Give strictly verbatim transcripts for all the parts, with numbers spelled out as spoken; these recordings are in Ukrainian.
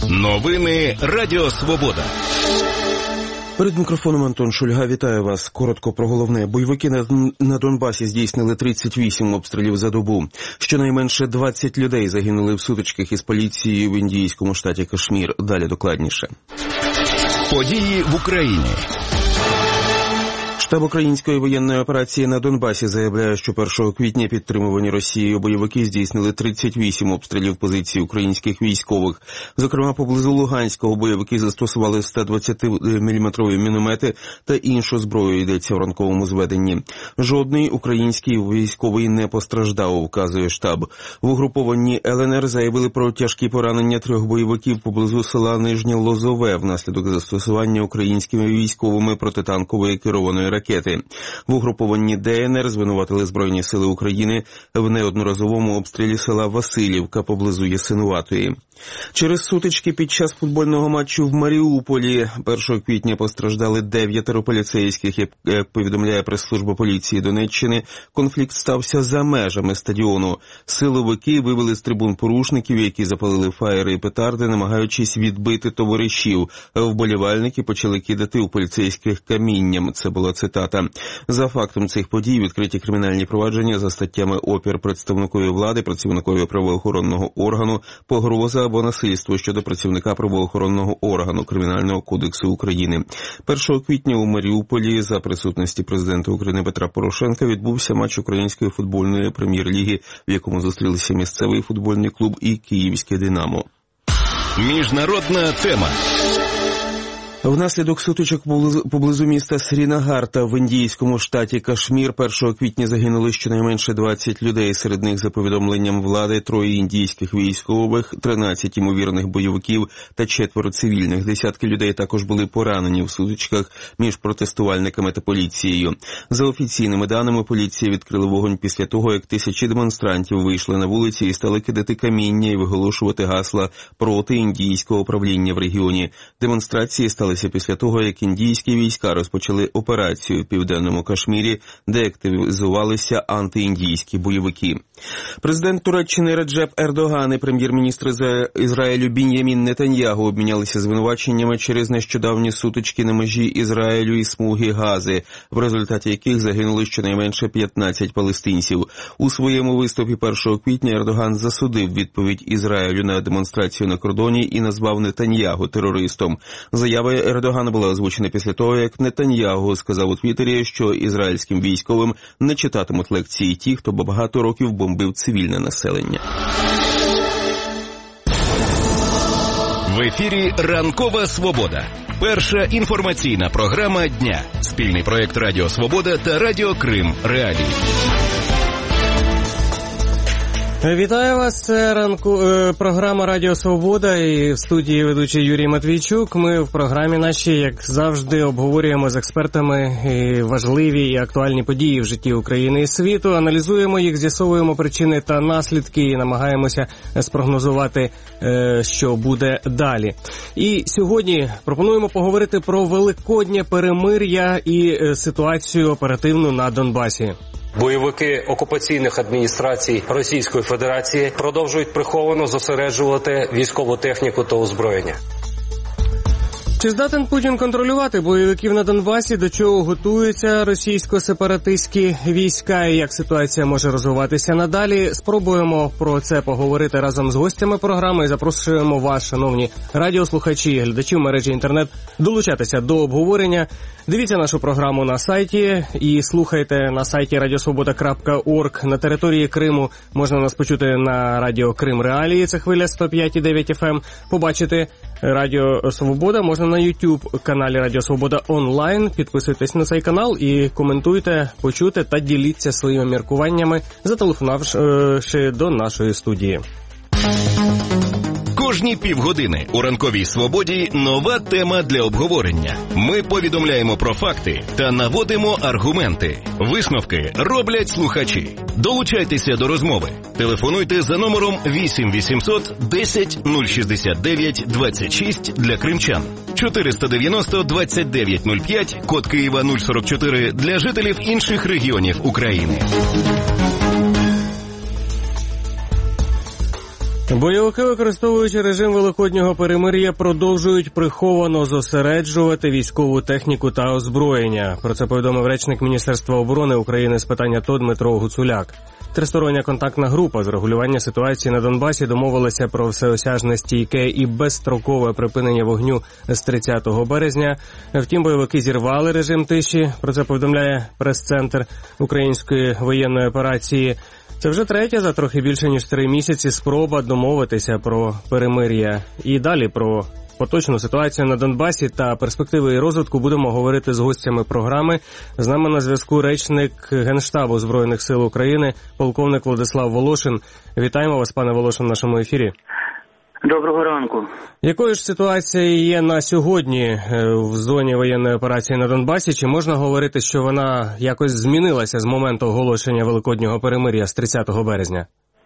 Новини Радіо Свобода. Перед мікрофоном Антон Шульга. Вітаю вас. Коротко про головне. Бойовики на, на Донбасі здійснили тридцять вісім обстрілів за добу. Щонайменше двадцять людей загинули в сутичках із поліцією в індійському штаті Кашмір. Далі докладніше. Події в Україні. Штаб української воєнної операції на Донбасі заявляє, що першого квітня підтримувані Росією бойовики здійснили тридцять вісім обстрілів позицій українських військових. Зокрема, поблизу Луганського бойовики застосували сто двадцятиміліметрові міномети та іншу зброю, йдеться в ранковому зведенні. Жодний український військовий не постраждав, вказує штаб. В угрупованні Л Н Р заявили про тяжкі поранення трьох бойовиків поблизу села Нижнє Лозове внаслідок застосування українськими військовими протитанкової керованої ракети. Ракети. В угрупованні Д Н Р звинуватили Збройні сили України в неодноразовому обстрілі села Василівка поблизу Ясинуватої. Через сутички під час футбольного матчу в Маріуполі першого квітня постраждали дев'ятеро поліцейських. Як повідомляє прес-служба поліції Донеччини, конфлікт стався за межами стадіону. Силовики вивели з трибун порушників, які запалили фаєри і петарди, намагаючись відбити товаришів. Вболівальники почали кидати у поліцейських камінням. Це була цитата. За фактом цих подій відкриті кримінальні провадження за статтями опір представникові влади, працівникові правоохоронного органу, погроза або насильство щодо працівника правоохоронного органу Кримінального кодексу України. першого квітня у Маріуполі за присутності президента України Петра Порошенка відбувся матч Української футбольної прем'єр-ліги, в якому зустрілися місцевий футбольний клуб і Київське Динамо. Міжнародна тема. Внаслідок сутичок поблизу міста Срінагарта в індійському штаті Кашмір першого квітня загинули щонайменше двадцять людей. Серед них, за повідомленням влади, троє індійських військових, тринадцять ймовірних бойовиків та четверо цивільних. Десятки людей також були поранені в сутичках між протестувальниками та поліцією. За офіційними даними, поліція відкрила вогонь після того, як тисячі демонстрантів вийшли на вулиці і стали кидати каміння і виголошувати гасла проти індійського правління в регіоні. Демонстрації стали після того, як індійські війська розпочали операцію в Південному Кашмірі, де активізувалися антиіндійські бойовики. Президент Туреччини Реджеп Ердоган і прем'єр-міністр Ізраїлю Бін'ямін Нетаньягу обмінялися звинуваченнями через нещодавні сутички на межі Ізраїлю і смуги Гази, в результаті яких загинули щонайменше п'ятнадцять палестинців. У своєму виступі першого квітня Ердоган засудив відповідь Ізраїлю на демонстрацію на кордоні і назвав Нетаньягу терористом. Заява Ердогана була озвучена після того, як Нетаньягу сказав у Твіттері, що ізраїльським військовим не читатимуть лекції ті, хто багато років бомбив цивільне населення. В ефірі «Ранкова Свобода». Перша інформаційна програма дня. Спільний проєкт Радіо Свобода та Радіо Крим Реалії. Вітаю вас, це ранку, е, програма Радіо Свобода, і в студії ведучий Юрій Матвійчук. Ми в програмі нашій, як завжди, обговорюємо з експертами і важливі і актуальні події в житті України і світу, аналізуємо їх, з'ясовуємо причини та наслідки і намагаємося спрогнозувати, е, що буде далі. І сьогодні пропонуємо поговорити про великоднє перемир'я і е, ситуацію оперативну на Донбасі. Бойовики окупаційних адміністрацій Російської Федерації продовжують приховано зосереджувати військову техніку та озброєння. Чи здатен Путін контролювати бойовиків на Донбасі, до чого готуються російсько-сепаратистські війська і як ситуація може розвиватися надалі? Спробуємо про це поговорити разом з гостями програми і запрошуємо вас, шановні радіослухачі і глядачі в мережі інтернет, долучатися до обговорення. Дивіться нашу програму на сайті і слухайте на сайті радіосвобода крапка орг. На території Криму можна нас почути на Радіо Крим Реалії, це хвиля сто п'ять і дев'ять еф ем. Побачити Радіо Свобода можна на YouTube-каналі Радіо Свобода онлайн. Підписуйтесь на цей канал і коментуйте, почуйте та діліться своїми міркуваннями, зателефонувавши до нашої студії. Кожні півгодини у «Ранковій Свободі» нова тема для обговорення. Ми повідомляємо про факти та наводимо аргументи. Висновки роблять слухачі. Долучайтеся до розмови. Телефонуйте за номером вісім вісімсот десять нуль шістдесят дев'ять двадцять шість для кримчан, чотириста дев'яносто двадцять дев'ять нуль п'ять, код Києва нуль сорок чотири для жителів інших регіонів України. Бойовики, використовуючи режим великоднього перемир'я, продовжують приховано зосереджувати військову техніку та озброєння. Про це повідомив речник Міністерства оборони України з питань АТО Дмитро Гуцуляк. Тристороння контактна група з регулювання ситуації на Донбасі домовилася про всеосяжне, стійке і безстрокове припинення вогню з тридцятого березня. Втім, бойовики зірвали режим тиші. Про це повідомляє прес-центр української воєнної операції. Це вже третя за трохи більше ніж три місяці спроба домовитися про перемир'я. І далі про поточну ситуацію на Донбасі та перспективи її розвитку будемо говорити з гостями програми. З нами на зв'язку речник Генштабу Збройних сил України, полковник Владислав Волошин. Вітаємо вас, пане Волошин, в нашому ефірі. Доброго ранку. Якою ж ситуація є на сьогодні в зоні воєнної операції на Донбасі? Чи можна говорити, що вона якось змінилася з моменту оголошення великоднього перемир'я з тридцятого березня?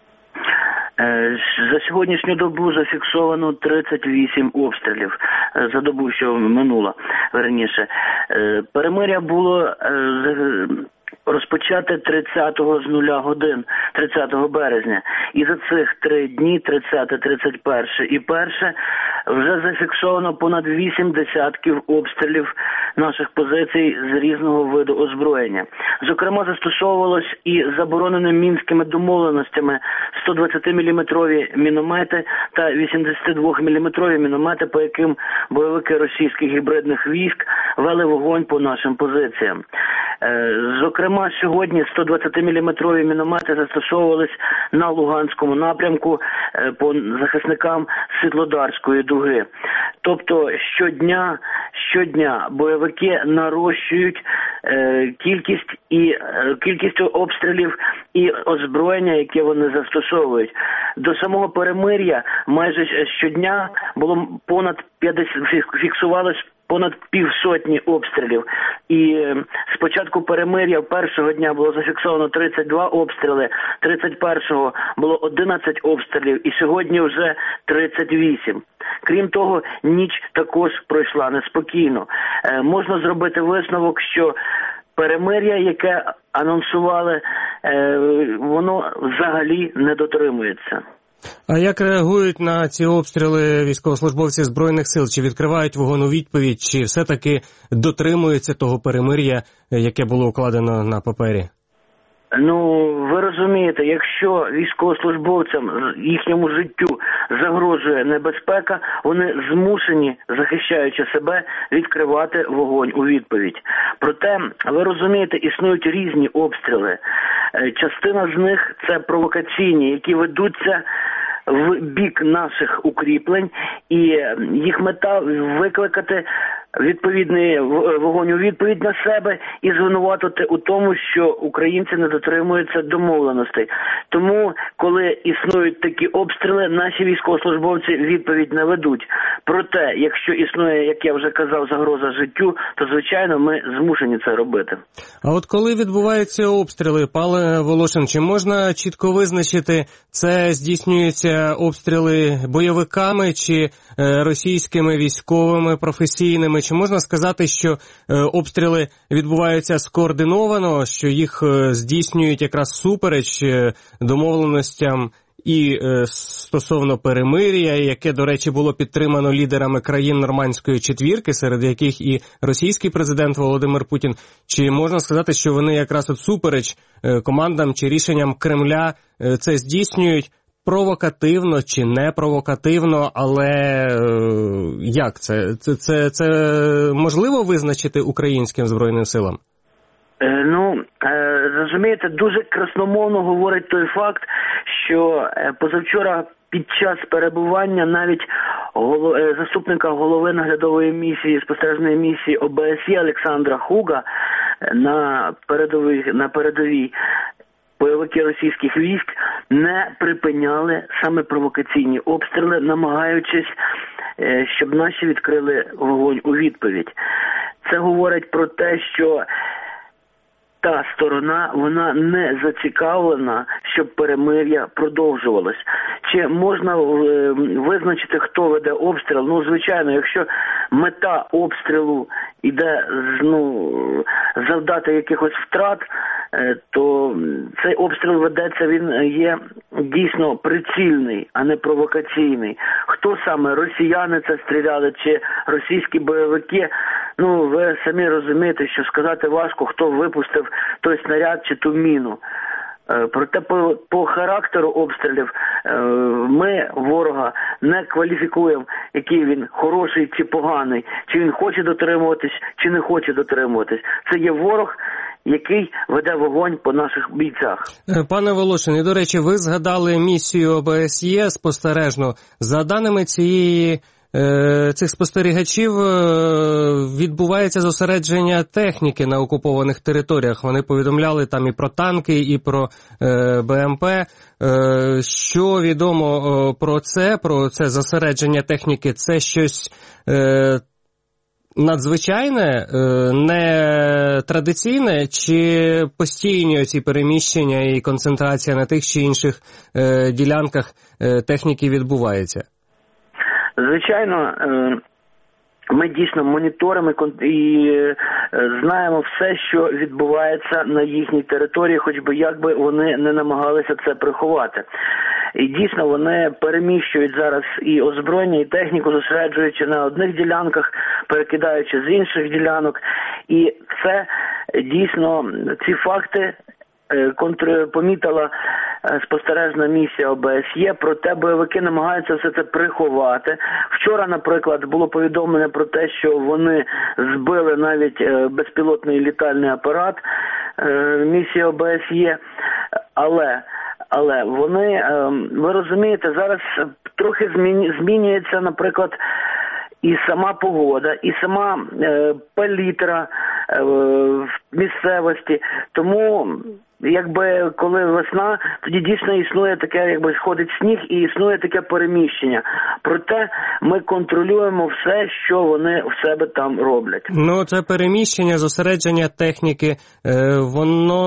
За сьогоднішню добу зафіксовано тридцять вісім обстрілів за добу, що минула, верніше. Перемир'я було розпочати тридцятого з нуля годин, тридцятого березня. І за цих три дні, тридцяте, тридцять перше і перше, вже зафіксовано понад вісім десятків обстрілів наших позицій з різного виду озброєння. Зокрема, застосовувалось і заборонені мінськими домовленостями сто двадцятиміліметрові міномети та вісімдесятидвоміліметрові міномети, по яким бойовики російських гібридних військ вели вогонь по нашим позиціям. Зокрема, сьогодні сто двадцятиміліметрові міномети застосовувались на Луганському напрямку по захисникам Світлодарської дуги. Тобто щодня, щодня бойовики нарощують е, кількість і е, кількість обстрілів і озброєння, яке вони застосовують. До самого перемир'я майже щодня було понад п'ятдесят, фіксувалось понад півсотні обстрілів. І з початку перемир'я першого дня було зафіксовано тридцять два обстріли, тридцять першого було одинадцять обстрілів і сьогодні вже тридцять вісім. Крім того, ніч також пройшла неспокійно. Е, можна зробити висновок, що перемир'я, яке анонсували, е, воно взагалі не дотримується. А як реагують на ці обстріли військовослужбовці Збройних сил? Чи відкривають вогонь у відповідь, чи все-таки дотримуються того перемир'я, яке було укладено на папері? Ну, ви розумієте, якщо військовослужбовцям, їхньому життю загрожує небезпека, вони змушені, захищаючи себе, відкривати вогонь у відповідь. Проте, ви розумієте, існують різні обстріли. Частина з них – це провокаційні, які ведуться в бік наших укріплень, і їх мета – викликати відповідний вогонь у відповідь на себе і звинуватити у тому, що українці не дотримуються домовленостей. Тому, коли існують такі обстріли, наші військовослужбовці відповідь не ведуть. Проте, якщо існує, як я вже казав, загроза життю, то, звичайно, ми змушені це робити. А от коли відбуваються обстріли, пане Волошин, чи можна чітко визначити, це здійснюються обстріли бойовиками чи російськими військовими професійними? Чи можна сказати, що обстріли відбуваються скоординовано, що їх здійснюють якраз супереч домовленостям і стосовно перемир'я, яке, до речі, було підтримано лідерами країн Нормандської четвірки, серед яких і російський президент Володимир Путін? Чи можна сказати, що вони якраз от супереч командам чи рішенням Кремля це здійснюють провокативно чи не провокативно, але е, як це? Це, це? Це можливо визначити українським Збройним силам? Е, ну, е, розумієте, дуже красномовно говорить той факт, що е, позавчора під час перебування навіть голов... е, заступника голови наглядової місії, спостережної місії О Б С Є Олександра Хуга на передовій, на передовій бойовики російських військ не припиняли саме провокаційні обстріли, намагаючись, щоб наші відкрили вогонь у відповідь. Це говорить про те, що та сторона, вона не зацікавлена, щоб перемир'я продовжувалось. Чи можна визначити, хто веде обстріл? Ну, звичайно, якщо мета обстрілу йде, ну, завдати якихось втрат, то цей обстріл ведеться, він є дійсно прицільний, а не провокаційний. Хто саме, росіяни це стріляли чи російські бойовики, ну ви самі розумієте, що сказати важко, хто випустив той снаряд чи ту міну. Проте по, по характеру обстрілів ми ворога не кваліфікуємо, який він хороший чи поганий, чи він хоче дотримуватись, чи не хоче дотримуватись. Це є ворог, який веде вогонь по наших бійцях. Пане Волошин, і, до речі, ви згадали місію О Б С Є спостережну. За даними цієї цих спостерігачів, відбувається зосередження техніки на окупованих територіях. Вони повідомляли там і про танки, і про Б М П. Що відомо про це, про це зосередження техніки? Це щось надзвичайне, не традиційне, чи постійні ці переміщення і концентрація на тих чи інших ділянках техніки відбувається? Звичайно, ми дійсно моніторимо і знаємо все, що відбувається на їхній території, хоч би як би вони не намагалися це приховати. І дійсно вони переміщують зараз і озброєння, і техніку, зосереджуючи на одних ділянках, перекидаючи з інших ділянок. І це дійсно, ці факти контр... помітила спостережна місія О Б С Є, проте бойовики намагаються все це приховати. Вчора, наприклад, було повідомлення про те, що вони збили навіть безпілотний літальний апарат місії О Б С Є, але Але вони, ви розумієте, зараз трохи змінюється, наприклад, і сама погода, і сама е, палітра е, в місцевості. Тому, якби, коли весна, тоді дійсно існує таке, якби сходить сніг, і існує таке переміщення. Проте ми контролюємо все, що вони в себе там роблять. Ну, це переміщення, зосередження техніки, е, воно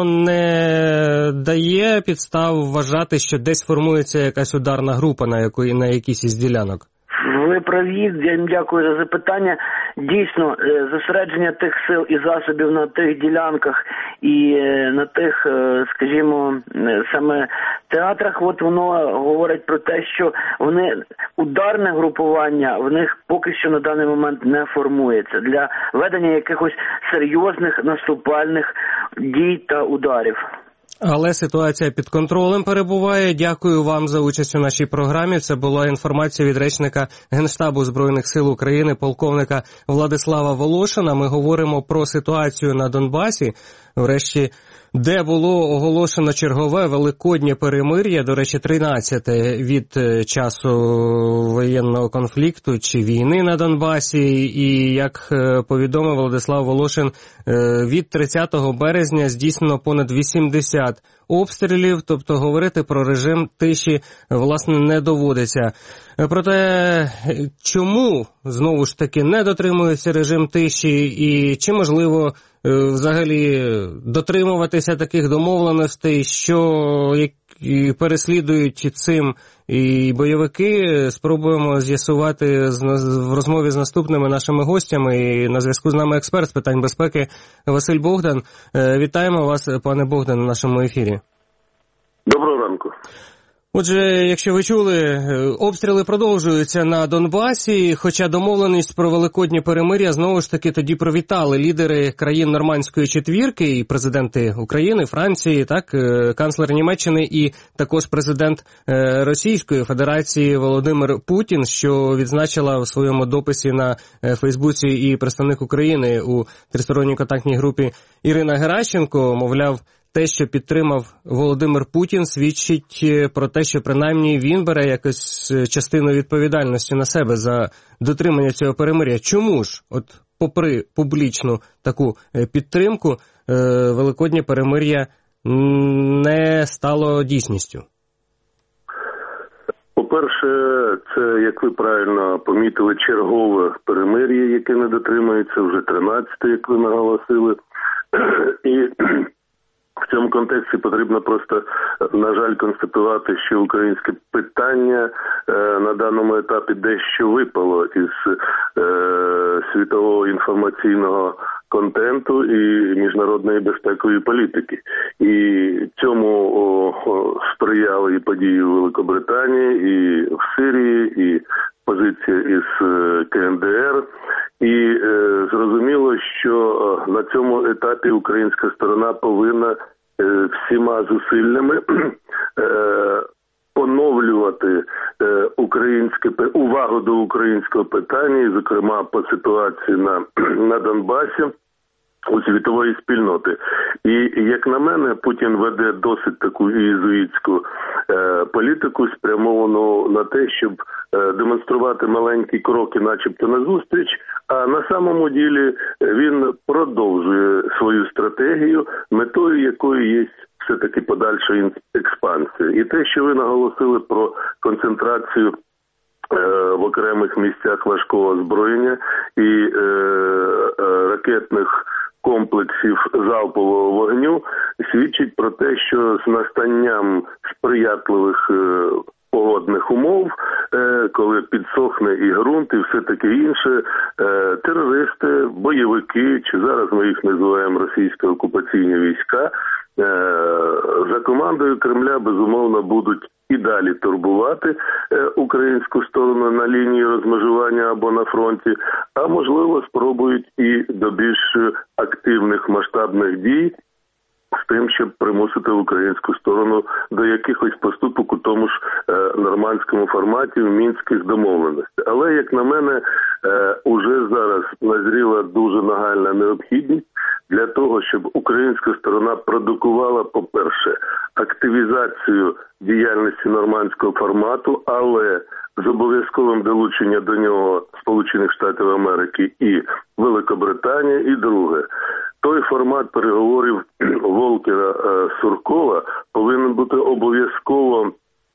не дає підстав вважати, що десь формується якась ударна група на, яку, на якійсь із ділянок? Ви праві, я їм дякую за запитання. Дійсно, зосередження тих сил і засобів на тих ділянках і на тих, скажімо, саме театрах, от воно говорить про те, що вони, ударне групування в них поки що на даний момент не формується для ведення якихось серйозних наступальних дій та ударів. Але ситуація під контролем перебуває. Дякую вам за участь у нашій програмі. Це була інформація від речника Генштабу Збройних сил України, полковника Владислава Волошина. Ми говоримо про ситуацію на Донбасі, врешті, де було оголошено чергове великоднє перемир'я, до речі, тринадцяте від часу воєнного конфлікту чи війни на Донбасі. І, як повідомив Владислав Волошин, від тридцятого березня здійснено понад вісімдесят обстрілів, тобто говорити про режим тиші, власне, не доводиться. Проте, чому, знову ж таки, не дотримується режим тиші і чи можливо взагалі дотримуватися таких домовленостей, що переслідують цим і бойовики, спробуємо з'ясувати в розмові з наступними нашими гостями. І на зв'язку з нами експерт з питань безпеки Василь Богдан. Вітаємо вас, пане Богдан, в нашому ефірі. Доброго ранку. Отже, якщо ви чули, обстріли продовжуються на Донбасі, хоча домовленість про великоднє перемир'я знову ж таки тоді провітали лідери країн Нормандської четвірки і президенти України, Франції, так, канцлер Німеччини і також президент Російської Федерації Володимир Путін, що відзначила в своєму дописі на Фейсбуці і представник України у тристоронній контактній групі Ірина Геращенко, мовляв, те, що підтримав Володимир Путін, свідчить про те, що принаймні він бере якусь частину відповідальності на себе за дотримання цього перемир'я. Чому ж, от попри публічну таку підтримку, великоднє перемир'я не стало дійсністю? По-перше, це, як ви правильно помітили, чергове перемир'я, яке не дотримується, вже тринадцяте, як ви наголосили. І в цьому контексті потрібно просто, на жаль, констатувати, що українське питання е, на даному етапі дещо випало із е, світового інформаційного контенту і міжнародної безпекової політики. І цьому о, о, сприяли і події в Великобританії, і в Сирії, і позиція із ка ен де ер. І е, зрозуміло, що на цьому етапі українська сторона повинна е, всіма зусиллями е, поновлювати е, українське увагу до українського питання, і, зокрема, по ситуації на, на Донбасі у світової спільноти. І, як на мене, Путін веде досить таку єзуїтську е, політику, спрямовану на те, щоб е, демонструвати маленькі кроки начебто назустріч, а на самому ділі він продовжує свою стратегію, метою якої є все-таки подальша експансія. І те, що ви наголосили про концентрацію в окремих місцях важкого озброєння і е, е, ракетних комплексів залпового вогню, свідчить про те, що з настанням сприятливих е, погодних умов, е, коли підсохне і ґрунт, і все таке інше, е, терористи, бойовики, чи зараз ми їх називаємо російські окупаційні війська, е, за командою Кремля, безумовно, будуть і далі турбувати е, українську сторону на лінії розмежування або на фронті, а можливо спробують і до більш активних масштабних дій з тим, щоб примусити українську сторону до якихось поступок у тому ж е, нормандському форматі в мінських домовленостях. Але, як на мене, е, уже зараз назріла дуже нагальна необхідність для того, щоб українська сторона продукувала, по-перше, активізацію діяльності нормандського формату, але з обов'язковим долученням до нього Сполучених Штатів Америки і Великобританія. І друге, той формат переговорів Волкера-Суркова повинен бути обов'язково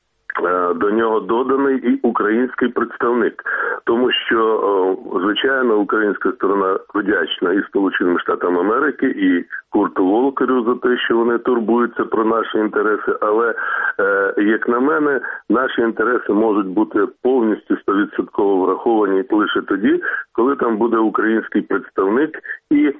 до нього доданий і український представник. Тому що, звичайно, українська сторона вдячна і Сполученим Штатам Америки, і Курту Волкеру за те, що вони турбуються про наші інтереси. Але, як на мене, наші інтереси можуть бути повністю сто відсотків враховані лише тоді, коли там буде український представник і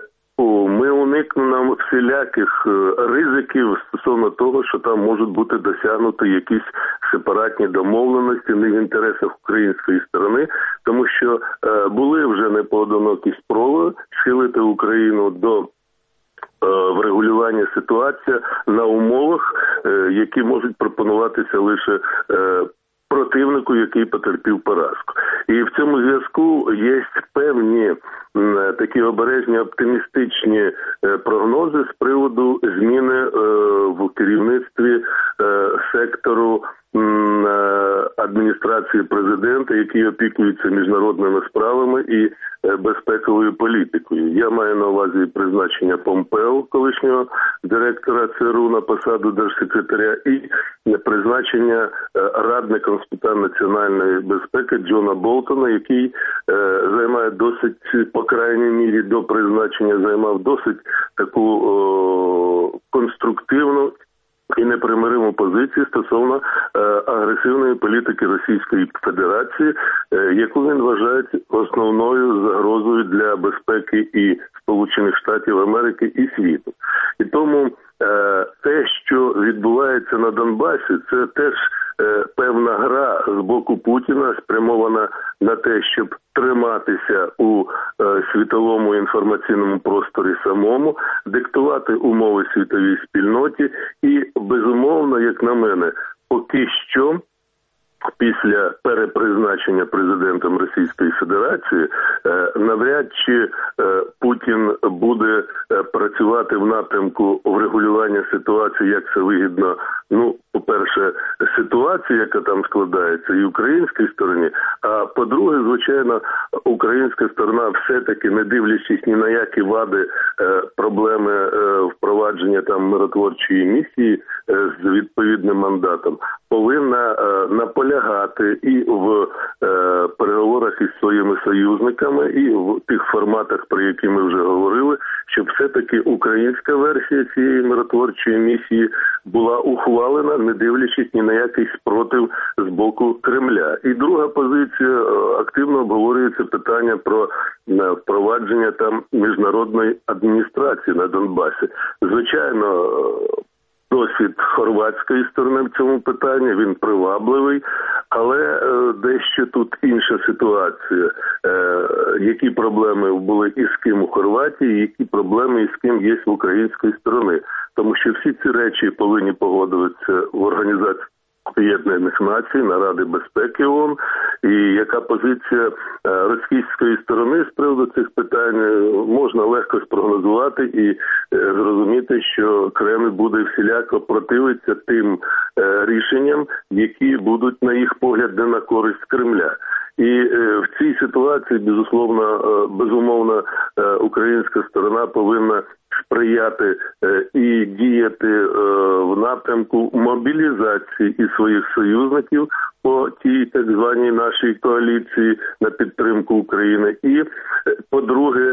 ми уникнемо всіляких ризиків стосовно того, що там можуть бути досягнуті якісь сепаратні домовленості не в інтересах української сторони, тому що е, були вже непоодинокі спроби схилити Україну до е, врегулювання ситуації на умовах, е, які можуть пропонуватися лише е, противнику, який потерпів поразку. І в цьому зв'язку є певні м, такі обережні оптимістичні е, прогнози з приводу зміни е, в керівництві е, сектору м, е, адміністрації президента, який опікується міжнародними справами і е, безпековою політикою. Я маю на увазі призначення Помпео, колишнього директора це ер у на посаду держсекретаря, і призначення е, радником з питань національної безпеки Джона Болтона, який е, займає досить, по крайній мірі, до призначення займав досить таку о, конструктивну і непримириму позицію стосовно е, агресивної політики Російської Федерації, е, яку він вважає основною загрозою для безпеки і Сполучених Штатів Америки, і світу. І тому е, те, що відбувається на Донбасі, це теж е, певна гра з боку Путіна, спрямована на те, щоб триматися у е, світовому інформаційному просторі самому, диктувати умови світовій спільноті і, безумовно, як на мене, поки що, після перепризначення президентом Російської Федерації, навряд чи Путін буде працювати в напрямку врегулювання ситуації, як це вигідно, ну, по-перше, ситуації, яка там складається, і українській стороні, а по-друге, звичайно, українська сторона все-таки, не дивлячись ні на які вади, проблеми впровадження там миротворчої місії з відповідним мандатом, повинна наполягати і в е, переговорах із своїми союзниками, і в тих форматах, про які ми вже говорили, щоб все-таки українська версія цієї миротворчої місії була ухвалена, не дивлячись ні на який спротив з боку Кремля. І друга позиція, активно обговорюється питання про впровадження там міжнародної адміністрації на Донбасі. Звичайно, досвід хорватської сторони в цьому питанні, він привабливий, але е, дещо тут інша ситуація. Е, які проблеми були і з ким у Хорватії, які проблеми і з ким є в української сторони. Тому що всі ці речі повинні погодитися в Організації Об'єднаних Націй, на Ради безпеки ООН, і яка позиція російської сторони з приводу цих питань можна легко спрогнозувати і зрозуміти, що Кремль буде всіляко противитися тим рішенням, які будуть, на їх погляд, не на користь Кремля. І в цій ситуації, безусловно, безумовно, українська сторона повинна сприяти і діяти в напрямку мобілізації і своїх союзників по тій так званій нашій коаліції на підтримку України. І, по-друге,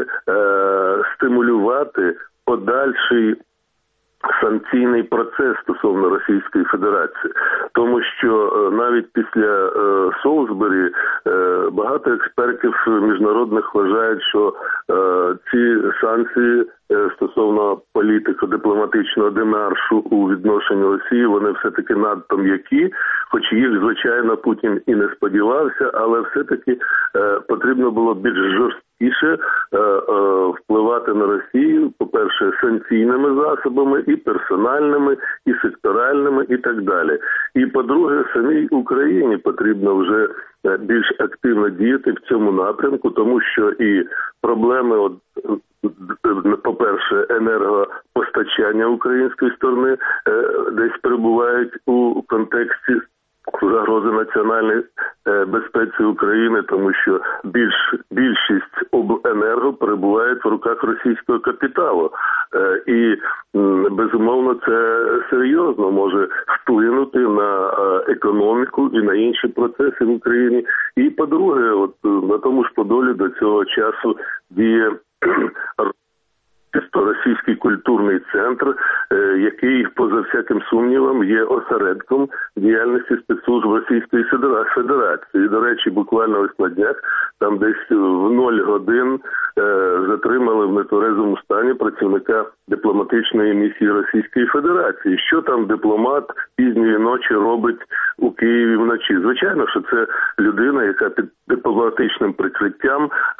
стимулювати подальший санкційний процес стосовно Російської Федерації. Тому що навіть після е, Солсбері е, багато експертів міжнародних вважають, що е, ці санкції е, стосовно політико-дипломатичного демаршу у відношенні Росії, вони все-таки надто м'які, хоч їх, звичайно, Путін і не сподівався, але все-таки е, потрібно було більш жорсткіше е, е, впливати на Росію, по-перше, санкційними засобами, і персональними, і секторальними, і так далі. І, по-друге, самій Україні потрібно вже більш активно діяти в цьому напрямку, тому що і проблеми, от, по-перше, енергопостачання української сторони десь перебувають у контексті загрози національної безпеці України, тому що більш, більшість обленерго перебуває в руках російського капіталу. І, безумовно, це серйозно може вплинути на економіку і на інші процеси в Україні. І, по-друге, от на тому ж Подолі до цього часу діє Російський культурний центр, який, поза всяким сумнівом, є осередком діяльності спецслужб Російської Федерації. І, до речі, буквально ось на днях, там десь в нуль годин затримали в нетверезому стані працівника дипломатичної місії Російської Федерації. Що там дипломат пізньої ночі робить у Києві вночі? Звичайно, що це людина, яка під дипломатичним прикриттям е-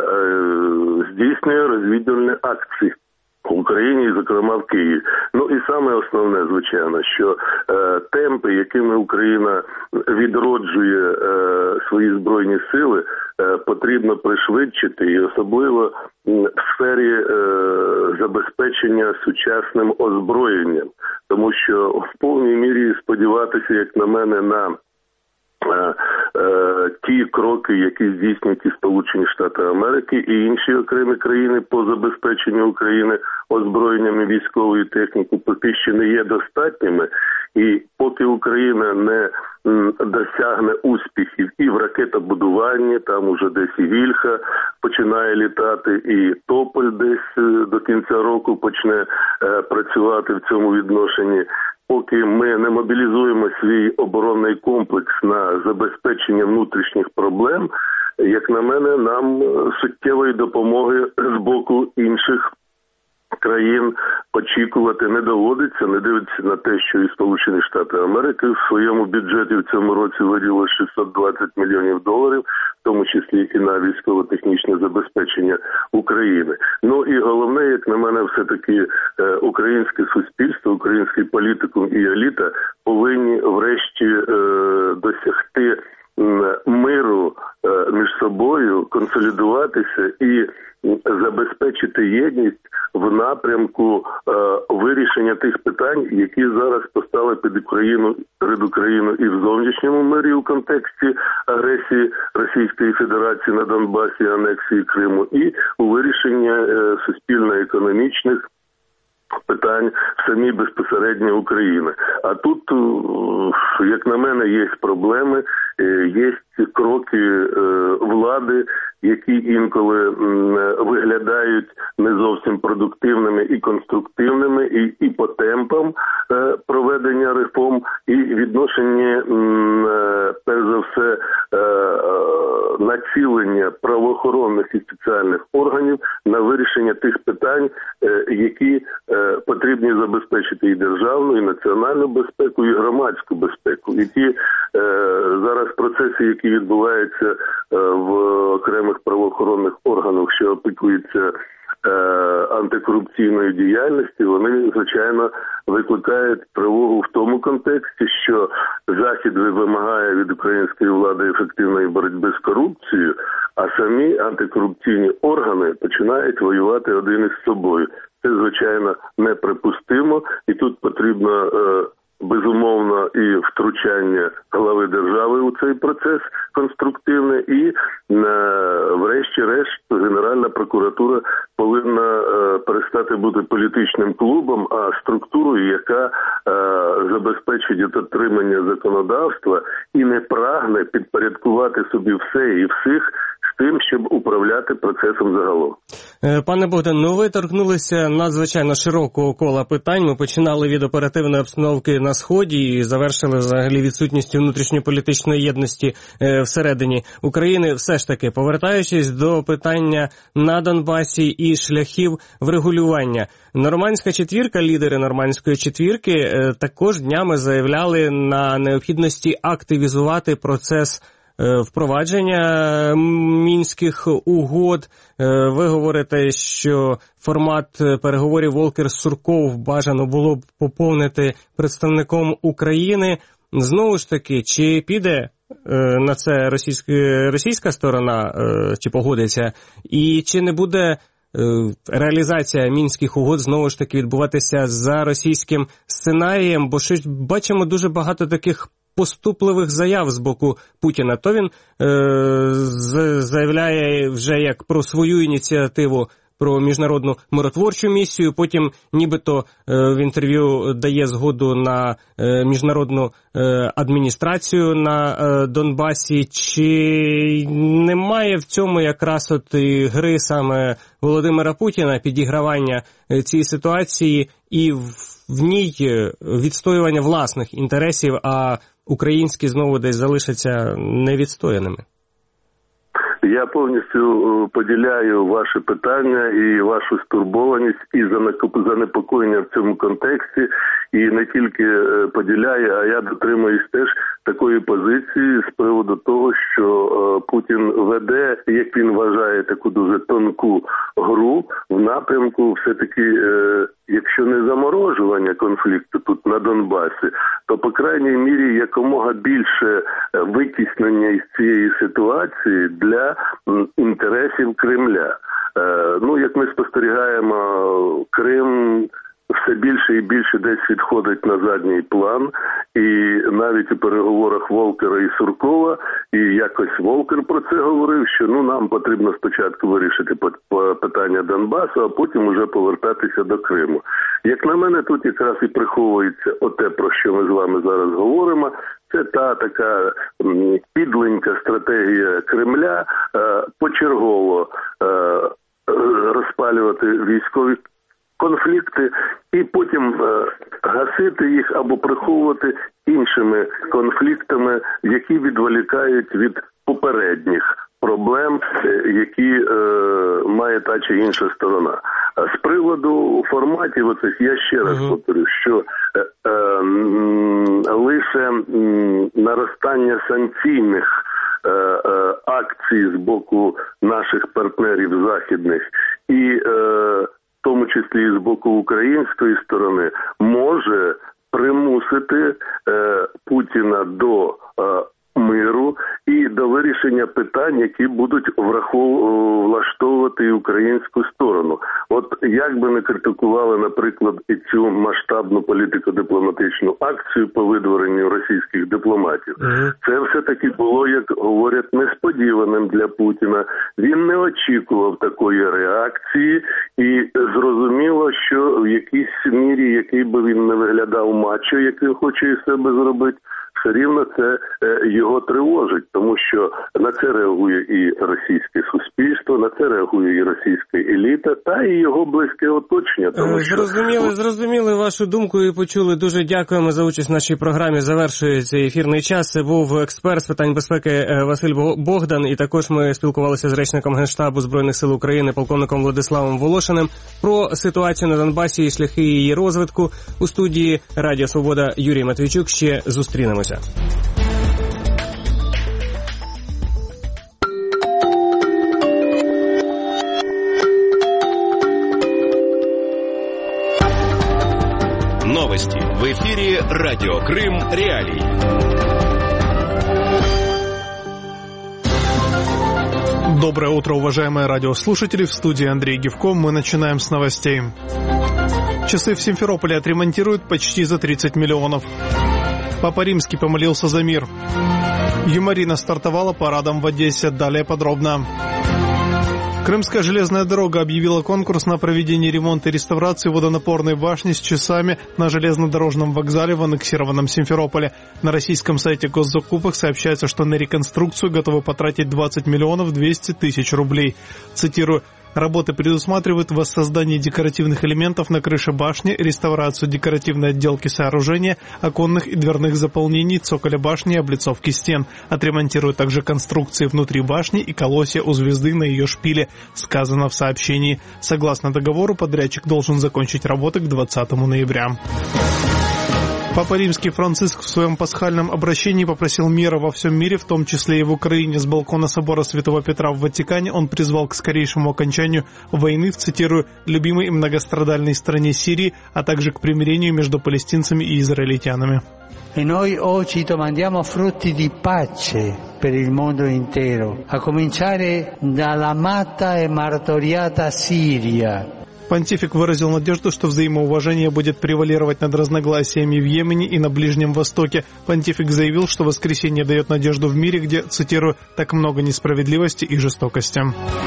е- здійснює розвідувальні акції в Україні, і, зокрема, в Києві. Ну і саме основне, звичайно, що е, темпи, якими Україна відроджує е, свої збройні сили, е, потрібно пришвидшити, і особливо в сфері е, забезпечення сучасним озброєнням. Тому що в повній мірі сподіватися, як на мене, на Е, е, ті кроки, які здійснюють і Сполучені Штати Америки, і інші окремі країни по забезпеченню України озброєнням і військовою технікою, поки що не є достатніми. І поки Україна не м, досягне успіхів і в ракетобудуванні, там уже десь і Вільха починає літати, і Тополь десь до кінця року почне е, працювати в цьому відношенні, поки ми не мобілізуємо свій оборонний комплекс на забезпечення внутрішніх проблем, як на мене, нам суттєвої допомоги з боку інших країн очікувати не доводиться, не дивиться на те, що і Сполучені Штати Америки в своєму бюджеті в цьому році виділили шістсот двадцять мільйонів доларів, в тому числі і на військово-технічне забезпечення України. Ну і головне, як на мене, все-таки е, українське суспільство, український політикум і еліта повинні врешті е, досягти миру е, між собою, консолідуватися і забезпечити єдність в напрямку е, вирішення тих питань, які зараз постали під Україну, перед Україною і в зовнішньому мирі у контексті агресії Російської Федерації на Донбасі, анексії Криму, і у вирішенні е, суспільно-економічних питань в самій безпосередньо України. А тут, як на мене, є проблеми, є кроки влади, які інколи виглядають не зовсім продуктивними і конструктивними, і, і по темпам проведення відношенні, перш за все, націлення правоохоронних і спеціальних органів на вирішення тих питань, які потрібні забезпечити і державну, і національну безпеку, і громадську безпеку. І ті зараз процеси, які відбуваються в окремих правоохоронних органах, що опікуються антикорупційної діяльності, вони, звичайно, викликають тривогу в тому контексті, що Захід вимагає від української влади ефективної боротьби з корупцією, а самі антикорупційні органи починають воювати один із собою. Це, звичайно, неприпустимо, і тут потрібно безумовно і втручання глави держави у цей процес конструктивне, і врешті-решт Генеральна прокуратура повинна перестати бути політичним клубом, а структурою, яка забезпечить дотримання законодавства і не прагне підпорядкувати собі все і всіх з тим, щоб управляти процесом загалом. Пане Богдан, ну ви торкнулися надзвичайно широкого кола питань. Ми починали від оперативної обстановки на Сході і завершили взагалі відсутністю внутрішньополітичної єдності всередині України. Все ж таки, повертаючись до питання на Донбасі і шляхів врегулювання. Нормандська четвірка, лідери Нормандської четвірки також днями заявляли на необхідності активізувати процес впровадження мінських угод. Ви говорите, що формат переговорів Волкер-Сурков бажано було б поповнити представником України. Знову ж таки, чи піде на це російська, російська сторона, чи погодиться, і чи не буде реалізація мінських угод знову ж таки відбуватися за російським сценарієм, бо щось бачимо дуже багато таких поступливих заяв з боку Путіна. То він е, заявляє вже як про свою ініціативу, про міжнародну миротворчу місію, потім нібито е, в інтерв'ю дає згоду на е, міжнародну е, адміністрацію на е, Донбасі. Чи немає в цьому якраз от і гри саме Володимира Путіна, підігравання е, цієї ситуації і в, в ній відстоювання власних інтересів, а українські знову десь залишаться невідстояними? Я повністю поділяю ваше питання і вашу стурбованість і занепокоєння в цьому контексті. І не тільки поділяю, а я дотримуюсь теж такої позиції з приводу того, що Путін веде, як він вважає, таку дуже тонку гру в напрямку все-таки, якщо не заморожування конфлікту тут на Донбасі, то, по крайній мірі, якомога більше витіснення із цієї ситуації для інтересів Кремля. Ну, як ми спостерігаємо, Крим все більше і більше десь відходить на задній план, і навіть у переговорах Волкера і Суркова, і якось Волкер про це говорив, що ну нам потрібно спочатку вирішити питання Донбасу, а потім уже повертатися до Криму. Як на мене, тут якраз і приховується оте, про що ми з вами зараз говоримо. Це та така підленька стратегія Кремля почергово розпалювати військові конфлікти і потім е, гасити їх або приховувати іншими конфліктами, які відволікають від попередніх проблем, е, які е, має та чи інша сторона. А з приводу форматів оцих я ще раз uh-huh. повторю, що е, е, м, лише м, наростання санкційних е, е, акцій з боку наших партнерів західних і е, в тому числі і з боку української сторони, може примусити е, Путіна до е, миру і до вирішення питань, які будуть врахов... влаштовувати і українську сторону. От як би не критикували, наприклад, і цю масштабну політико-дипломатичну акцію по видворенню російських дипломатів, mm-hmm. це все-таки було, як говорять, несподіваним для Путіна. Він не очікував такої реакції і зрозуміло, що в якійсь мірі, який би він не виглядав мачо, який хоче із себе зробити, все рівно це е, його тривожить, тому що На це реагує і російське суспільство, на це реагує і російська еліта, та і його близьке оточення. Тому що... Зрозуміли, зрозуміли вашу думку і почули. Дуже дякуємо за участь в нашій програмі. Завершується ефірний час. Це був експерт з питань безпеки Василь Богдан. І також ми спілкувалися з речником Генштабу Збройних сил України, полковником Владиславом Волошиним, про ситуацію на Донбасі і шляхи її розвитку. У студії Радіо Свобода Юрій Матвійчук. Ще зустрінемося. Новости в эфире Радио Крым Реалии. Доброе утро, уважаемые радиослушатели. В студии Андрей Гевко. Мы начинаем с новостей. Часы в Симферополе отремонтируют почти за тридцать миллионов. Папа Римский помолился за мир. Юмарина стартовала парадом в Одессе. Далее подробно. Крымская железная дорога объявила конкурс на проведение ремонта и реставрации водонапорной башни с часами на железнодорожном вокзале в аннексированном Симферополе. На российском сайте госзакупок сообщается, что на реконструкцию готовы потратить двадцать миллионов двести тысяч рублей. Цитирую. Работы предусматривают воссоздание декоративных элементов на крыше башни, реставрацию декоративной отделки сооружения, оконных и дверных заполнений, цоколя башни и облицовки стен. Отремонтируют также конструкции внутри башни и колосья у звезды на ее шпиле, сказано в сообщении. Согласно договору, подрядчик должен закончить работы к двадцатому ноября. Папа Римский Франциск в своем пасхальном обращении попросил мира во всем мире, в том числе и в Украине. С балкона собора Святого Петра в Ватикане он призвал к скорейшему окончанию войны в, цитирую, «любимой и многострадальной стране Сирии», а также к примирению между палестинцами и израильтянами. E noi oggi domandiamo frutti di pace per il mondo intero, a cominciare dall'amata e martoriata Siria. Понтифик выразил надежду, что взаимоуважение будет превалировать над разногласиями в Йемене и на Ближнем Востоке. Понтифик заявил, что воскресенье дает надежду в мире, где, цитирую, «так много несправедливости и жестокости».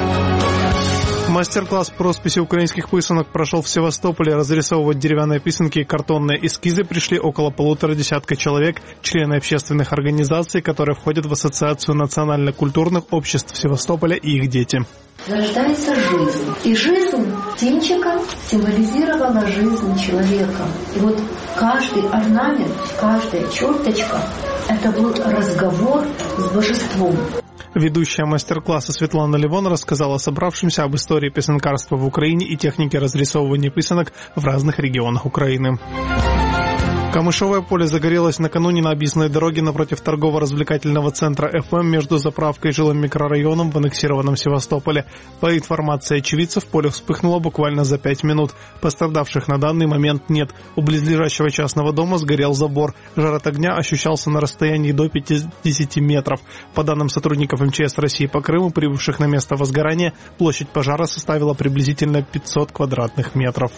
Мастер-класс по росписи украинских писанок прошел в Севастополе. Разрисовывать деревянные писанки и картонные эскизы пришли около полутора десятка человек, члены общественных организаций, которые входят в Ассоциацию национально-культурных обществ Севастополя, и их дети. Рождается жизнь. И жизнь птенчика символизировала жизнь человека. И вот каждый орнамент, каждая черточка – это был разговор с божеством. Ведущая мастер-класса Светлана Левон рассказала собравшимся об истории писанкарства в Украине и технике разрисовывания писанок в разных регионах Украины. Камышовое поле загорелось накануне на объездной дороге напротив торгово-развлекательного центра эф эм между заправкой и жилым микрорайоном в аннексированном Севастополе. По информации очевидцев, поле вспыхнуло буквально за пять минут. Пострадавших на данный момент нет. У близлежащего частного дома сгорел забор. Жар от огня ощущался на расстоянии до пятидесяти метров. По данным сотрудников эм че эс России по Крыму, прибывших на место возгорания, площадь пожара составила приблизительно пятьсот квадратных метров.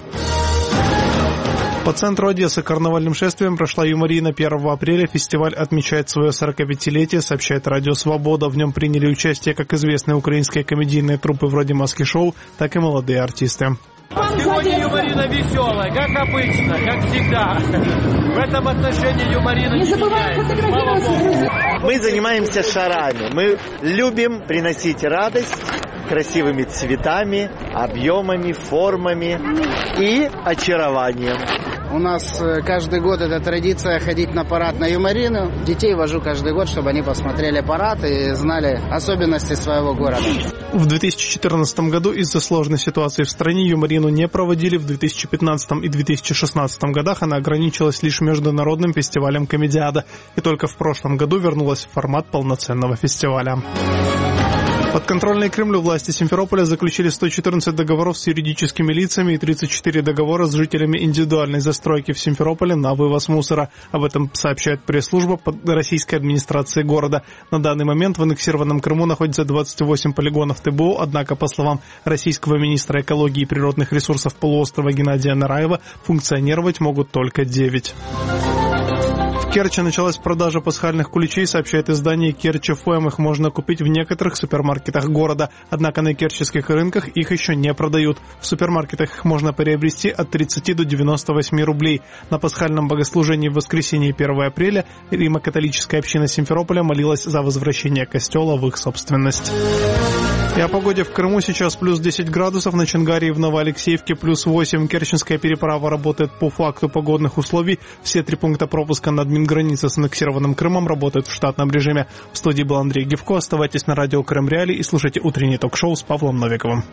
По центру Одессы карнавальным шествием прошла юморина. первого апреля фестиваль отмечает свое сорокапятилетие, сообщает Радио Свобода. В нем приняли участие как известные украинские комедийные труппы вроде «Маски-шоу», так и молодые артисты. Сегодня юморина веселая, как обычно, как всегда. В этом отношении юморина не меняется. Мы занимаемся шарами. Мы любим приносить радость красивыми цветами, объемами, формами и очарованием. У нас каждый год эта традиция ходить на парад на юморину. Детей вожу каждый год, чтобы они посмотрели парад и знали особенности своего города. В две тысячи четырнадцатом году из-за сложной ситуации в стране юморину не проводили. В две тысячи пятнадцатом и две тысячи шестнадцатом годах она ограничилась лишь международным фестивалем «Комедиада». И только в прошлом году вернулась в формат полноценного фестиваля. Подконтрольные Кремлю власти Симферополя заключили сто четырнадцать договоров с юридическими лицами и тридцать четыре договора с жителями индивидуальной застройки в Симферополе на вывоз мусора. Об этом сообщает пресс-служба российской администрации города. На данный момент в аннексированном Крыму находится двадцать восемь полигонов тэ бэ о, однако, по словам российского министра экологии и природных ресурсов полуострова Геннадия Нараева, функционировать могут только девять. В Керчи началась продажа пасхальных куличей, сообщает издание «Керчь эф эм». Их можно купить в некоторых супермаркетах города, однако на керченских рынках их еще не продают. В супермаркетах их можно приобрести от тридцати до девяноста восьми рублей. На пасхальном богослужении в воскресенье первого апреля Римо-католическая община Симферополя молилась за возвращение костела в их собственность. И о погоде в Крыму. Сейчас плюс десять градусов, на Чонгаре и в Новоалексеевке плюс восемь. Керченская переправа работает по факту погодных условий. Все три пункта пропуска над Минграницей с аннексированным Крымом работают в штатном режиме. В студии был Андрей Гевко. Оставайтесь на радио Крым Реалии и слушайте утреннее ток-шоу с Павлом Новиковым.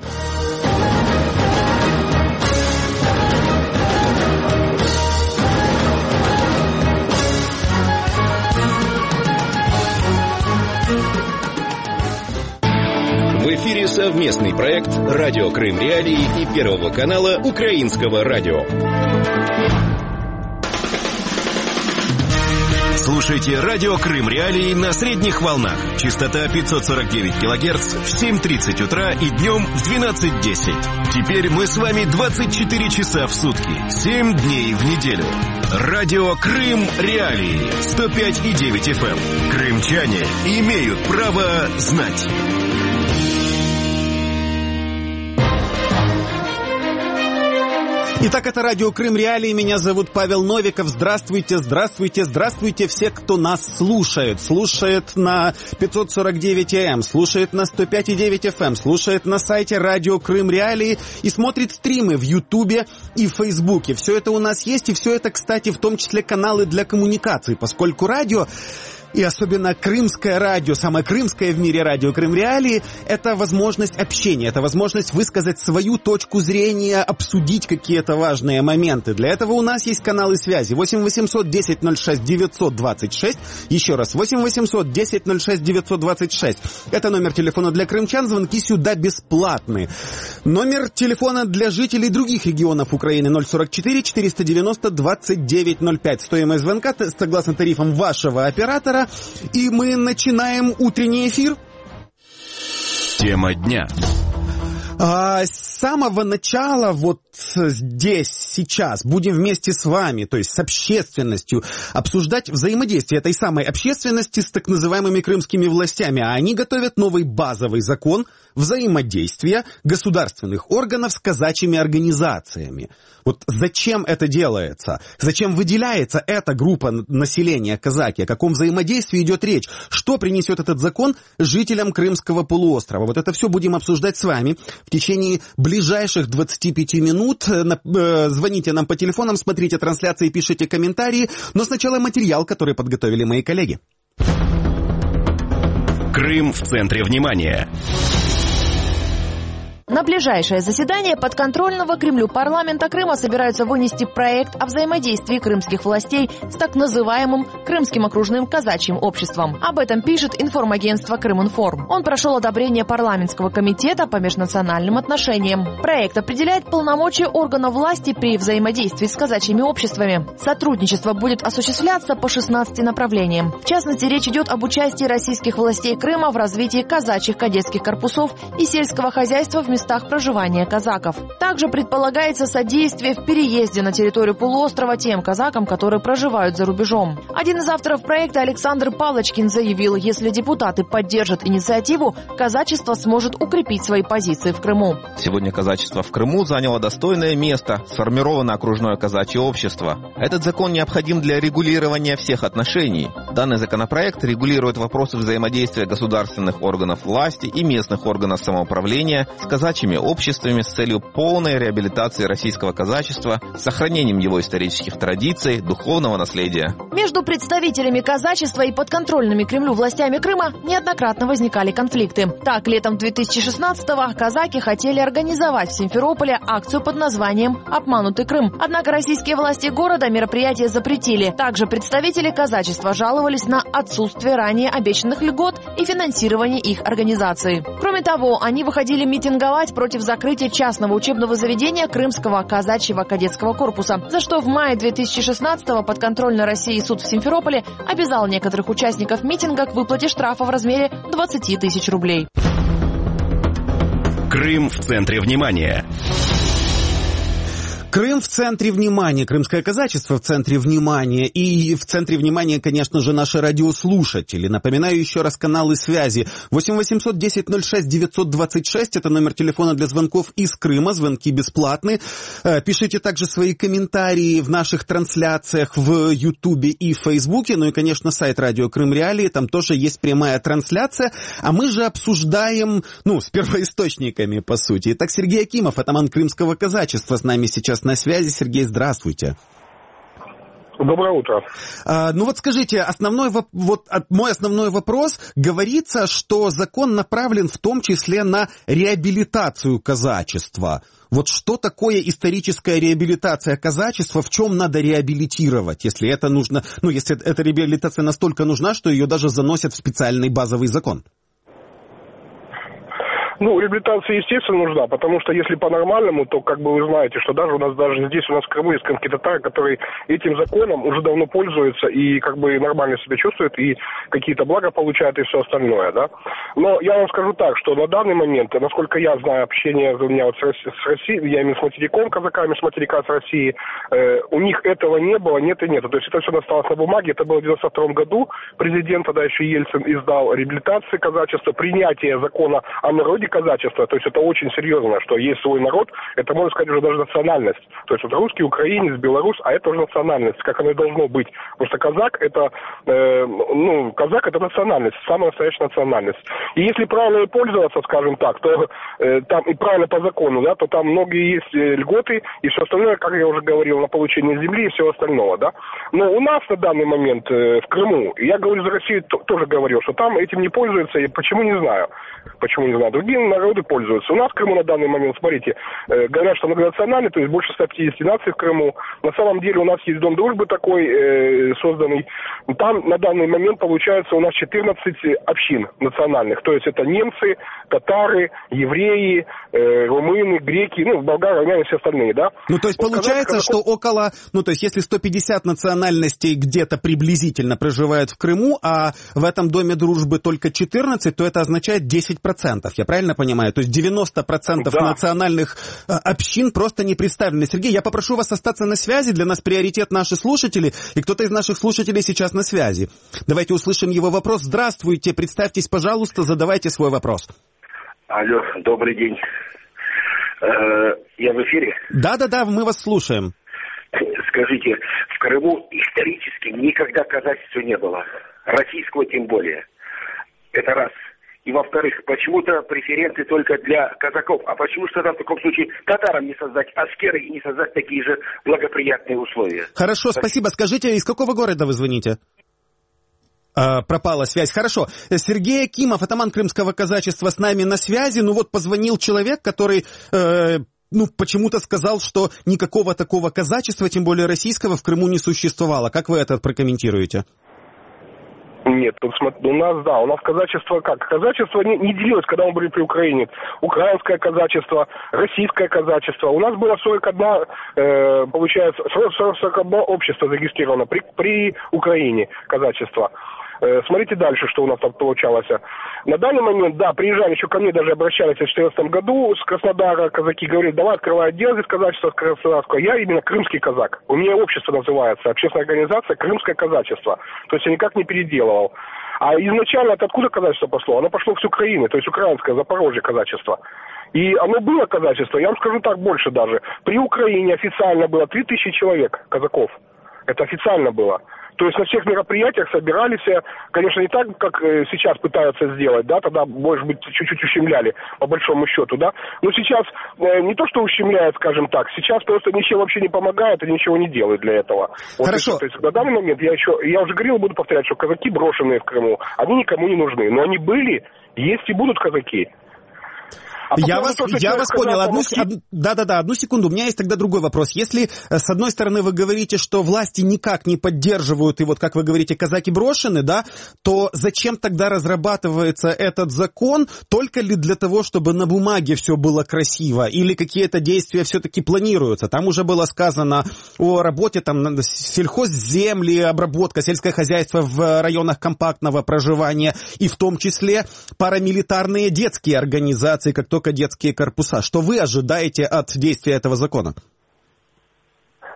В эфире совместный проект «Радио Крым Реалии» и Первого канала Украинского радио. Слушайте «Радио Крым Реалии» на средних волнах. Частота пятьсот сорок девять килогерц в семь тридцать утра и днем в двенадцать десять. Теперь мы с вами двадцать четыре часа в сутки, семь дней в неделю. «Радио Крым Реалии» сто пять и девять эф эм. Крымчане имеют право знать. Итак, это радио Крым Реалии. Меня зовут Павел Новиков. Здравствуйте, здравствуйте, здравствуйте все, кто нас слушает. Слушает на пятьсот сорок девять эй эм, слушает на сто пять и девять эф эм, слушает на сайте радио Крым Реалии и смотрит стримы в Ютубе и в Фейсбуке. Все это у нас есть, и все это, кстати, в том числе каналы для коммуникации, поскольку радио, и особенно крымское радио, самое крымское в мире радио Крым Реалии, это возможность общения, это возможность высказать свою точку зрения, обсудить какие-то важные моменты. Для этого у нас есть каналы связи. восемь восемьсот десять ноль шесть девятьсот двадцать шесть. Еще раз, восемь восемьсот десять ноль шесть девятьсот двадцать шесть. Это номер телефона для крымчан, звонки сюда бесплатные. Номер телефона для жителей других регионов Украины ноль сорок четыре четыреста девяносто двадцать девять ноль пять. Стоимость звонка согласно тарифам вашего оператора. И мы начинаем утренний эфир. Тема дня. А, с самого начала, вот здесь, сейчас, будем вместе с вами, то есть с общественностью, обсуждать взаимодействие этой самой общественности с так называемыми крымскими властями. А они готовят новый базовый закон взаимодействия государственных органов с казачьими организациями. Вот зачем это делается? Зачем выделяется эта группа населения казаки? О каком взаимодействии идет речь? Что принесет этот закон жителям Крымского полуострова? Вот это все будем обсуждать с вами в течение ближайших двадцати пяти минут. Звоните нам по телефонам, смотрите трансляции, пишите комментарии. Но сначала материал, который подготовили мои коллеги. Крым в центре внимания. На ближайшее заседание подконтрольного Кремлю парламента Крыма собираются вынести проект о взаимодействии крымских властей с так называемым Крымским окружным казачьим обществом. Об этом пишет информагентство Крыминформ. Он прошел одобрение парламентского комитета по межнациональным отношениям. Проект определяет полномочия органов власти при взаимодействии с казачьими обществами. Сотрудничество будет осуществляться по шестнадцати направлениям. В частности, речь идет об участии российских властей Крыма в развитии казачьих кадетских корпусов и сельского хозяйства в местах проживания казаков. Также предполагается содействие в переезде на территорию полуострова тем казакам, которые проживают за рубежом. Один из авторов проекта, Александр Палочкин, заявил, если депутаты поддержат инициативу, казачество сможет укрепить свои позиции в Крыму. Сегодня казачество в Крыму заняло достойное место, сформировано окружное казачье общество. Этот закон необходим для регулирования всех отношений. Данный законопроект регулирует вопросы взаимодействия государственных органов власти и местных органов самоуправления с казачьими обществами с целью полной реабилитации российского казачества, сохранением его исторических традиций, духовного наследия. Между представителями казачества и подконтрольными Кремлю властями Крыма неоднократно возникали конфликты. Так, летом две тысячи шестнадцатого казаки хотели организовать в Симферополе акцию под названием «Обманутый Крым». Однако российские власти города мероприятие запретили. Также представители казачества жаловались на отсутствие ранее обещанных льгот и финансирование их организации. Кроме того, они выходили митинговать против закрытия частного учебного заведения Крымского казачьего кадетского корпуса, за что в мае две тысячи шестнадцатого подконтрольный России суд в Симферополе обязал некоторых участников митинга к выплате штрафа в размере двадцати тысяч рублей. Крым в центре внимания. Крым в центре внимания, крымское казачество в центре внимания, и в центре внимания, конечно же, наши радиослушатели. Напоминаю еще раз каналы связи. восемь восемьсот десять ноль шесть девятьсот двадцать шесть, это номер телефона для звонков из Крыма, звонки бесплатны. Пишите также свои комментарии в наших трансляциях в Ютубе и Фейсбуке, ну и, конечно, сайт Радио Крым Реалии, там тоже есть прямая трансляция, а мы же обсуждаем, ну, с первоисточниками, по сути. Итак, Сергей Акимов, атаман крымского казачества, с нами сейчас на связи. Сергей, здравствуйте. Доброе утро. А, ну вот скажите, основной, вот, мой основной вопрос. Говорится, что закон направлен в том числе на реабилитацию казачества. Вот что такое историческая реабилитация казачества, в чем надо реабилитировать, если это нужно, ну, если эта реабилитация настолько нужна, что ее даже заносят в специальный базовый закон? Ну, реабилитация, естественно, нужна, потому что если по-нормальному, то, как бы вы знаете, что даже у нас, даже здесь у нас в Крыму есть крымские татары, которые этим законом уже давно пользуются и как бы нормально себя чувствуют, и какие-то блага получают, и все остальное, да. Но я вам скажу так, что на данный момент, насколько я знаю общение у меня вот с, с Россией, я имею с материком, казаками с материка, с России, э, у них этого не было, нет и нет. То есть это все осталось на бумаге, это было в девяносто втором году, президент тогда еще Ельцин издал реабилитацию казачества, принятие закона о народе казачества, то есть это очень серьезно, что есть свой народ, это, можно сказать, уже даже национальность. То есть вот русский, украинец, белорус, а это уже национальность, как оно и должно быть. Потому что казак это, э, ну, казак это национальность, самая настоящая национальность. И если правильно пользоваться, скажем так, то э, там и правильно по закону, да, то там многие есть льготы и все остальное, как я уже говорил, на получение земли и всего остального, да. Но у нас на данный момент э, в Крыму, я говорю за Россию, то, тоже говорил, что там этим не пользуются, и почему не знаю. Почему не знаю, другие народы пользуются. У нас в Крыму на данный момент, смотрите, э, говорят, что многонациональный, то есть больше ста пятидесяти наций в Крыму. На самом деле у нас есть Дом дружбы такой, э, созданный. Там на данный момент получается у нас четырнадцать общин национальных. То есть это немцы, татары, евреи, э, румыны, греки, ну, болгары, армяне и все остальные, да. Ну, то есть вот получается, казах, что около, ну, то есть если сто пятьдесят национальностей где-то приблизительно проживают в Крыму, а в этом Доме дружбы только четырнадцать, то это означает десять процентов, я правильно понимаю? То есть девяносто процентов да. национальных э, общин просто не представлены. Сергей, я попрошу вас остаться на связи, для нас приоритет наши слушатели, и кто-то из наших слушателей сейчас на связи. Давайте услышим его вопрос. Здравствуйте, представьтесь, пожалуйста, задавайте свой вопрос. Алло, добрый день. Э, я в эфире? Да-да-да, мы вас слушаем. Скажите, в Крыму исторически никогда казачества не было, российского тем более. Это раз. И, во-вторых, почему-то преференции только для казаков. А почему же тогда в таком случае татарам не создать аскеры и не создать такие же благоприятные условия? Хорошо, спасибо. Скажите, из какого города вы звоните? А, пропала связь. Хорошо. Сергей Акимов, атаман крымского казачества, с нами на связи. Ну вот позвонил человек, который... Э, ну, почему-то сказал, что никакого такого казачества, тем более российского, в Крыму не существовало. Как вы это прокомментируете? Нет, тут, у нас, да, у нас казачество как? Казачество не, не делилось, когда мы были при Украине. Украинское казачество, российское казачество. У нас было сорок одно, э, получается, сорок одно общество зарегистрировано при, при Украине казачество. Э, смотрите дальше, что у нас там получалось. На данный момент, да, приезжали, еще ко мне даже обращались в две тысячи четырнадцатом году с Краснодара, казаки говорили, давай открывай отдел здесь казачества краснодарского. Я именно крымский казак. У меня общество называется, общественная организация «Крымское казачество». То есть я никак не переделывал. А изначально это откуда казачество пошло? Оно пошло с Украины, то есть украинское, Запорожье казачество. И оно было казачество, я вам скажу так, больше даже. При Украине официально было три тысячи человек, казаков. Это официально было. То есть на всех мероприятиях собирались, конечно, не так, как сейчас пытаются сделать, да, тогда, может быть, чуть-чуть ущемляли, по большому счету, да. Но сейчас не то, что ущемляют, скажем так, сейчас просто ничего вообще не помогает и ничего не делает для этого. Вот. Хорошо. То есть на данный момент я еще, я уже говорил, буду повторять, что казаки брошенные в Крыму, они никому не нужны, но они были, есть и будут казаки. А я вас, я вас понял. Одну, од, да-да-да, одну секунду. У меня есть тогда другой вопрос. Если, с одной стороны, вы говорите, что власти никак не поддерживают, и вот, как вы говорите, казаки брошены, да, то зачем тогда разрабатывается этот закон? Только ли для того, чтобы на бумаге все было красиво? Или какие-то действия все-таки планируются? Там уже было сказано о работе, там, сельхозземли, обработка, сельское хозяйство в районах компактного проживания, и в том числе парамилитарные детские организации, как то только детские корпуса. Что вы ожидаете от действия этого закона?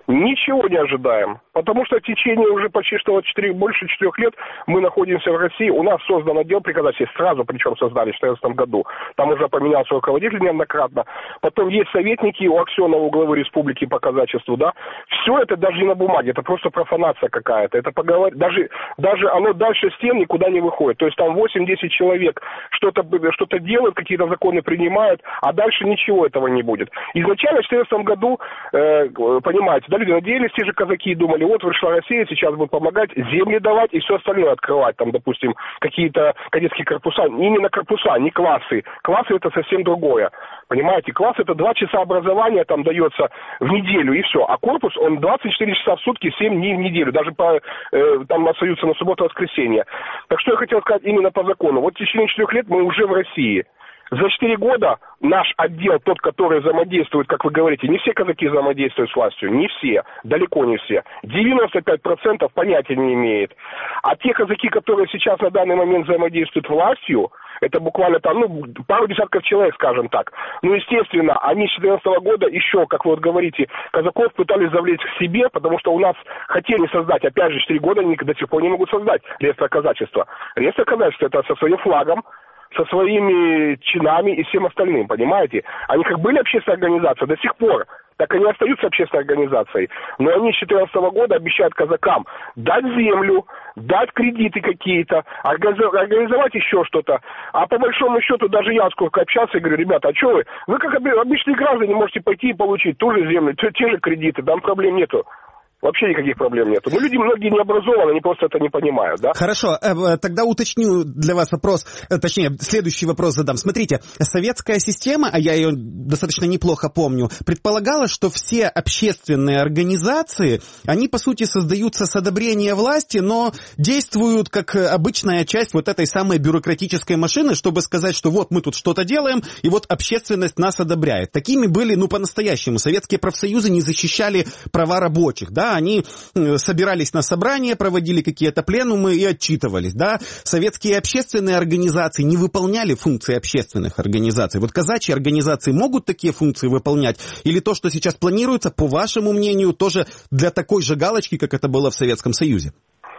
Ничего не ожидаем, потому что в течение уже почти что четыре, больше четырех лет мы находимся в России. У нас создан отдел при казачестве, сразу причем создали в две тысячи четырнадцатом году. Там уже поменялся руководитель неоднократно. Потом есть советники у Аксенова, у главы республики по казачеству, да. Все это даже не на бумаге, это просто профанация какая-то. Это поговор... даже, даже оно дальше стен никуда не выходит. То есть там восемь-десять человек что-то, что-то делают, какие-то законы принимают, а дальше ничего этого не будет. Изначально в две тысячи четырнадцатом году, э, понимаете, да, люди надеялись, те же казаки думали, вот вышла Россия, сейчас будут помогать, земли давать и все остальное открывать, там, допустим, какие-то кадетские корпуса, именно корпуса, не классы. Классы это совсем другое, понимаете, класс это два часа образования там дается в неделю и все, а корпус он двадцать четыре часа в сутки, семь дней в неделю, даже по, э, там остаются на субботу-воскресенье. Так что я хотел сказать именно по закону, вот в течение четырех лет мы уже в России. За четыре года наш отдел, тот, который взаимодействует, как вы говорите, не все казаки взаимодействуют с властью, не все, далеко не все. девяносто пять процентов понятия не имеет. А те казаки, которые сейчас на данный момент взаимодействуют с властью, это буквально там, ну, пару десятков человек, скажем так. Ну, естественно, они с две тысячи четырнадцатого года еще, как вы вот говорите, казаков пытались завлечь к себе, потому что у нас хотели создать, опять же, четыре года они до сих пор не могут создать реестр казачества. Реестр казачества это со своим флагом, со своими чинами и всем остальным, понимаете? Они как были общественной организацией до сих пор, так они остаются общественной организацией. Но они с две тысячи четырнадцатого года обещают казакам дать землю, дать кредиты какие-то, организовать еще что-то. А по большому счету, даже я сколько общался, и говорю, ребята, а что вы? Вы как обычные граждане можете пойти и получить ту же землю, те же кредиты, там проблем нету. Вообще никаких проблем нет. Но люди многие не образованы, они просто это не понимают, да? Хорошо, тогда уточню для вас вопрос, точнее, следующий вопрос задам. Смотрите, советская система, а я ее достаточно неплохо помню, предполагала, что все общественные организации, они, по сути, создаются с одобрения власти, но действуют как обычная часть вот этой самой бюрократической машины, чтобы сказать, что вот мы тут что-то делаем, и вот общественность нас одобряет. Такими были, ну, по-настоящему. Советские профсоюзы не защищали права рабочих, да, они собирались на собрания, проводили какие-то пленумы и отчитывались, да. Советские общественные организации не выполняли функции общественных организаций. Вот казачьи организации могут такие функции выполнять? Или то, что сейчас планируется, по вашему мнению, тоже для такой же галочки, как это было в Советском Союзе?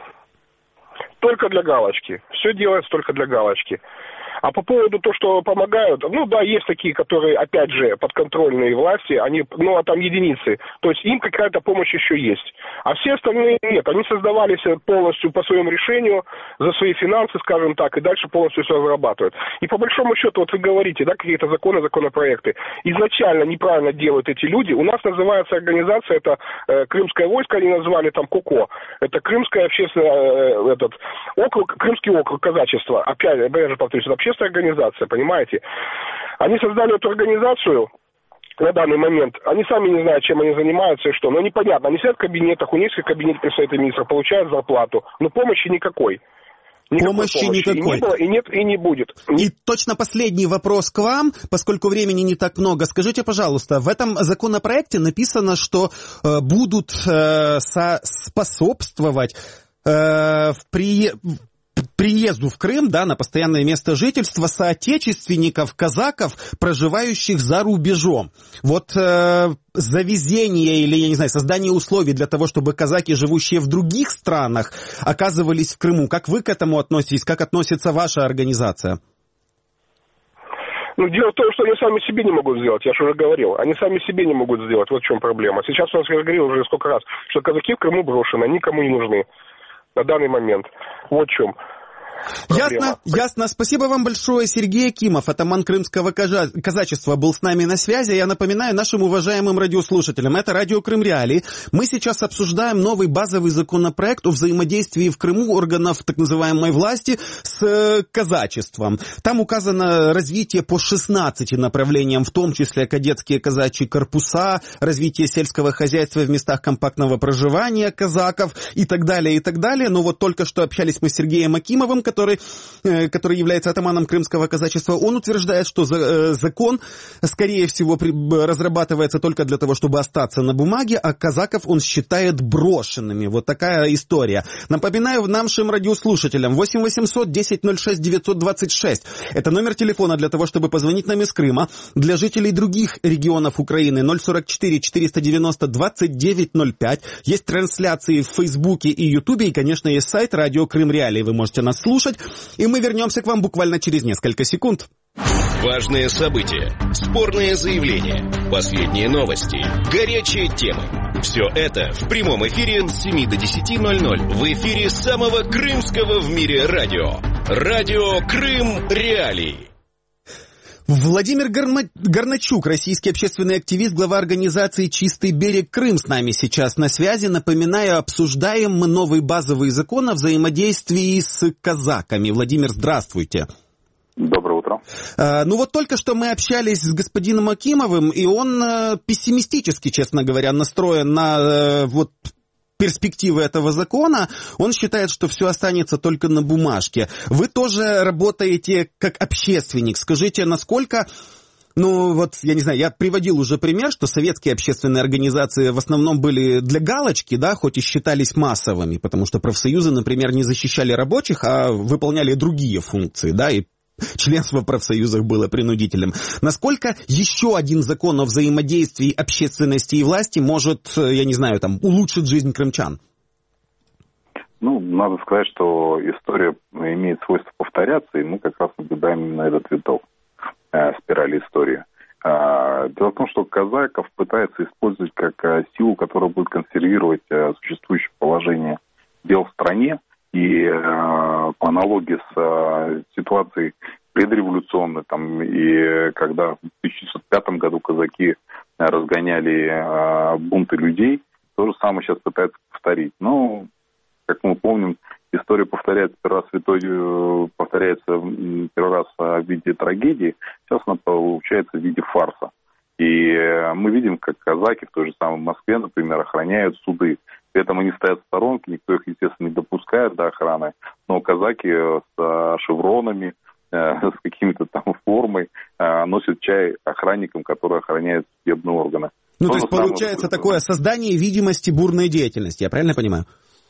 Только для галочки. Все делается только для галочки. А по поводу того, что помогают, ну да, есть такие, которые, опять же, подконтрольные власти, они, ну, а там единицы, то есть им какая-то помощь еще есть. А все остальные нет, они создавались полностью по своему решению, за свои финансы, скажем так, и дальше полностью все разрабатывают. И по большому счету, вот вы говорите, да, какие-то законы, законопроекты, изначально неправильно делают эти люди. У нас называется организация, это э, Крымское войско, они назвали там КОКО, это Крымское общественное, э, этот, округ, Крымский округ казачества, опять, я же повторюсь, это общественная организация, понимаете? Они создали эту организацию на данный момент. Они сами не знают, чем они занимаются и что. Но непонятно. Они сидят в кабинетах, у них в кабинете представителей министра, получают зарплату. Но помощи никакой. Никакой помощи, помощи никакой. И не было, и нет, и не будет. И точно последний вопрос к вам, поскольку времени не так много. Скажите, пожалуйста, в этом законопроекте написано, что э, будут э, со- способствовать э, в при... приезду в Крым, да, на постоянное место жительства соотечественников, казаков, проживающих за рубежом. Вот э, завезение или, я не знаю, создание условий для того, чтобы казаки, живущие в других странах, оказывались в Крыму. Как вы к этому относитесь? Как относится ваша организация? Ну, дело в том, что они сами себе не могут сделать, я же уже говорил. Они сами себе не могут сделать, вот в чем проблема. Сейчас у нас, я говорил уже сколько раз, что казаки в Крыму брошены, они никому не нужны на данный момент. Вот в чем. Ясно, ясно. Спасибо вам большое. Сергей Акимов, атаман крымского казачества, был с нами на связи. Я напоминаю нашим уважаемым радиослушателям, это радио Крым Реалии. Мы сейчас обсуждаем новый базовый законопроект о взаимодействии в Крыму органов так называемой власти с казачеством. Там указано развитие по шестнадцати направлениям, в том числе кадетские казачьи корпуса, развитие сельского хозяйства в местах компактного проживания казаков и так далее, и так далее. Но вот только что общались мы с Сергеем Акимовым, который, который является атаманом крымского казачества, он утверждает, что закон, скорее всего, разрабатывается только для того, чтобы остаться на бумаге, а казаков он считает брошенными. Вот такая история. Напоминаю нашим радиослушателям, восемь восемьсот десять ноль шесть девятьсот двадцать шесть. Это номер телефона для того, чтобы позвонить нам из Крыма. Для жителей других регионов Украины ноль сорок четыре четыреста девяносто двадцать девять ноль пять. Есть трансляции в Фейсбуке и Ютубе, и, конечно, есть сайт «Радио Крым Реалии». Вы можете нас слушать, и мы вернемся к вам буквально через несколько секунд. Важные события, спорные заявления, последние новости, горячие темы. Все это в прямом эфире с семи до десяти ноль ноль в эфире самого крымского в мире радио. Радио Крым Реалии. Владимир Горна... Горначук, российский общественный активист, глава организации «Чистый берег Крым» с нами сейчас на связи. Напоминаю, обсуждаем мы новый базовый закон о взаимодействии с казаками. Владимир, здравствуйте. Доброе утро. А, ну вот только что мы общались с господином Акимовым, и он а, пессимистически, честно говоря, настроен на а, вот... перспективы этого закона. Он считает, что все останется только на бумажке. Вы тоже работаете как общественник. Скажите, насколько... Ну, вот, я не знаю, я приводил уже пример, что советские общественные организации в основном были для галочки, да, хоть и считались массовыми, потому что профсоюзы, например, не защищали рабочих, а выполняли другие функции, да, и членство в профсоюзах было принудительным. Насколько еще один закон о взаимодействии общественности и власти может, я не знаю, там, улучшить жизнь крымчан? Ну, надо сказать, что история имеет свойство повторяться, и мы как раз наблюдаем именно этот виток э, спирали истории. Э, дело в том, что казаков пытаются использовать как э, силу, которая будет консервировать э, существующее положение дел в стране. И э, по аналогии с э, ситуацией предреволюционной, там, и когда в тысяча девятьсот пятом году казаки разгоняли э, бунты людей, то же самое сейчас пытаются повторить. Но, как мы помним, история повторяется первый раз, святой, повторяется первый раз в виде трагедии, сейчас она получается в виде фарса. И э, мы видим, как казаки в той же самой Москве, например, охраняют суды. При этом они стоят в сторонке, никто их, естественно, не допускает до охраны. Но казаки с шевронами, с какими-то там формой носят чай охранникам, которые охраняют судебные органы. Ну, то, то есть получается самое... такое создание видимости бурной деятельности, я правильно понимаю?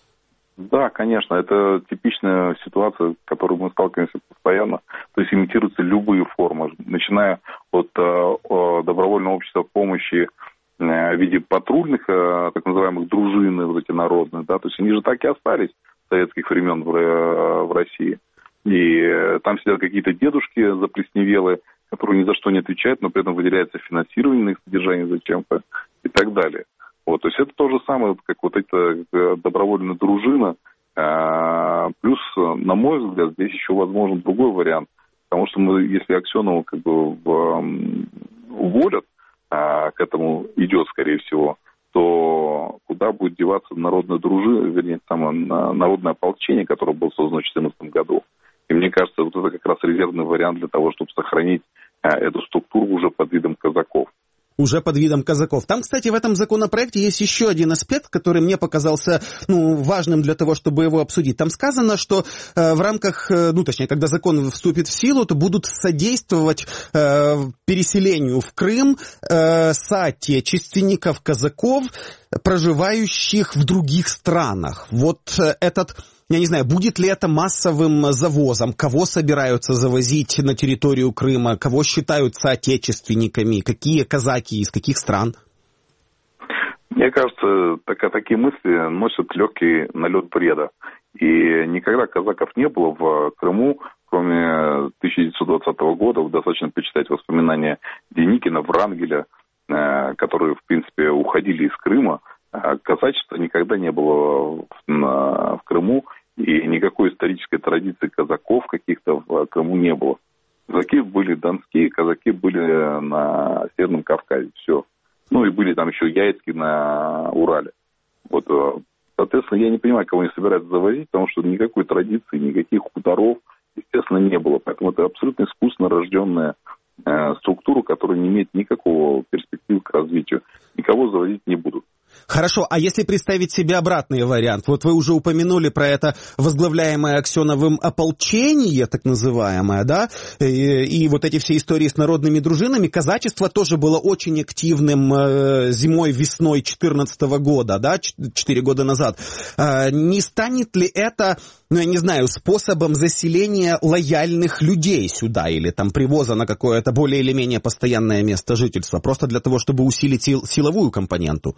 Да, конечно, это типичная ситуация, с которой мы сталкиваемся постоянно. То есть имитируются любые формы, начиная от добровольного общества помощи в виде патрульных, так называемых дружин, вот эти народные, да, то есть они же так и остались с советских времен в, в России. И там сидят какие-то дедушки заплесневелые, которые ни за что не отвечают, но при этом выделяется финансирование на их содержание зачем-то и так далее. Вот, то есть это то же самое, как вот эта добровольная дружина. Плюс, на мой взгляд, здесь еще возможен другой вариант, потому что мы, если Аксенову как бы в, уволят, к этому идет, скорее всего, то куда будет деваться народная дружина, вернее, самое народное ополчение, которое было создано в две тысячи четырнадцатом году. И мне кажется, вот это как раз резервный вариант для того, чтобы сохранить эту структуру уже под видом казаков. Уже под видом казаков. Там, кстати, в этом законопроекте есть еще один аспект, который мне показался, ну, важным для того, чтобы его обсудить. Там сказано, что э, в рамках, э, ну, точнее, когда закон вступит в силу, то будут содействовать э, переселению в Крым э, соотечественников казаков, проживающих в других странах. Вот э, этот... Я не знаю, будет ли это массовым завозом, кого собираются завозить на территорию Крыма, кого считают соотечественниками, какие казаки, из каких стран? Мне кажется, так, такие мысли носят легкий налет бреда. И никогда казаков не было в Крыму, кроме тысяча девятьсот двадцатого года. Достаточно почитать воспоминания Деникина, Врангеля, которые, в принципе, уходили из Крыма. Казачества никогда не было в Крыму, и никакой исторической традиции казаков каких-то в Крыму не было. Казаки были донские, казаки были на Северном Кавказе, все. Ну и были там еще яицкие на Урале. Вот, соответственно, я не понимаю, кого они собираются завозить, потому что никакой традиции, никаких хуторов, естественно, не было. Поэтому это абсолютно искусственно рожденная э, структура, которая не имеет никакого перспективы к развитию. Никого завозить не будут. Хорошо, а если представить себе обратный вариант? Вот вы уже упомянули про это возглавляемое Аксеновым ополчение, так называемое, да, и, и вот эти все истории с народными дружинами. Казачество тоже было очень активным э, зимой, весной две тысячи четырнадцатого года, да, четыре года назад. Э, не станет ли это, ну, я не знаю, способом заселения лояльных людей сюда или там привоза на какое-то более или менее постоянное место жительства, просто для того, чтобы усилить сил, силовую компоненту?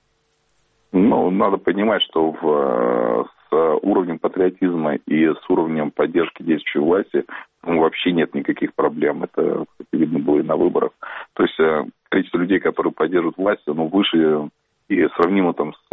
Ну, надо понимать, что в, с уровнем патриотизма и с уровнем поддержки действующей власти ну, вообще нет никаких проблем. Это, кстати, видно было и на выборах. То есть количество людей, которые поддерживают власть, ну, выше и сравнимо там с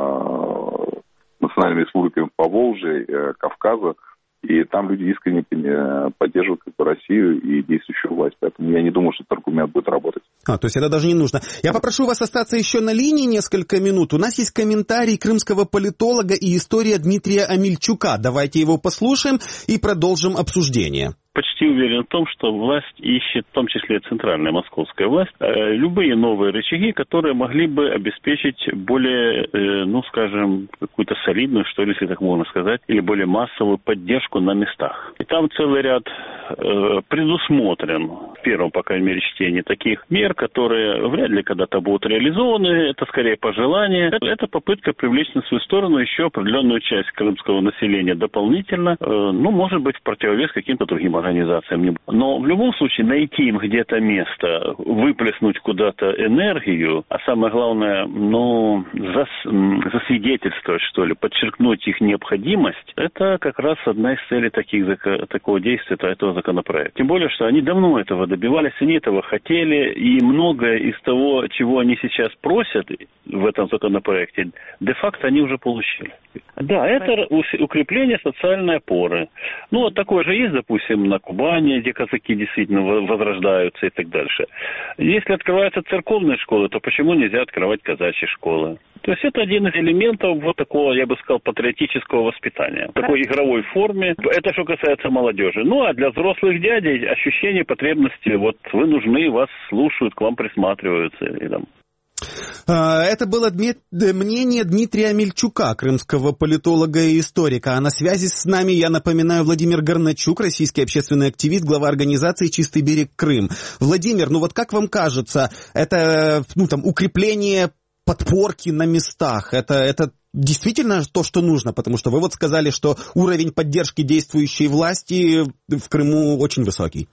э, национальными республиками Поволжья, э, Кавказа. И там люди искренне поддерживают как бы, Россию и действующую власть. Поэтому я не думаю, что этот аргумент будет работать. А, то есть это даже не нужно. Я попрошу вас остаться еще на линии несколько минут. У нас есть комментарий крымского политолога и история Дмитрия Амельчука. Давайте его послушаем и продолжим обсуждение. Почти уверен в том, что власть ищет, в том числе центральная московская власть, любые новые рычаги, которые могли бы обеспечить более, ну, скажем, какую-то солидную, что ли, если так можно сказать, или более массовую поддержку на местах. И там целый ряд предусмотрен, в первом, по крайней мере, чтении таких мер, которые вряд ли когда-то будут реализованы. Это скорее пожелание. Это попытка привлечь на свою сторону еще определенную часть крымского населения дополнительно, ну, может быть, в противовес каким-то другим организациям. организациям. Но в любом случае найти им где-то место, выплеснуть куда-то энергию, а самое главное, ну, зас, засвидетельствовать, что ли, подчеркнуть их необходимость, это как раз одна из целей таких, такого действия, этого законопроекта. Тем более, что они давно этого добивались, они этого хотели, и многое из того, чего они сейчас просят в этом законопроекте, де-факто они уже получили. Да, это укрепление социальной опоры. Ну, вот такое же есть, допустим, на Кубани, где казаки действительно возрождаются и так дальше. Если открываются церковные школы, то почему нельзя открывать казачьи школы? То есть это один из элементов вот такого, я бы сказал, патриотического воспитания. В такой игровой форме. Это что касается молодежи. Ну, а для взрослых дядей ощущение потребности, вот вы нужны, вас слушают, к вам присматриваются. И там. Это было мнение Дмитрия Амельчука, крымского политолога и историка. А на связи с нами, я напоминаю, Владимир Горначук, российский общественный активист, глава организации «Чистый берег Крым». Владимир, ну вот как вам кажется, это ну, там, укрепление подпорки на местах, это, это действительно то, что нужно? Потому что вы вот сказали, что уровень поддержки действующей власти в Крыму очень высокий.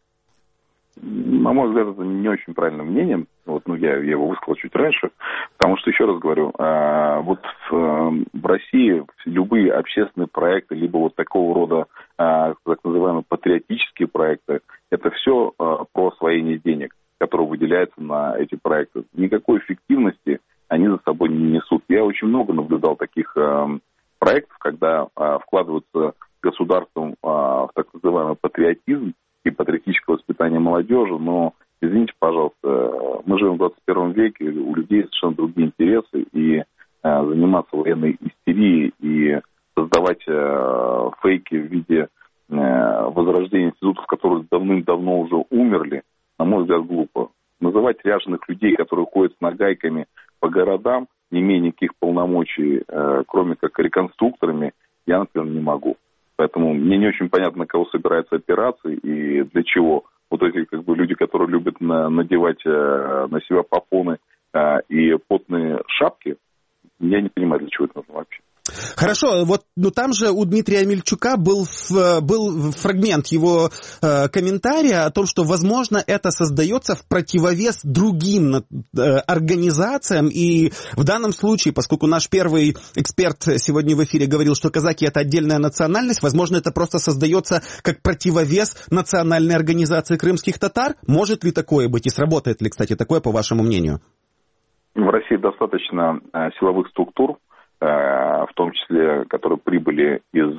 На мой взгляд, это не очень правильное мнение. Вот, ну, я, я его высказал чуть раньше, потому что, еще раз говорю, э, вот в, в России любые общественные проекты, либо вот такого рода э, так называемые патриотические проекты, это все э, про освоение денег, которые выделяются на эти проекты. Никакой эффективности они за собой не несут. Я очень много наблюдал таких э, проектов, когда э, вкладываются государством э, в так называемый патриотизм и патриотическое воспитание молодежи, но, извините, пожалуйста, мы живем в двадцать первом веке, у людей совершенно другие интересы, и э, заниматься военной истерией и создавать э, фейки в виде э, возрождения институтов, которые давным-давно уже умерли, на мой взгляд, глупо. Называть ряженых людей, которые ходят с нагайками по городам, не имея никаких полномочий, э, кроме как реконструкторами, я, например, не могу. Поэтому мне не очень понятно, на кого собираются операции и для чего. Вот эти как бы, люди, которые любят на, надевать э, на себя попоны э, и потные шапки, я не понимаю, для чего это нужно вообще. Хорошо, вот ну, там же у Дмитрия Амельчука был, был фрагмент его э, комментария о том, что, возможно, это создается в противовес другим э, организациям, и в данном случае, поскольку наш первый эксперт сегодня в эфире говорил, что казаки — это отдельная национальность, возможно, это просто создается как противовес национальной организации крымских татар. Может ли такое быть, и сработает ли, кстати, такое, по вашему мнению? В России достаточно э, силовых структур, в том числе, которые прибыли из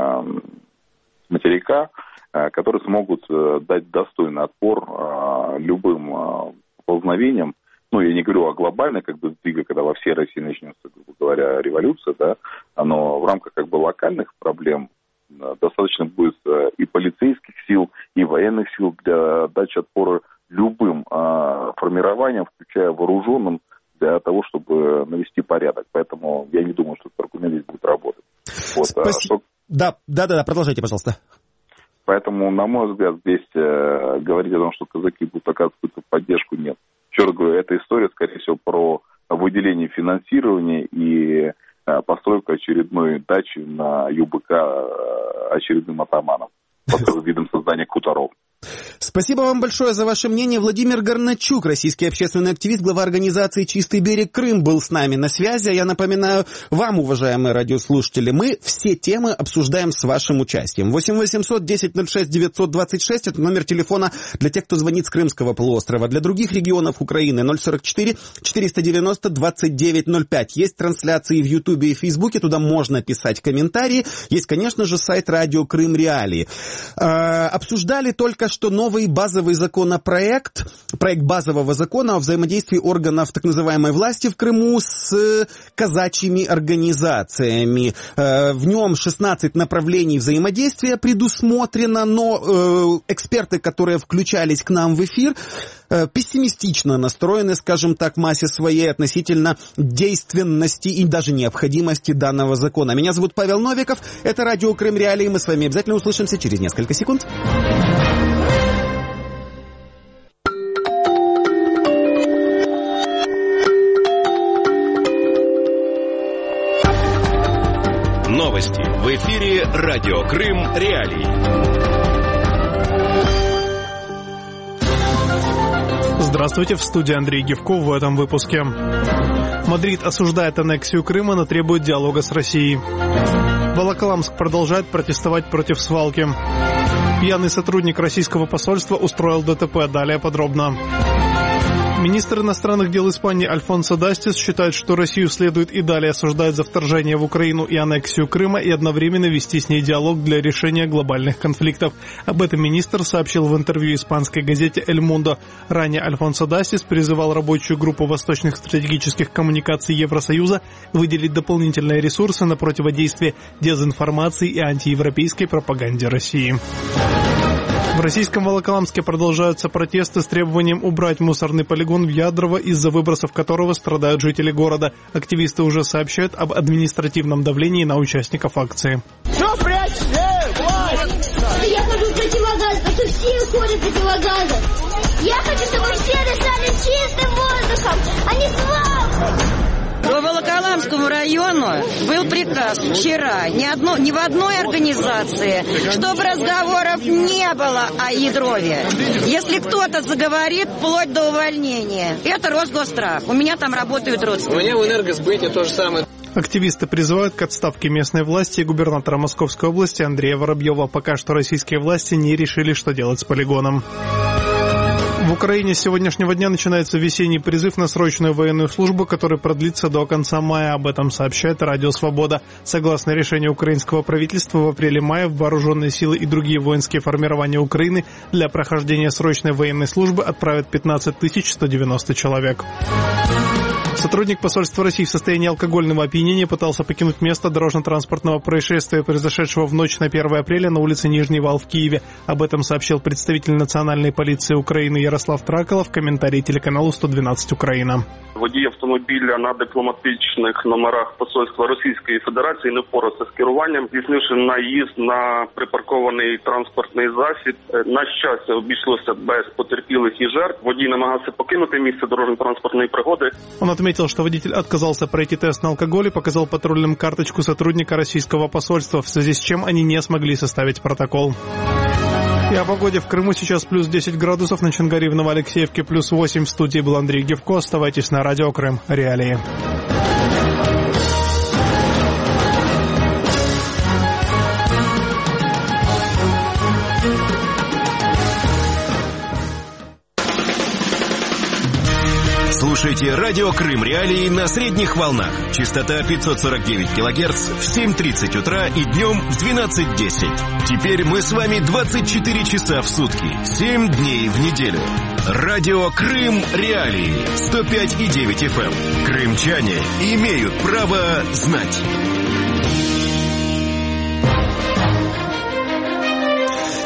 материка, которые смогут дать достойный отпор любым поползновениям. Ну, я не говорю о глобальной, как бы, сдвиге, когда во всей России начнется, грубо говоря, революция, да, но в рамках, как бы, локальных проблем достаточно будет и полицейских сил, и военных сил для дачи отпора любым формированиям, включая вооруженным, для того, чтобы навести порядок. Поэтому я не думаю, что этот аргумент здесь будет работать. Вот. Спасибо. А что... Да, да, да, продолжайте, пожалуйста. Поэтому, на мой взгляд, здесь э, говорить о том, что казаки будут оказывать какую-то поддержку, нет. Еще раз говорю, эта история, скорее всего, про выделение финансирования и э, постройку очередной дачи на ЮБК э, очередным атаманом под видом создания хуторов. Спасибо вам большое за ваше мнение. Владимир Горначук, российский общественный активист, глава организации «Чистый берег Крым», был с нами на связи. Я напоминаю вам, уважаемые радиослушатели, мы все темы обсуждаем с вашим участием. восемь восемьсот десять ноль шесть девятьсот двадцать шесть – это номер телефона для тех, кто звонит с Крымского полуострова. Для других регионов Украины ноль сорок четыре четыреста девяносто двадцать девять ноль пять. Есть трансляции в Ютубе и Фейсбуке, туда можно писать комментарии. Есть, конечно же, сайт «Радио Крым Реалии». Э, обсуждали только что новый базовый законопроект, проект базового закона о взаимодействии органов так называемой власти в Крыму с казачьими организациями. В нем шестнадцать направлений взаимодействия предусмотрено, но эксперты, которые включались к нам в эфир, пессимистично настроены, скажем так, в массе своей относительно действенности и даже необходимости данного закона. Меня зовут Павел Новиков, это Радио Крым Реалии, мы с вами обязательно услышимся через несколько секунд. Новости в эфире Радио Крым Реалии. Здравствуйте, в студии Андрей Гевков в этом выпуске. Мадрид осуждает аннексию Крыма, но требует диалога с Россией. Волоколамск продолжает протестовать против свалки. Пьяный сотрудник российского посольства устроил ДТП. Далее подробно. Министр иностранных дел Испании Альфонсо Дастис считает, что Россию следует и далее осуждать за вторжение в Украину и аннексию Крыма и одновременно вести с ней диалог для решения глобальных конфликтов. Об этом министр сообщил в интервью испанской газете «Эль Мундо». Ранее Альфонсо Дастис призывал рабочую группу восточных стратегических коммуникаций Евросоюза выделить дополнительные ресурсы на противодействие дезинформации и антиевропейской пропаганде России. В российском Волоколамске продолжаются протесты с требованием убрать мусорный полигон в Ядрово, из-за выбросов которого страдают жители города. Активисты уже сообщают об административном давлении на участников акции. Что прячешь? Я хочу противогаз, потому что все ходят противогазом. Я хочу, чтобы все дышали чистым воздухом, а не свалкой. По Волоколамскому району был приказ вчера ни, одно, ни в одной организации, чтобы разговоров не было о Ядрове. Если кто-то заговорит, вплоть до увольнения. Это Росгосстрах. У меня там работают родственники. У меня в энергосбыте то же самое. Активисты призывают к отставке местной власти и губернатора Московской области Андрея Воробьева. Пока что российские власти не решили, что делать с полигоном. В Украине с сегодняшнего дня начинается весенний призыв на срочную военную службу, который продлится до конца мая. Об этом сообщает Радио Свобода. Согласно решению украинского правительства, в апреле-мае в вооруженные силы и другие воинские формирования Украины для прохождения срочной военной службы отправят пятнадцать тысяч сто девяносто человек. Сотрудник посольства России в состоянии алкогольного опьянения пытался покинуть место дорожно-транспортного происшествия, произошедшего в ночь на первое апреля на улице Нижний Вал в Киеве. Об этом сообщил представитель национальной полиции Украины Ярослав Траколов в комментарии телеканалу сто двенадцать Украина. Водій автомобіля на дипломатичних номерах посольства Російської Федерації не впорався з керуванням, здійснивши наїзд на припаркований транспортний засіб. На щастя, обійшлося без потерпілих і жертв. Водій намагався покинути місце дорожньо-транспортної пригоди. Он отметил, что водитель отказался пройти тест на алкоголь и показал патрульным карточку сотрудника российского посольства, в связи с чем они не смогли составить протокол. И о погоде в Крыму сейчас плюс десять градусов, на Чонгаре в Новоалексеевке плюс восемь. В студии был Андрей Гевко. Оставайтесь на Радио Крым Реалии. Слушайте Радио Крым Реалии на средних волнах. Частота пятьсот сорок девять килогерц в семь тридцать утра и днем в двенадцать десять. Теперь мы с вами двадцать четыре часа в сутки, семь дней в неделю. Радио Крым Реалии сто пять и девять эф эм. Крымчане имеют право знать.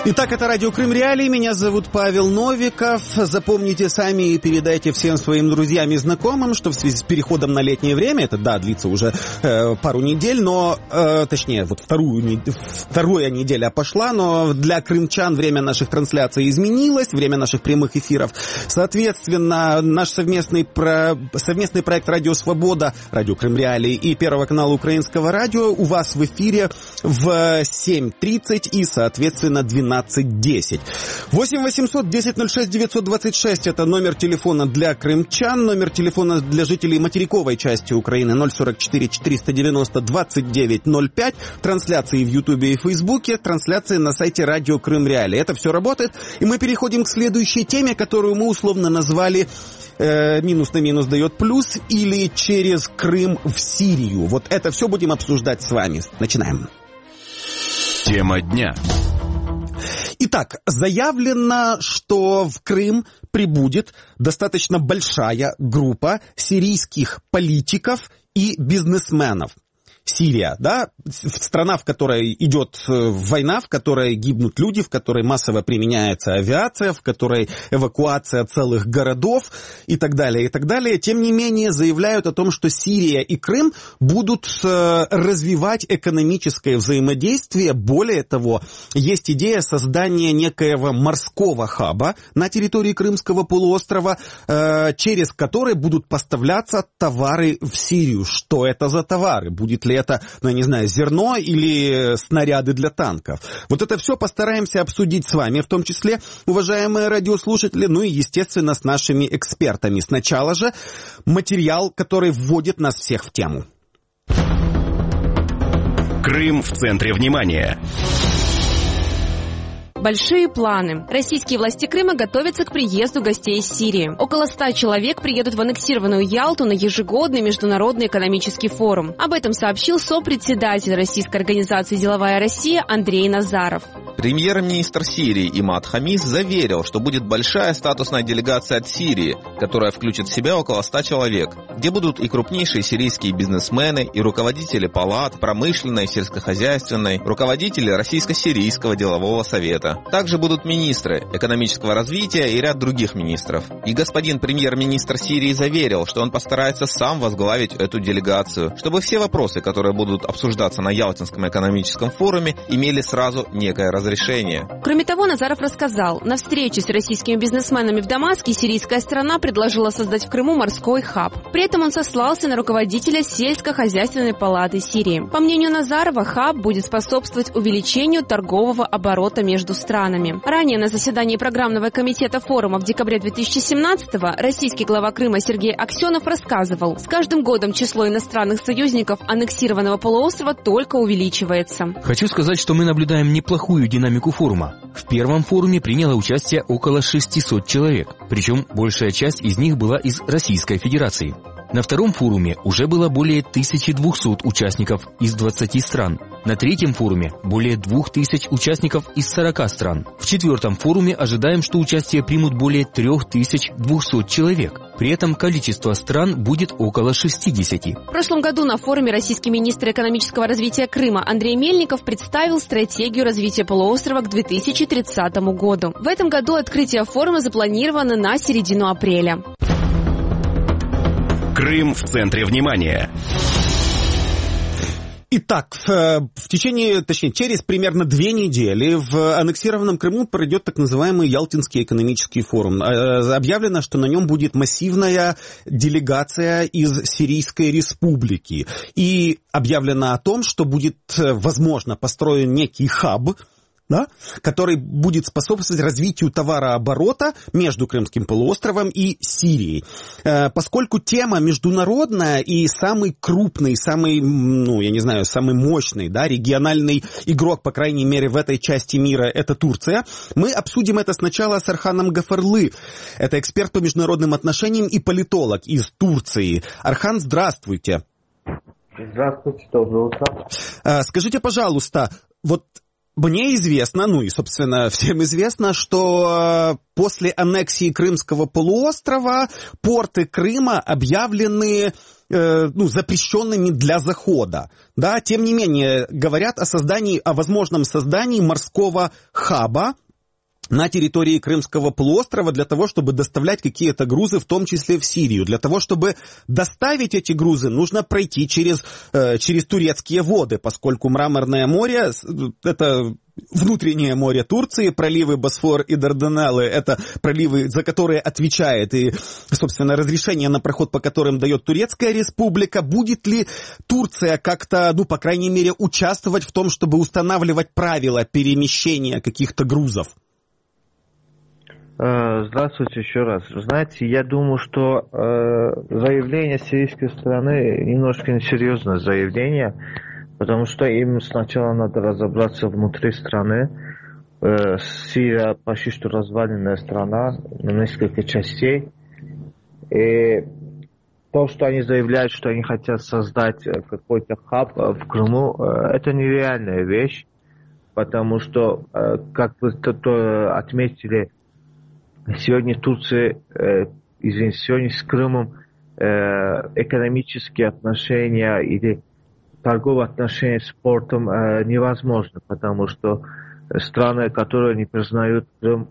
Итак, это радио Крым Реалии. Меня зовут Павел Новиков. Запомните сами и передайте всем своим друзьям и знакомым, что в связи с переходом на летнее время, это, да, длится уже э, пару недель, но, э, точнее, вот вторую, вторая неделя пошла, но для крымчан время наших трансляций изменилось, время наших прямых эфиров. Соответственно, наш совместный, про, совместный проект «Радио Свобода», радио Крым Реалии и Первого канала Украинского радио у вас в эфире в семь тридцать и, соответственно, двенадцать десять. восемь восемьсот десять ноль шесть девятьсот двадцать шесть это номер телефона для крымчан, номер телефона для жителей материковой части Украины ноль сорок четыре четыреста девяносто двадцать девять ноль пять, трансляции в Ютубе и Фейсбуке, трансляции на сайте Радио Крым Реалии. Это все работает, и мы переходим к следующей теме, которую мы условно назвали э, «Минус на минус дает плюс» или «Через Крым в Сирию». Вот это все будем обсуждать с вами. Начинаем. Тема дня. Итак, заявлено, что в Крым прибудет достаточно большая группа сирийских политиков и бизнесменов. Сирия, да, страна, в которой идет война, в которой гибнут люди, в которой массово применяется авиация, в которой эвакуация целых городов и так далее, и так далее. Тем не менее, заявляют о том, что Сирия и Крым будут развивать экономическое взаимодействие. Более того, есть идея создания некоего морского хаба на территории Крымского полуострова, через который будут поставляться товары в Сирию. Что это за товары? Будет ли это, ну, я не знаю, зерно или снаряды для танков. Вот это все постараемся обсудить с вами, в том числе, уважаемые радиослушатели, ну и, естественно, с нашими экспертами. Сначала же материал, который вводит нас всех в тему. Крым в центре внимания. Большие планы. Российские власти Крыма готовятся к приезду гостей из Сирии. Около ста человек приедут в аннексированную Ялту на ежегодный международный экономический форум. Об этом сообщил сопредседатель российской организации «Деловая Россия» Андрей Назаров. Премьер-министр Сирии Имад Хамис заверил, что будет большая статусная делегация от Сирии, которая включит в себя около ста человек, где будут и крупнейшие сирийские бизнесмены, и руководители палат, промышленной, сельскохозяйственной, руководители Российско-сирийского делового совета. Также будут министры экономического развития и ряд других министров. И господин премьер-министр Сирии заверил, что он постарается сам возглавить эту делегацию, чтобы все вопросы, которые будут обсуждаться на Ялтинском экономическом форуме, имели сразу некое разрешение. Кроме того, Назаров рассказал, на встрече с российскими бизнесменами в Дамаске сирийская сторона предложила создать в Крыму морской хаб. При этом он сослался на руководителя сельскохозяйственной палаты Сирии. По мнению Назарова, хаб будет способствовать увеличению торгового оборота между странами. Ранее на заседании программного комитета форума в декабре две тысячи семнадцатого российский глава Крыма Сергей Аксенов рассказывал, с каждым годом число иностранных союзников аннексированного полуострова только увеличивается. Хочу сказать, что мы наблюдаем неплохую динамику форума. В первом форуме приняло участие около шестисот человек, причем большая часть из них была из Российской Федерации. На втором форуме уже было более тысячи двухсот участников из двадцати стран. На третьем форуме более двух тысяч участников из сорока стран. В четвертом форуме ожидаем, что участие примут более трёх тысяч двухсот человек. При этом количество стран будет около шестидесяти. В прошлом году на форуме российский министр экономического развития Крыма Андрей Мельников представил стратегию развития полуострова к две тысячи тридцатому году. В этом году открытие форума запланировано на середину апреля. Крым в центре внимания. Итак, в, в течение, точнее, через примерно две недели в аннексированном Крыму пройдет так называемый Ялтинский экономический форум. Объявлено, что на нем будет массивная делегация из Сирийской республики. И объявлено о том, что будет, возможно, построен некий хаб, да, который будет способствовать развитию товарооборота между Крымским полуостровом и Сирией. Э, поскольку тема международная и самый крупный, самый, ну, я не знаю, самый мощный, да, региональный игрок, по крайней мере, в этой части мира, это Турция, мы обсудим это сначала с Арханом Гафарлы. Это эксперт по международным отношениям и политолог из Турции. Архан, здравствуйте. Здравствуйте, доброе утро. Э, скажите, пожалуйста, вот Мне известно, ну и, собственно, всем известно, что после аннексии Крымского полуострова порты Крыма объявлены э, ну, запрещенными для захода. Да? Тем не менее, говорят о создании, о возможном создании морского хаба на территории Крымского полуострова для того, чтобы доставлять какие-то грузы, в том числе в Сирию. Для того, чтобы доставить эти грузы, нужно пройти через, э, через турецкие воды, поскольку Мраморное море – это внутреннее море Турции, проливы Босфор и Дарданеллы – это проливы, за которые отвечает и, собственно, разрешение на проход, по которым дает Турецкая республика. Будет ли Турция как-то, ну, по крайней мере, участвовать в том, чтобы устанавливать правила перемещения каких-то грузов? Здравствуйте еще раз. Знаете, я думаю, что э, заявление сирийской стороны немножко несерьезное заявление, потому что им сначала надо разобраться внутри страны. Э, Сирия почти что разваленная страна на несколько частей. И то, что они заявляют, что они хотят создать какой-то хаб в Крыму, э, это нереальная вещь, потому что, э, как вы то отметили, сегодня Турция, э, извините, сегодня с Крымом э, экономические отношения или торговые отношения с портом э, невозможны, потому что страны, которые не признают Крым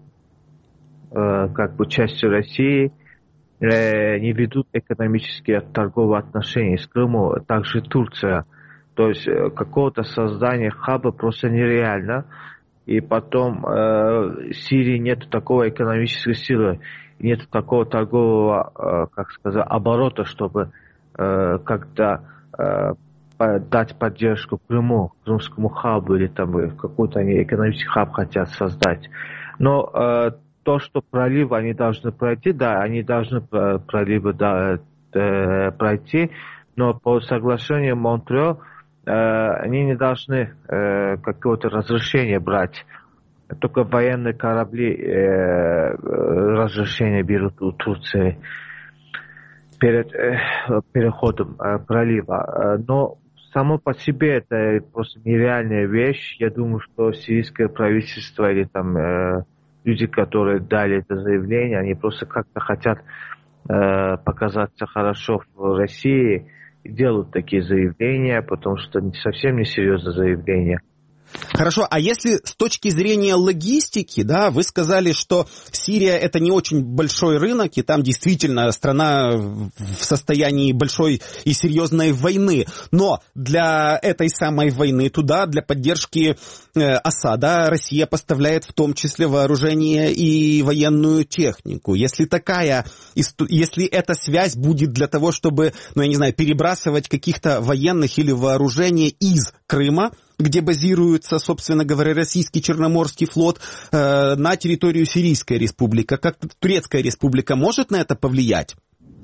э, как бы частью России, э, не ведут экономические торговые отношения с Крымом, также Турция. То есть э, какого-то создания хаба просто нереально. И потом э, в Сирии нет такого экономической силы, нет такого торгового, э, как сказать, оборота, чтобы э, как-то э, дать поддержку Крыму, крымскому хабу, или там какой-то они экономический хаб хотят создать. Но э, то, что проливы они должны пройти, да, они должны проливы да, э, пройти, но по соглашению Монтрео они не должны э, какого-то разрешения брать. Только военные корабли э, разрешение берут у Турции перед э, переходом э, пролива. Но само по себе это просто нереальная вещь. Я думаю, что сирийское правительство или там э, люди, которые дали это заявление, они просто как-то хотят э, показаться хорошо в России, делают такие заявления, потому что совсем несерьезное заявление. Хорошо, а если с точки зрения логистики, да, вы сказали, что Сирия это не очень большой рынок, и там действительно страна в состоянии большой и серьезной войны, но для этой самой войны туда, для поддержки э, Асада, Россия поставляет в том числе вооружение и военную технику. Если такая, если эта связь будет для того, чтобы, ну я не знаю, перебрасывать каких-то военных или вооружение из Крыма, где базируется, собственно говоря, российский Черноморский флот, э, на территорию Сирийской республики. Как Турецкая республика может на это повлиять?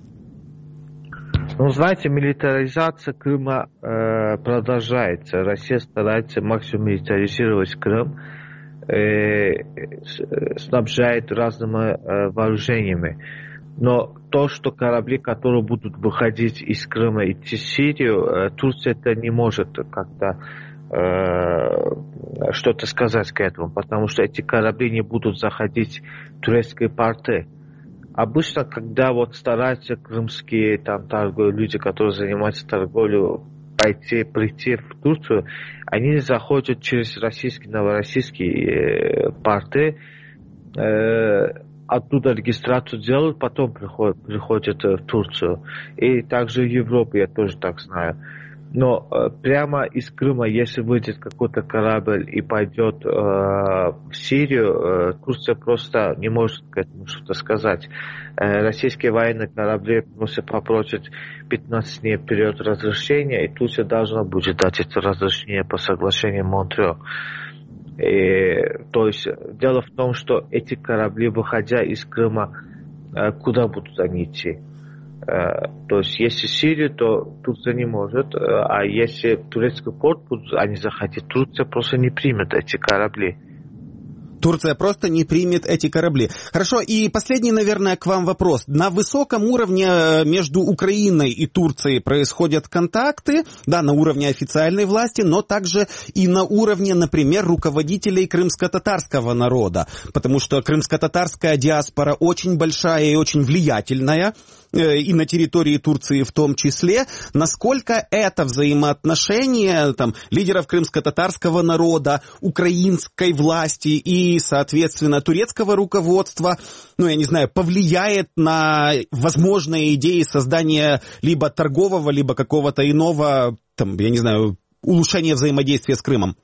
Ну, знаете, милитаризация Крыма э, продолжается. Россия старается максимум милитаризировать Крым, э, снабжает разными э, вооружениями. Но то, что корабли, которые будут выходить из Крыма и идти в Сирию, э, Турция это не может как-то что-то сказать к этому, потому что эти корабли не будут заходить в турецкие порты. Обычно, когда вот стараются крымские там торговые люди, которые занимаются торговлей, пойти, прийти в Турцию, они заходят через российские, новороссийские э, порты, э, оттуда регистрацию делают, потом приходят, приходят в Турцию. И также в Европе, я тоже так знаю. Но э, прямо из Крыма, если выйдет какой-то корабль и пойдет э, в Сирию, э, Турция просто не может к этому что-то сказать. Э, российские военные корабли просто попросят пятнадцать дней вперед разрешения, и Турция должна будет дать это разрешение по соглашению Монтрео. И, то есть дело в том, что эти корабли, выходя из Крыма, э, куда будут они идти? То есть, если Сирию, то Турция не может, а если в турецкий порт будут они заходить, Турция просто не примет эти корабли. Турция просто не примет эти корабли. Хорошо, и последний, наверное, к вам вопрос. На высоком уровне между Украиной и Турцией происходят контакты, да, на уровне официальной власти, но также и на уровне, например, руководителей крымско-татарского народа, потому что крымско-татарская диаспора очень большая и очень влиятельная, и на территории Турции в том числе. Насколько это взаимоотношение там, лидеров крымско-татарского народа, украинской власти и, соответственно, турецкого руководства, ну, я не знаю, повлияет на возможные идеи создания либо торгового, либо какого-то иного, там, я не знаю, улучшения взаимодействия с Крымом?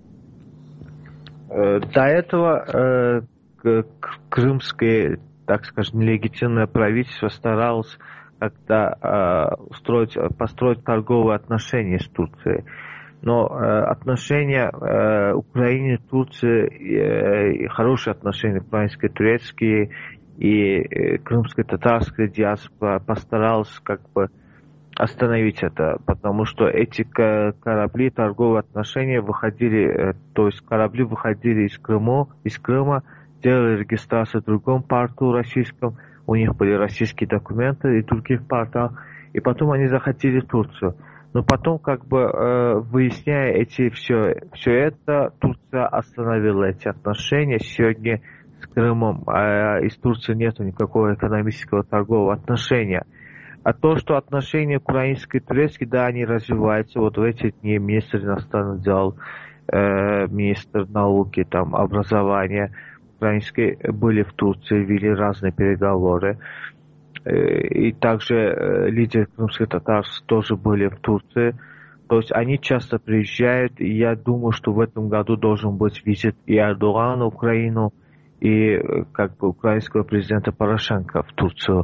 До этого э, крымские, так скажем, легитимное правительство старалось как-то э, устроить, построить торговые отношения с Турцией. Но э, отношения э, Украины, Турции, э, хорошие отношения украинско-турецкие и э, крымско-татарская диаспора постаралась как бы остановить это, потому что эти корабли, торговые отношения выходили, э, то есть корабли выходили из Крыма, из Крыма, делали регистрацию в другом порту российском, у них были российские документы и в других портах, и потом они захотели Турцию. Но потом, как бы, э, выясняя эти, все, все это, Турция остановила эти отношения. Сегодня с Крымом э, из Турции нет никакого экономического торгового отношения. А то, что отношения украинские и турецкие, да, они развиваются. Вот в эти дни министр иностранных дел, э, министр науки, там, образования украинские были в Турции, вели разные переговоры. И также лидеры крымских татарств тоже были в Турции. То есть они часто приезжают, и я думаю, что в этом году должен быть визит и Эрдогана в Украину, и как бы украинского президента Порошенко в Турцию.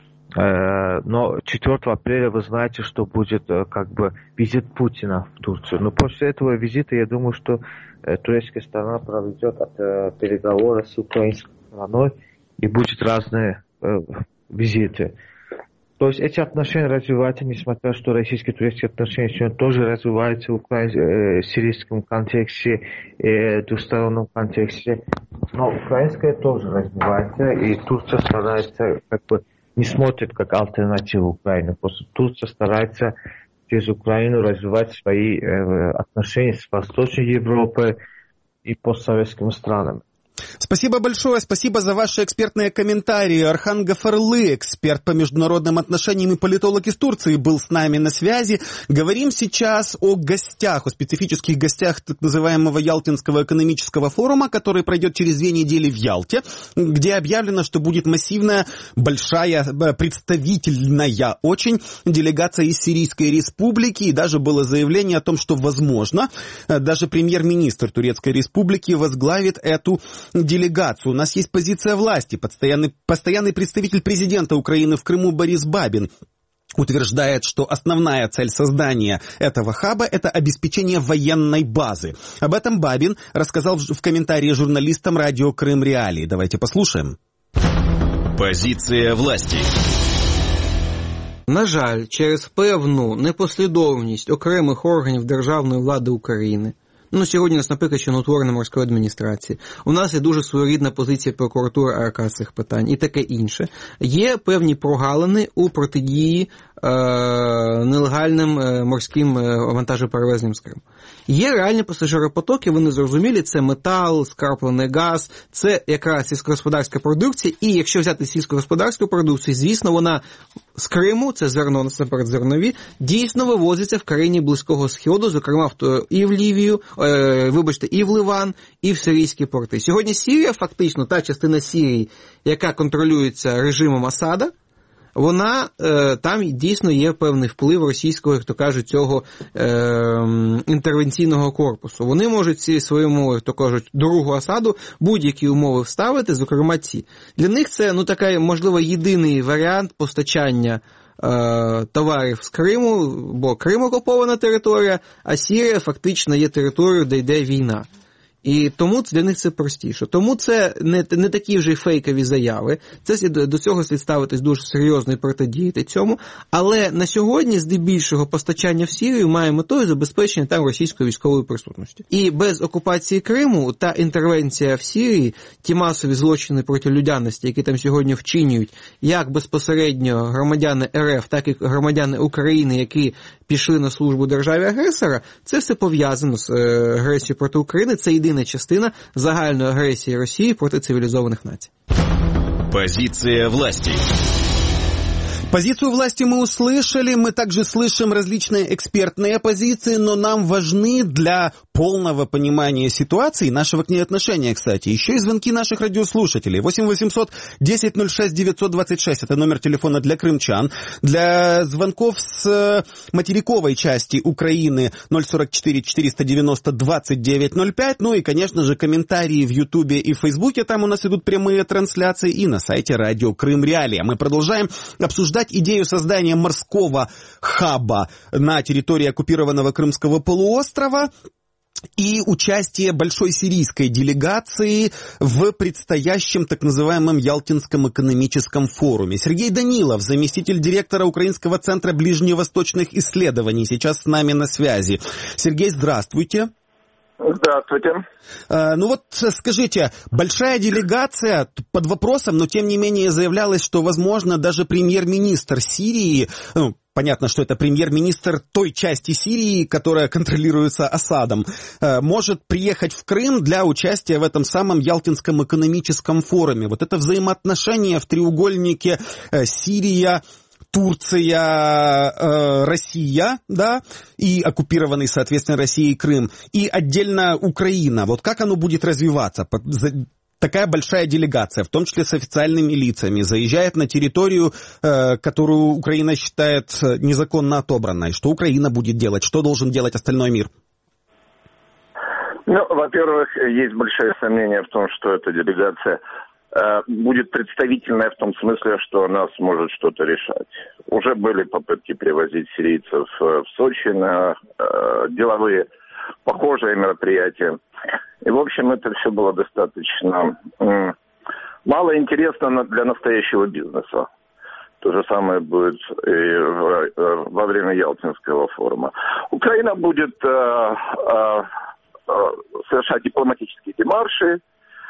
Но четвёртого апреля вы знаете, что будет как бы визит Путина в Турцию. Но после этого визита, я думаю, что турецкая сторона проведет переговоры с украинской стороной, и будет разные визиты. То есть эти отношения развиваются, несмотря на то, что российские и турецкие отношения сегодня тоже развиваются в украинском, сирийском контексте, э, двустороннем контексте. Но украинская тоже развивается, и Турция старается, как бы, не смотрит как альтернативу Украине. Просто Турция старается через Украину развивать свои э, отношения с Восточной Европой и постсоветскими странами. Спасибо большое, спасибо за ваши экспертные комментарии. Орхан Гафарлы, эксперт по международным отношениям и политолог из Турции, был с нами на связи. Говорим сейчас о гостях, о специфических гостях так называемого Ялтинского экономического форума, который пройдет через две недели в Ялте, где объявлено, что будет массивная, большая, представительная очень делегация из Сирийской республики, и даже было заявление о том, что, возможно, даже премьер-министр Турецкой республики возглавит эту делегацию. У нас есть позиция власти. Постоянный, постоянный представитель президента Украины в Крыму Борис Бабин утверждает, что основная цель создания этого хаба – это обеспечение военной базы. Об этом Бабин рассказал в комментарии журналистам радио Крым Реалии. Давайте послушаем. Позиция власти. На жаль, через певну непослідовність окремих органів державної влади України, ну, сьогодні у нас, наприклад, ще неутворена морської адміністрації. У нас є дуже своєрідна позиція прокуратури АРК з цих питань і таке інше. Є певні прогалини у протидії е, нелегальним е, морським е, вантажоперевезенням з Криму. Є реальні пасажиропотоки, вони зрозумілі, це метал, скраплений газ, це якраз сільськогосподарська продукція, і якщо взяти сільськогосподарську продукцію, звісно, вона з Криму, це зерно, насамперед зернові, дійсно вивозиться в країні Близького Сходу, зокрема і в Лівію, е, вибачте, і в Ливан, і в сирійські порти. Сьогодні Сирія, фактично, та частина Сирії, яка контролюється режимом Асада, вона, е, там дійсно є певний вплив російського, як то кажуть, цього е, інтервенційного корпусу. Вони можуть ці своєму, як то кажуть, другу Асаду будь-які умови вставити, зокрема ці. Для них це, ну, такий, можливо, єдиний варіант постачання е, товарів з Криму, бо Крим окупована територія, а Сирія фактично є територією, де йде війна. І тому для них це простіше. Тому це не, не такі вже фейкові заяви. Це до цього слід ставитись дуже серйозно і протидіяти цьому. Але на сьогодні здебільшого постачання в Сирію має метою забезпечення там російської військової присутності. І без окупації Криму та інтервенція в Сирії, ті масові злочини проти людяності, які там сьогодні вчинюють, як безпосередньо громадяни РФ, так і громадяни України, які пішли на службу державі-агресора, це все пов'язано з агресією проти України. Це єдина частина загальної агресії Росії проти цивілізованих націй. Позиция власти. Позицию власти мы услышали, мы также слышим различные экспертные позиции, но нам важны для полного понимания ситуации, нашего к ней отношения, кстати, еще и звонки наших радиослушателей. восемь восемьсот десять ноль шесть девятьсот двадцать шесть, это номер телефона для крымчан. Для звонков с материковой части Украины ноль сорок четыре четыреста девяносто двадцать девять ноль пять. Ну и, конечно же, комментарии в Ютубе и в Фейсбуке, там у нас идут прямые трансляции, и на сайте радио Крым Реалия. Мы продолжаем обсуждать идею создания морского хаба на территории оккупированного Крымского полуострова и участие большой сирийской делегации в предстоящем так называемом Ялтинском экономическом форуме. Сергей Данилов, заместитель директора Украинского центра ближневосточных исследований, сейчас с нами на связи. Сергей, здравствуйте. Здравствуйте. А, ну вот скажите, большая делегация под вопросом, но тем не менее заявлялось, что, возможно, даже премьер-министр Сирии, ну, понятно, что это премьер-министр той части Сирии, которая контролируется Асадом, может приехать в Крым для участия в этом самом Ялтинском экономическом форуме. Вот это взаимоотношения в треугольнике Сирия, Турция, э, Россия, да, и оккупированный, соответственно, Россией Крым, и отдельно Украина. Вот как оно будет развиваться? Такая большая делегация, в том числе с официальными лицами, заезжает на территорию, э, которую Украина считает незаконно отобранной. Что Украина будет делать? Что должен делать остальной мир? Ну, во-первых, есть большое сомнение в том, что эта делегация будет представительная в том смысле, что она сможет что-то решать. Уже были попытки привозить сирийцев в Сочи на э, деловые похожие мероприятия. И, в общем, это все было достаточно э, мало интересно для настоящего бизнеса. То же самое будет и во время Ялтинского форума. Украина будет э, э, совершать дипломатические демарши,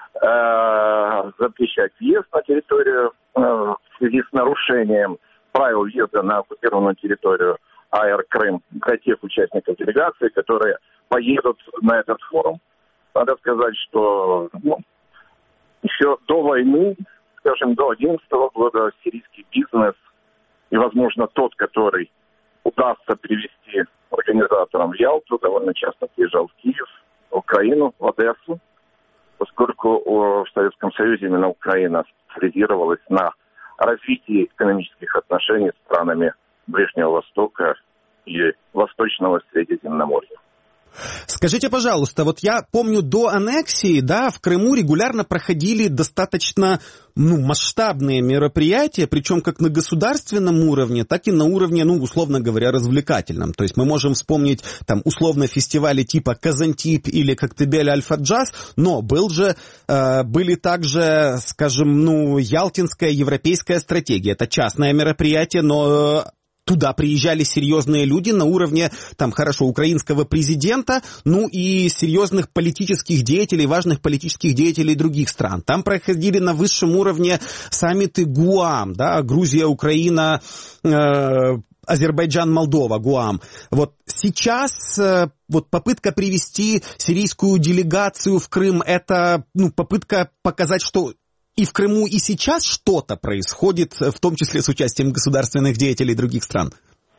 запрещать въезд на территорию в связи с нарушением правил въезда на оккупированную территорию АЭР Крым для тех участников делегации, которые поедут на этот форум. Надо сказать, что ну, еще до войны, скажем, до две тысячи одиннадцатого года сирийский бизнес и, возможно, тот, который удастся привести организаторам в Ялту, довольно часто приезжал в Киев, в Украину, в Одессу, поскольку в Советском Союзе именно Украина специализировалась на развитии экономических отношений с странами Ближнего Востока и Восточного Средиземноморья. Скажите, пожалуйста, вот я помню, до аннексии, да, в Крыму регулярно проходили достаточно, ну, масштабные мероприятия, причем как на государственном уровне, так и на уровне, ну, условно говоря, развлекательном. То есть мы можем вспомнить, там, условно, фестивали типа Казантип или Коктебель Альфа-Джаз, но был же, э, были также, скажем, ну, Ялтинская европейская стратегия. Это частное мероприятие, но... Туда приезжали серьезные люди на уровне, там, хорошо, украинского президента, ну и серьезных политических деятелей, важных политических деятелей других стран. Там проходили на высшем уровне саммиты ГУАМ, да, Грузия, Украина, э, Азербайджан, Молдова, ГУАМ. Вот сейчас э, вот попытка привести сирийскую делегацию в Крым, это, ну, попытка показать, что и в Крыму и сейчас что-то происходит, в том числе с участием государственных деятелей других стран?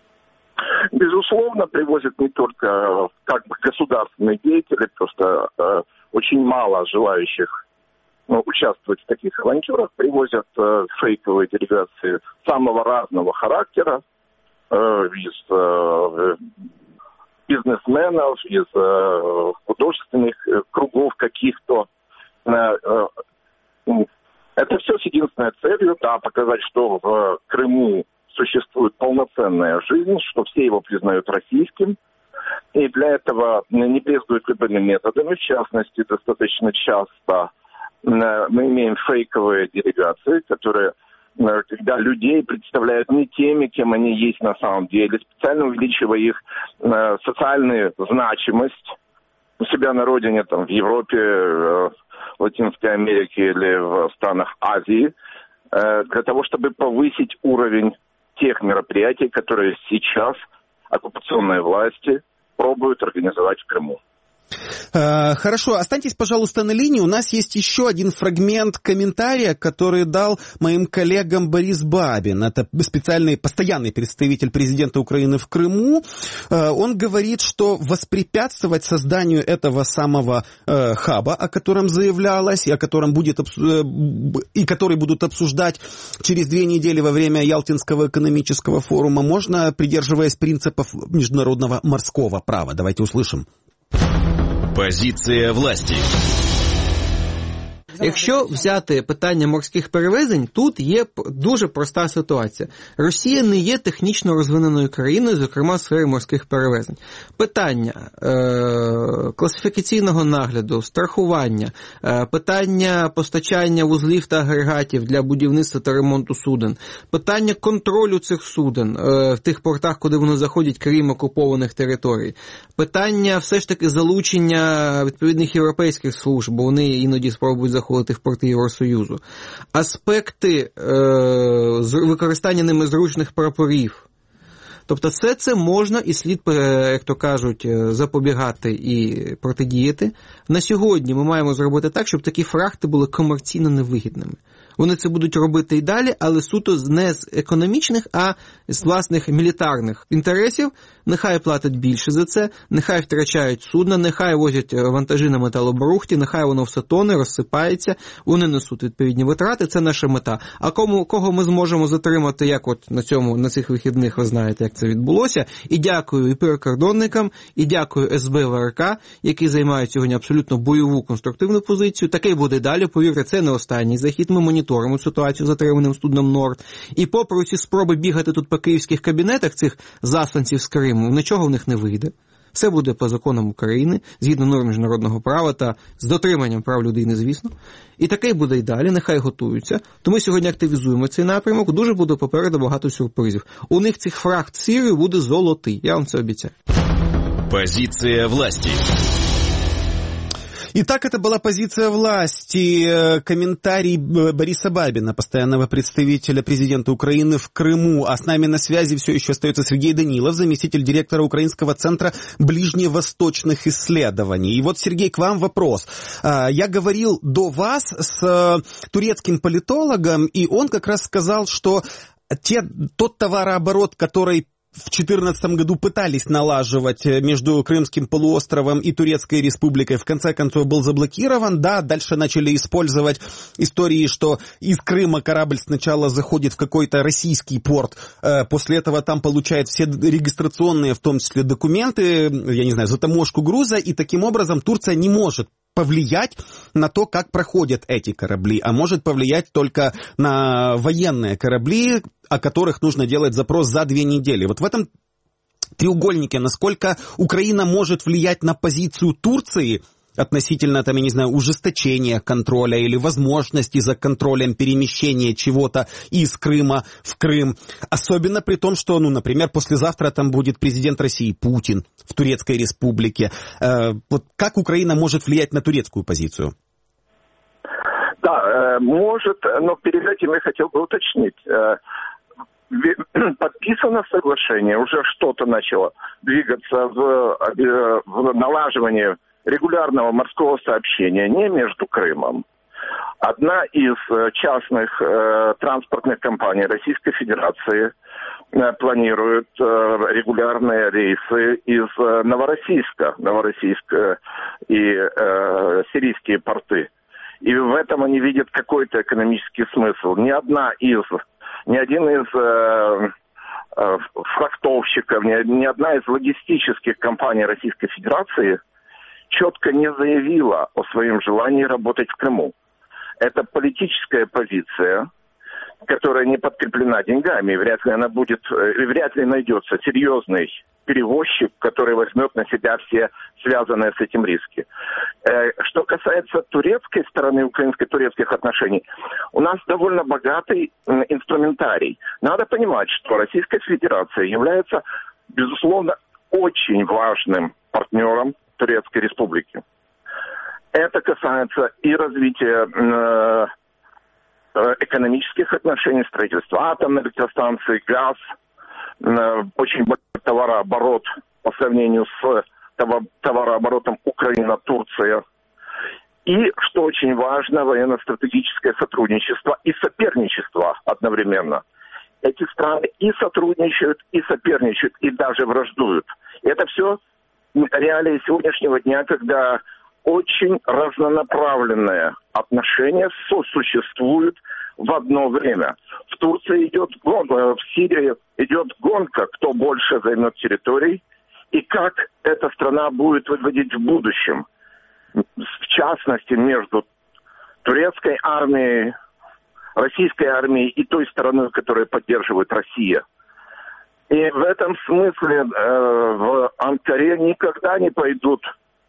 Безусловно, привозят не только как бы государственные деятели, просто э, очень мало желающих ну, участвовать в таких авантюрах, привозят э, фейковые делегации самого разного характера, э, из э, бизнесменов, из э, художественных кругов каких-то. Э, э, Это все с единственной целью, да, показать, что в Крыму существует полноценная жизнь, что все его признают российским, И для этого не брезгуют любыми методами. В частности, достаточно часто мы имеем фейковые делегации, которые, когда людей представляют не теми, кем они есть на самом деле, специально увеличивая их социальную значимость у себя на родине, там, в Европе, в Латинской Америке или в странах Азии, для того, чтобы повысить уровень тех мероприятий, которые сейчас оккупационные власти пробуют организовать в Крыму. Хорошо, останьтесь, пожалуйста, на линии. У нас есть еще один фрагмент комментария, который дал моим коллегам Борис Бабин. Это специальный, постоянный представитель президента Украины в Крыму. Он говорит, что воспрепятствовать созданию этого самого э, хаба, о котором заявлялось, и о котором будет, и который будут обсуждать через две недели во время Ялтинского экономического форума, можно, придерживаясь принципов международного морского права. Давайте услышим. Позиція власті. Якщо взяти питання морських перевезень, тут є дуже проста ситуація. Росія не є технічно розвиненою країною, зокрема в сфері морських перевезень. Питання е- класифікаційного нагляду, страхування, е- питання постачання вузлів та агрегатів для будівництва та ремонту суден, питання контролю цих суден е- в тих портах, куди вони заходять, крім окупованих територій, питання все ж таки залучення відповідних європейських служб, бо вони іноді спробують заходити в порти Євросоюзу. Аспекти е, використання ними зручних прапорів. Тобто все це можна і слід, як то кажуть, запобігати і протидіяти. На сьогодні ми маємо зробити так, щоб такі фрахти були комерційно невигідними. Вони це будуть робити і далі, але суто не з економічних, а з власних мілітарних інтересів. Нехай платять більше за це, нехай втрачають судна, нехай возять вантажі на металобрухті, нехай воно все тоне, розсипається, вони несуть відповідні витрати, це наша мета. А кому, кого ми зможемо затримати, як от на цьому, на цих вихідних, ви знаєте, як це відбулося. І дякую і прикордонникам, і дякую ес бе ве ер ка, які займають сьогодні абсолютно бойову конструктивну позицію. Таке буде далі, повірте, це не останній захід, ми моніторимо ситуацію з затриманим судном Норд. І попри усі спроби бігати тут по київських кабінетах цих засланців з Криму, нічого в них не вийде. Все буде по законам України, згідно норм міжнародного права та з дотриманням прав людини, звісно. І таке буде й далі, нехай готуються. То ми сьогодні активізуємо цей напрямок, дуже буде попереду багато сюрпризів. У них цих фрахт Сирії буде золотий, я вам це обіцяю. Позиция власти. Итак, это была позиция власти, комментарий Бориса Бабина, постоянного представителя президента Украины в Крыму. А с нами на связи все еще остается Сергей Данилов, заместитель директора Украинского центра ближневосточных исследований. И вот, Сергей, к вам вопрос. Я говорил до вас с турецким политологом, и он как раз сказал, что те, тот товарооборот, который в две тысячи четырнадцатом году пытались налаживать между Крымским полуостровом и Турецкой республикой, в конце концов был заблокирован. Да, дальше начали использовать истории, что из Крыма корабль сначала заходит в какой-то российский порт, после этого там получает все регистрационные, в том числе, документы, я не знаю, затаможку груза, и таким образом Турция не может повлиять на то, как проходят эти корабли, а может повлиять только на военные корабли, о которых нужно делать запрос за две недели. Вот в этом треугольнике, насколько Украина может влиять на позицию Турции относительно, там, я не знаю, ужесточения контроля или возможности за контролем перемещения чего-то из Крыма в Крым. Особенно при том, что, ну, например, послезавтра там будет президент России Путин в Турецкой республике. Э, вот как Украина может влиять на турецкую позицию? Да, э, может, но перед этим я хотел бы уточнить. Э, подписано соглашение, уже что-то начало двигаться в, в налаживании регулярного морского сообщения не между Крымом. Одна из частных э, транспортных компаний Российской Федерации э, планирует э, регулярные рейсы из э, Новороссийска, Новороссийск э, и э, сирийские порты. И в этом они видят какой-то экономический смысл. Ни одна из, ни один из э, э, фрахтовщиков, ни, ни одна из логистических компаний Российской Федерации четко не заявила о своем желании работать в Крыму. Это политическая позиция, которая не подкреплена деньгами, вряд ли она будет, вряд ли найдется серьезный перевозчик, который возьмет на себя все связанные с этим риски. Что касается турецкой стороны, украинско-турецких отношений, у нас довольно богатый инструментарий. Надо понимать, что Российская Федерация является, безусловно, очень важным партнером Турецкой Республики. Это касается и развития э, экономических отношений, строительства атомной электростанции, газ, э, очень большой товарооборот по сравнению с товарооборотом Украина-Турция. И, что очень важно, военно-стратегическое сотрудничество и соперничество одновременно. Эти страны и сотрудничают, и соперничают, и даже враждуют. Это все реалии сегодняшнего дня, когда очень разнонаправленные отношения сосуществуют в одно время. В Турции идет гонка, в Сирии идет гонка, кто больше займет территорий, и как эта страна будет выглядеть в будущем. В частности, между турецкой армией, российской армией и той стороной, которую поддерживает Россия. И в этом смысле э, в Анкаре никогда не пойдут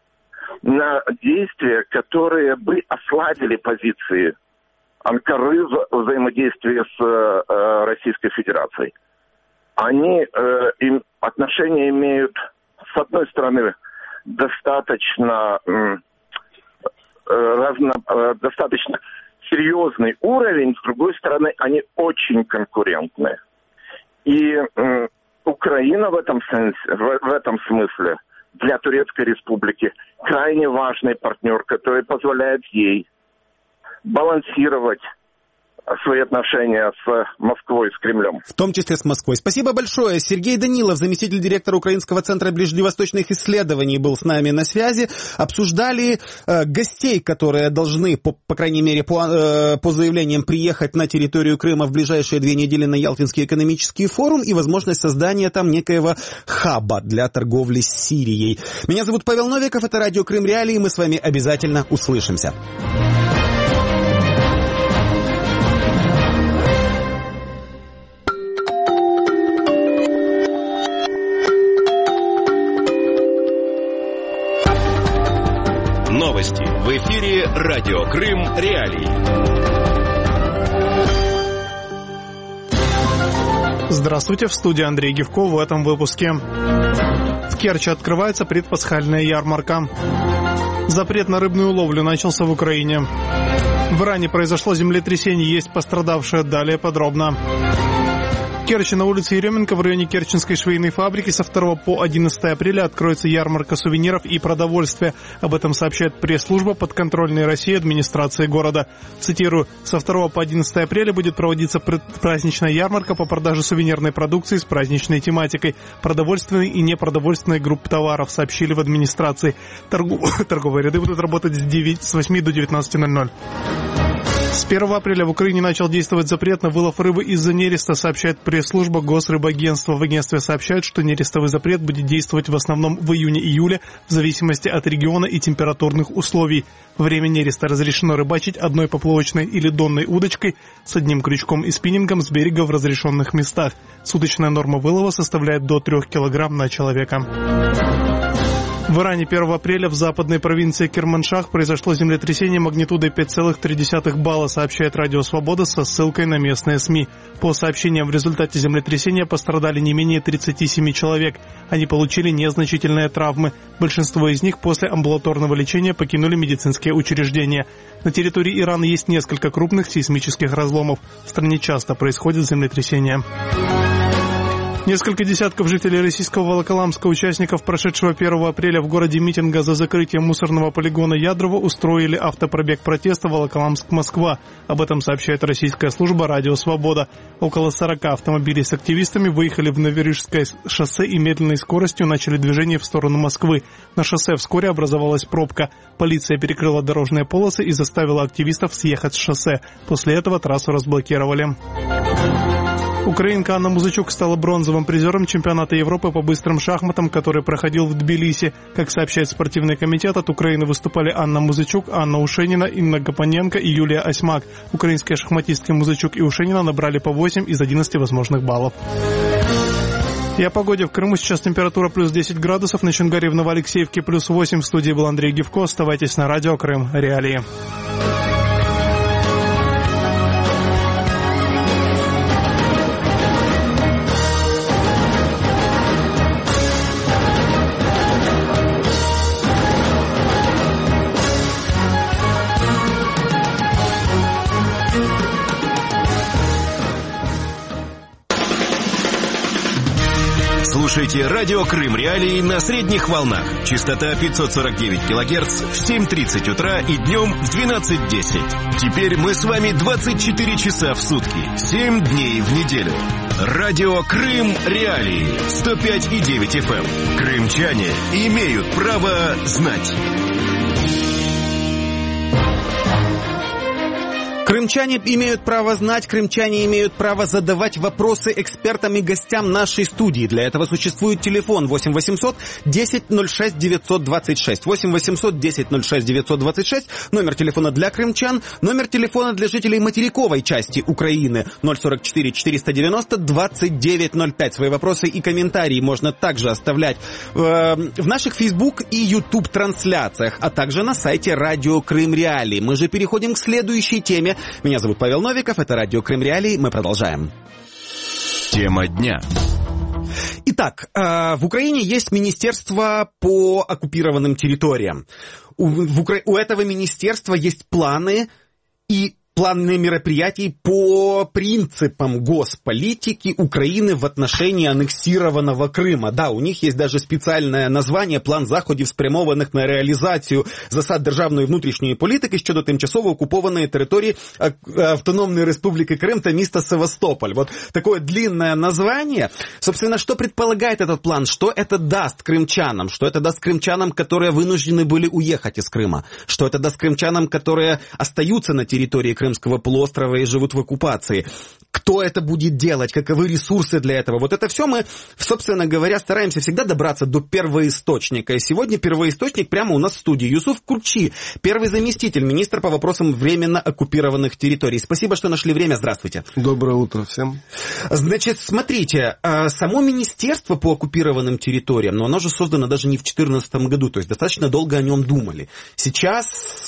на действия, которые бы ослабили позиции Анкары в взаимодействии с э, Российской Федерацией. Они э, им отношения имеют, с одной стороны, достаточно, э, разно, э, достаточно серьезный уровень, с другой стороны, они очень конкурентные. И э, Украина в этом, смысле, в, в этом смысле для Турецкой Республики крайне важный партнер, который позволяет ей балансировать свои отношения с Москвой, с Кремлем. В том числе с Москвой. Спасибо большое. Сергей Данилов, заместитель директора Украинского центра ближневосточных исследований, был с нами на связи. Обсуждали э, гостей, которые должны, по, по крайней мере, по, э, по заявлениям приехать на территорию Крыма в ближайшие две недели на Ялтинский экономический форум и возможность создания там некоего хаба для торговли с Сирией. Меня зовут Павел Новиков, это радио Крым Реалии, мы с вами обязательно услышимся. Новости. В эфире радио Крым Реалии. Здравствуйте, в студии Андрей Гивко в этом выпуске. В Керчи открывается предпасхальная ярмарка. Запрет на рыбную ловлю начался в Украине. В Иране произошло землетрясение, есть пострадавшие. Далее подробно. В Керчи на улице Еременко в районе Керченской швейной фабрики со второго по одиннадцатое апреля откроется ярмарка сувениров и продовольствия. Об этом сообщает пресс-служба подконтрольной России администрации города. Цитирую, со второго по одиннадцатое апреля будет проводиться праздничная ярмарка по продаже сувенирной продукции с праздничной тематикой. Продовольственной и непродовольственной групп товаров, сообщили в администрации. Торгу... Торговые ряды будут работать с восьми до девятнадцати ноль-ноль. С первого апреля в Украине начал действовать запрет на вылов рыбы из-за нереста, сообщает пресс-служба Госрыбагентства. В агентстве сообщают, что нерестовый запрет будет действовать в основном в июне-июле, в зависимости от региона и температурных условий. Во время нереста разрешено рыбачить одной поплавочной или донной удочкой с одним крючком и спиннингом с берега в разрешенных местах. Суточная норма вылова составляет до трех килограмм на человека. В Иране первого апреля в западной провинции Керманшах произошло землетрясение магнитудой пять целых три десятых балла, сообщает Радио Свобода со ссылкой на местные СМИ. По сообщениям, в результате землетрясения пострадали не менее тридцати семи человек. Они получили незначительные травмы. Большинство из них после амбулаторного лечения покинули медицинские учреждения. На территории Ирана есть несколько крупных сейсмических разломов. В стране часто происходят землетрясения. Несколько десятков жителей российского Волоколамска, участников прошедшего первого апреля в городе митинга за закрытие мусорного полигона Ядрово, устроили автопробег протеста Волоколамск-Москва. Об этом сообщает российская служба «Радио Свобода». Около сорока автомобилей с активистами выехали в Новорижское шоссе и медленной скоростью начали движение в сторону Москвы. На шоссе вскоре образовалась пробка. Полиция перекрыла дорожные полосы и заставила активистов съехать с шоссе. После этого трассу разблокировали. Украинка Анна Музычук стала бронзовым призером чемпионата Европы по быстрым шахматам, который проходил в Тбилиси. Как сообщает спортивный комитет, от Украины выступали Анна Музычук, Анна Ушенина, Инна Гапоненко и Юлия Осьмак. Украинские шахматистки Музычук и Ушенина набрали по восемь из одиннадцати возможных баллов. И о погоде. В Крыму сейчас температура плюс десять градусов, на Чунгаре в Новоалексеевке плюс восемь. В студии был Андрей Гивко. Оставайтесь на радио Крым Реалии. Слушайте радио Крым Реалии на средних волнах. Частота пятьсот сорок девять килогерц в семь тридцать утра и днем в двенадцать десять. Теперь мы с вами двадцать четыре часа в сутки, семь дней в неделю. Радио Крым Реалии сто пять и девять эф эм. Крымчане имеют право знать. Крымчане имеют право знать, крымчане имеют право задавать вопросы экспертам и гостям нашей студии. Для этого существует телефон восемь восемьсот десять ноль шесть девятьсот двадцать шесть. восемь восемьсот десять ноль шесть девятьсот двадцать шесть. Номер телефона для крымчан. Номер телефона для жителей материковой части Украины. ноль сорок четыре четыреста девяносто двадцать девять ноль пять. Свои вопросы и комментарии можно также оставлять э, в наших Facebook и YouTube трансляциях, а также на сайте Радио Крым Реалии. Мы же переходим к следующей теме. Меня зовут Павел Новиков, это Радио Крым Реалии, мы продолжаем. Тема дня. Итак, в Украине есть министерство по оккупированным территориям. У, в Укра... у этого министерства есть планы и планы мероприятий по принципам госполитики Украины в отношении аннексированного Крыма. Да, у них есть даже спеціальне названня «План заходів, спрямованих на реалізацію засад державної внутрішньої політики щодо тимчасово оккупованной території Автономной Республики Крым та места Севастополь». Вот такое длинное название. Собственно, что предполагает этот план? Что это даст крымчанам? Что это даст крымчанам, которые вынуждены были уехать из Крыма? Что это даст крымчанам, которые остаются на территории Крымского полуострова и живут в оккупации? Кто это будет делать? Каковы ресурсы для этого? Вот это все мы, собственно говоря, стараемся всегда добраться до первоисточника. И сегодня первоисточник прямо у нас в студии. Юсуф Курчи, первый заместитель министра по вопросам временно оккупированных территорий. Спасибо, что нашли время. Здравствуйте. Доброе утро всем. Значит, смотрите, само министерство по оккупированным территориям, но оно же создано даже не в две тысячи четырнадцатом году, то есть достаточно долго о нем думали. Сейчас...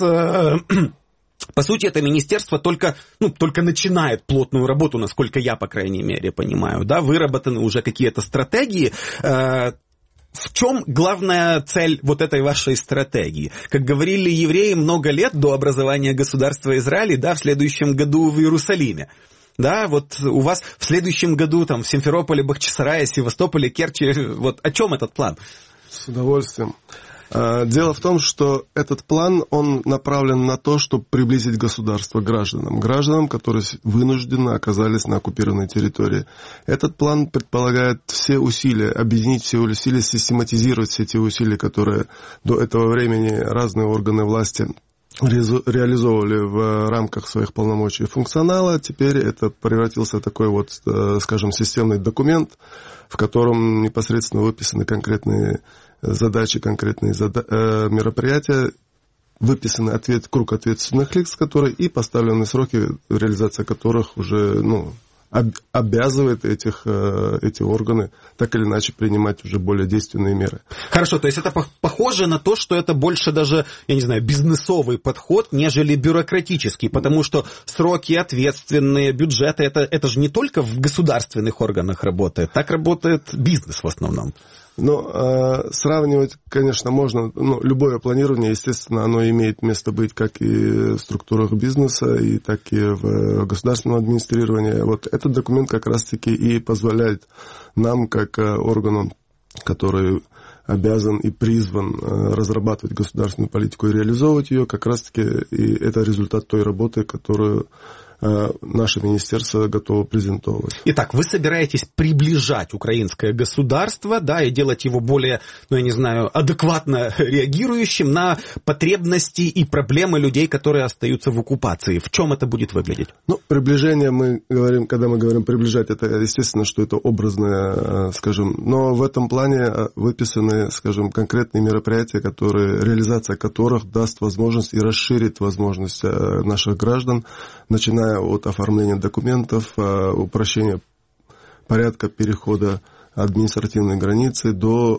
По сути, это министерство только, ну, только начинает плотную работу, насколько я, по крайней мере, понимаю. Да? Выработаны уже какие-то стратегии. В чем главная цель вот этой вашей стратегии? Как говорили евреи много лет до образования государства Израиль, да, в следующем году в Иерусалиме. Да, вот у вас в следующем году там в Симферополе, Бахчисарае, Севастополе, Керчи. Вот о чем этот план? С удовольствием. Дело в том, что этот план, он направлен на то, чтобы приблизить государство к гражданам. Гражданам, которые вынужденно оказались на оккупированной территории. Этот план предполагает все усилия, объединить все усилия, систематизировать все те усилия, которые до этого времени разные органы власти реализовывали в рамках своих полномочий и функционала. Теперь это превратился в такой вот, скажем, системный документ, в котором непосредственно выписаны конкретные задачи, конкретные зада- э, мероприятия, выписаны ответ, круг ответственных лиц, которые и поставлены сроки, реализация которых уже, ну, об- обязывает этих, э, эти органы так или иначе принимать уже более действенные меры. Хорошо, то есть это по- похоже на то, что это больше даже, я не знаю, бизнесовый подход, нежели бюрократический, потому что сроки ответственные, бюджеты, это, это же не только в государственных органах работает, так работает бизнес в основном. Но э, сравнивать, конечно, можно, ну, любое планирование, естественно, оно имеет место быть как и в структурах бизнеса, и так и в государственном администрировании. Вот этот документ как раз-таки и позволяет нам, как э, органу, который обязан и призван э, разрабатывать государственную политику и реализовывать ее, как раз-таки и это результат той работы, которую наше министерство готово презентовать. Итак, вы собираетесь приближать украинское государство, да, и делать его более, ну, я не знаю, адекватно реагирующим на потребности и проблемы людей, которые остаются в оккупации. В чем это будет выглядеть? Ну, приближение мы говорим, когда мы говорим приближать, это естественно, что это образное, скажем, но в этом плане выписаны, скажем, конкретные мероприятия, которые, реализация которых даст возможность и расширит возможность наших граждан, начиная от оформления документов, упрощения порядка перехода административной границы до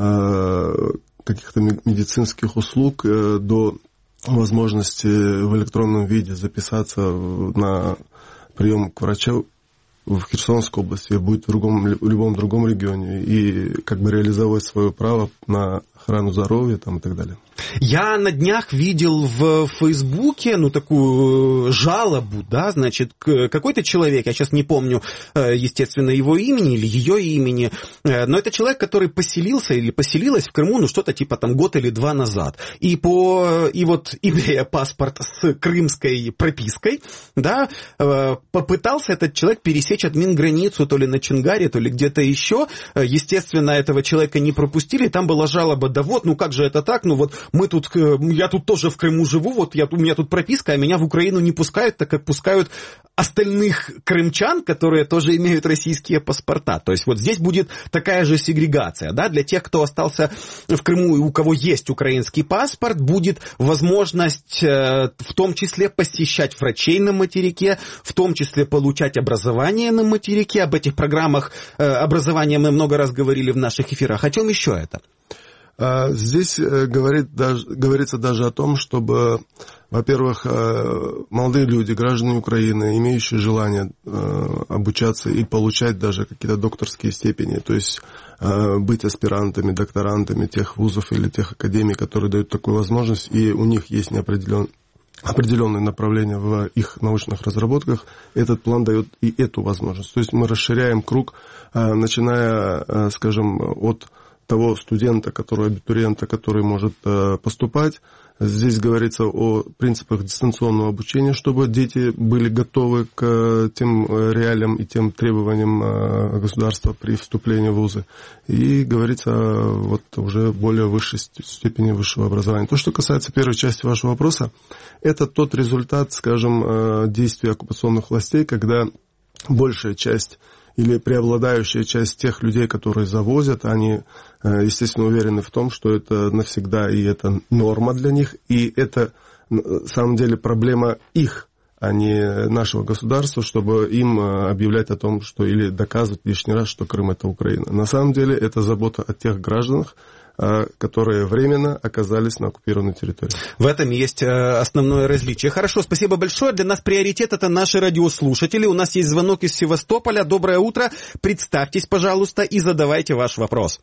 каких-то медицинских услуг, до возможности в электронном виде записаться на прием к врачу в Херсонской области, будет в, другом, в любом другом регионе, и как бы реализовать свое право на охрану здоровья там, и так далее. Я на днях видел в Фейсбуке, ну, такую жалобу, да, значит, какой-то человек, я сейчас не помню, естественно, его имени или ее имени, но это человек, который поселился или поселилась в Крыму, ну, что-то типа там год или два назад. И, по, и вот, имея паспорт с крымской пропиской, да, попытался этот человек пересечь админграницу то ли на Чингаре, то ли где-то еще. Естественно, этого человека не пропустили, там была жалоба, да вот, ну как же это так, ну вот мы тут, я тут тоже в Крыму живу, вот я, у меня тут прописка, а меня в Украину не пускают, так как пускают остальных крымчан, которые тоже имеют российские паспорта. То есть вот здесь будет такая же сегрегация, да, для тех, кто остался в Крыму и у кого есть украинский паспорт, будет возможность в том числе посещать врачей на материке, в том числе получать образование на материке. Об этих программах образования мы много раз говорили в наших эфирах. О чем еще это? Здесь говорит, даже, говорится даже о том, чтобы, во-первых, молодые люди, граждане Украины, имеющие желание обучаться и получать даже какие-то докторские степени, то есть быть аспирантами, докторантами тех вузов или тех академий, которые дают такую возможность, и у них есть неопределенные определенные направления в их научных разработках, этот план дает и эту возможность. То есть мы расширяем круг, начиная, скажем, от того студента, который, абитуриента, который может поступать. Здесь говорится о принципах дистанционного обучения, чтобы дети были готовы к тем реалиям и тем требованиям государства при вступлении в вузы. И говорится вот уже более высшей степени высшего образования. То, что касается первой части вашего вопроса, это тот результат, скажем, действий оккупационных властей, когда большая часть или преобладающая часть тех людей, которые завозят, они, естественно, уверены в том, что это навсегда, и это норма для них, и это, на самом деле, проблема их, а не нашего государства, чтобы им объявлять о том, что или доказывать лишний раз, что Крым – это Украина. На самом деле, это забота о тех гражданах, которые временно оказались на оккупированной территории. В этом есть основное различие. Хорошо, спасибо большое. Для нас приоритет – это наши радиослушатели. У нас есть звонок из Севастополя. Доброе утро. Представьтесь, пожалуйста, и задавайте ваш вопрос.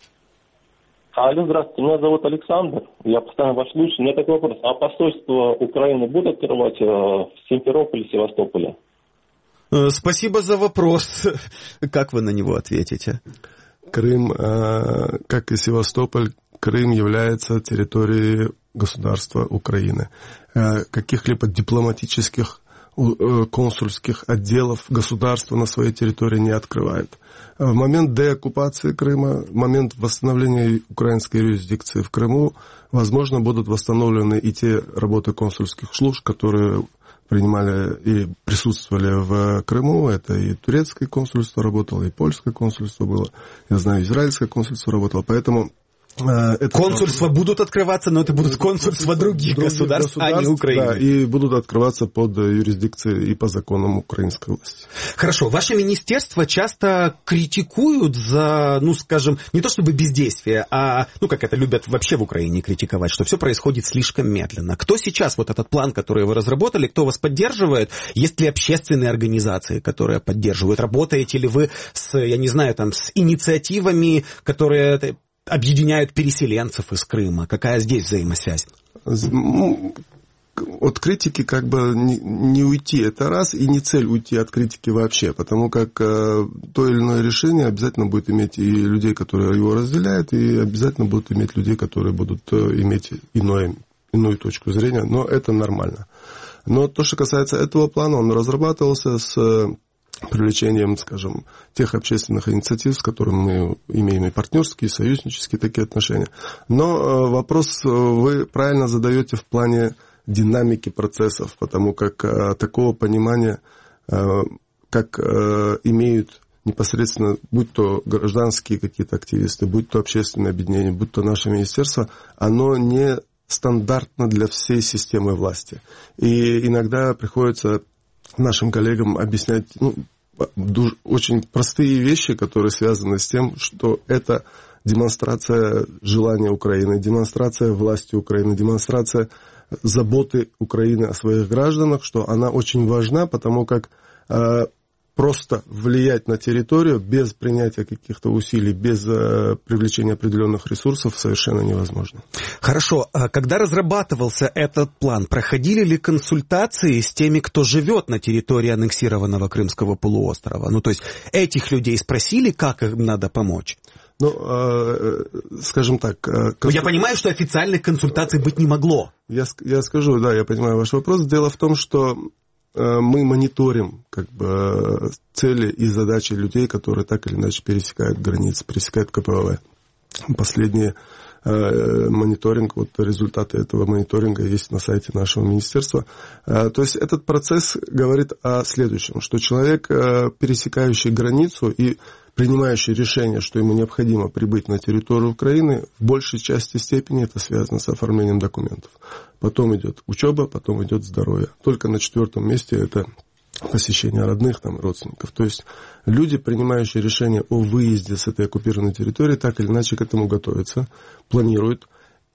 Алло, здравствуйте. Меня зовут Александр. Я постоянно ваш слушатель. У меня такой вопрос. А посольство Украины будет открывать в Симферополе, Севастополе? Спасибо за вопрос. Как вы на него ответите? Крым, как и Севастополь, Крым является территорией государства Украины. Каких-либо дипломатических, консульских отделов государство на своей территории не открывает. В момент деоккупации Крыма, в момент восстановления украинской юрисдикции в Крыму, возможно, будут восстановлены и те работы консульских служб, которые принимали и присутствовали в Крыму. Это и турецкое консульство работало, и польское консульство было. Я знаю, израильское консульство работало. Поэтому это консульства будут открываться, но это будут консульства других, других государств, государств, а не Украины. Да, и будут открываться под юрисдикцией и по законам украинской власти. Хорошо. Ваше министерство часто критикуют за, ну, скажем, не то чтобы бездействие, а, ну, как это любят вообще в Украине критиковать, что все происходит слишком медленно. Кто сейчас вот этот план, который вы разработали, кто вас поддерживает? Есть ли общественные организации, которые поддерживают? Работаете ли вы с, я не знаю, там, с инициативами, которые объединяют переселенцев из Крыма? Какая здесь взаимосвязь? От критики как бы не, не уйти, это раз, и не цель уйти от критики вообще, потому как э, то или иное решение обязательно будет иметь и людей, которые его разделяют, и обязательно будут иметь людей, которые будут э, иметь иное, иную точку зрения, но это нормально. Но то, что касается этого плана, он разрабатывался с привлечением, скажем, тех общественных инициатив, с которыми мы имеем и партнерские, и союзнические такие отношения. Но вопрос вы правильно задаете в плане динамики процессов, потому как такого понимания, как имеют непосредственно, будь то гражданские какие-то активисты, будь то общественное объединение, будь то наше министерство, оно не стандартно для всей системы власти. И иногда приходится нашим коллегам объяснять ну, очень простые вещи, которые связаны с тем, что это демонстрация желания Украины, демонстрация власти Украины, демонстрация заботы Украины о своих гражданах, что она очень важна, потому как э, просто влиять на территорию без принятия каких-то усилий, без э, привлечения определенных ресурсов совершенно невозможно. Хорошо. Когда разрабатывался этот план, проходили ли консультации с теми, кто живет на территории аннексированного Крымского полуострова? Ну, то есть этих людей спросили, как им надо помочь? Ну, э, скажем так... Э, консуль... Я понимаю, что официальных консультаций быть не могло. Я, я скажу, да, я понимаю ваш вопрос. Дело в том, что мы мониторим как бы, цели и задачи людей, которые так или иначе пересекают границы, пересекают ка пэ вэ. Последний э, мониторинг, вот результаты этого мониторинга есть на сайте нашего министерства. Э, то есть этот процесс говорит о следующем, что человек, э, пересекающий границу и принимающий решение, что ему необходимо прибыть на территорию Украины, в большей части степени это связано с оформлением документов. Потом идет учеба, потом идет здоровье. Только на четвертом месте это посещение родных, там, родственников. То есть люди, принимающие решение о выезде с этой оккупированной территории, так или иначе к этому готовятся, планируют,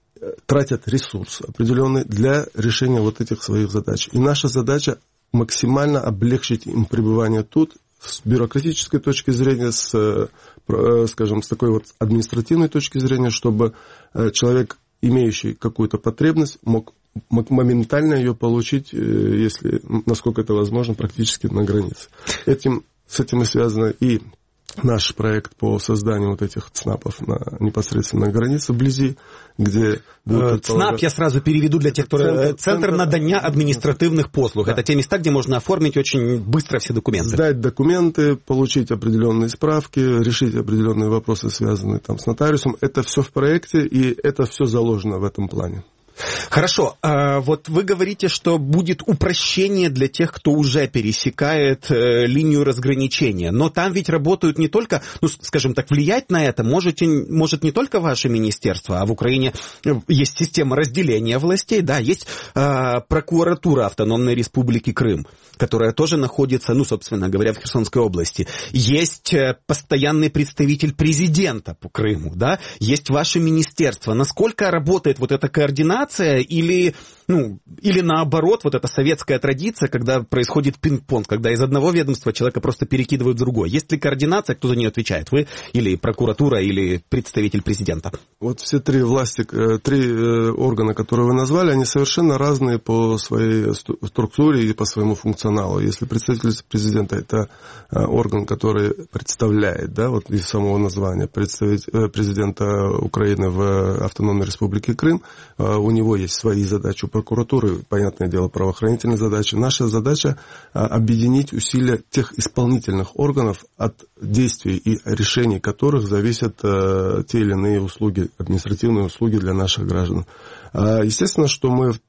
тратят ресурс определенный для решения вот этих своих задач. И наша задача максимально облегчить им пребывание тут, с бюрократической точки зрения, с, скажем, с такой вот административной точки зрения, чтобы человек, имеющий какую-то потребность, мог моментально ее получить, если, насколько это возможно, практически на границе. Этим, с этим и связано и наш проект по созданию вот этих ЦНАПов на, непосредственно на границе вблизи, где... ЦНАП я сразу переведу для тех, кто... Центр, Центр надання административных послуг. Да. Это те места, где можно оформить очень быстро все документы. Сдать документы, получить определенные справки, решить определенные вопросы, связанные там с нотариусом. Это все в проекте, и это все заложено в этом плане. Хорошо, а вот вы говорите, что будет упрощение для тех, кто уже пересекает э, линию разграничения, но там ведь работают не только, ну, скажем так, влиять на это можете, может не только ваше министерство, а в Украине есть система разделения властей, да, есть э, прокуратура Автономной Республики Крым, которая тоже находится, ну, собственно говоря, в Херсонской области, есть э, постоянный представитель президента по Крыму, да, есть ваше министерство. Насколько работает вот эта координация? Или, ну, или наоборот, вот эта советская традиция, когда происходит пинг-понг, когда из одного ведомства человека просто перекидывают в другое. Есть ли координация, кто за нее отвечает? Вы или прокуратура, или представитель президента? Вот все три власти, три органа, которые вы назвали, они совершенно разные по своей структуре и по своему функционалу. Если представитель президента – это орган, который представляет, да, вот из самого названия, представитель президента Украины в Автономной Республике Крым, у него есть свои задачи у прокуратуры, понятное дело, правоохранительные задачи. Наша задача объединить усилия тех исполнительных органов, от действий и решений которых зависят те или иные услуги, административные услуги для наших граждан. Естественно, что мы в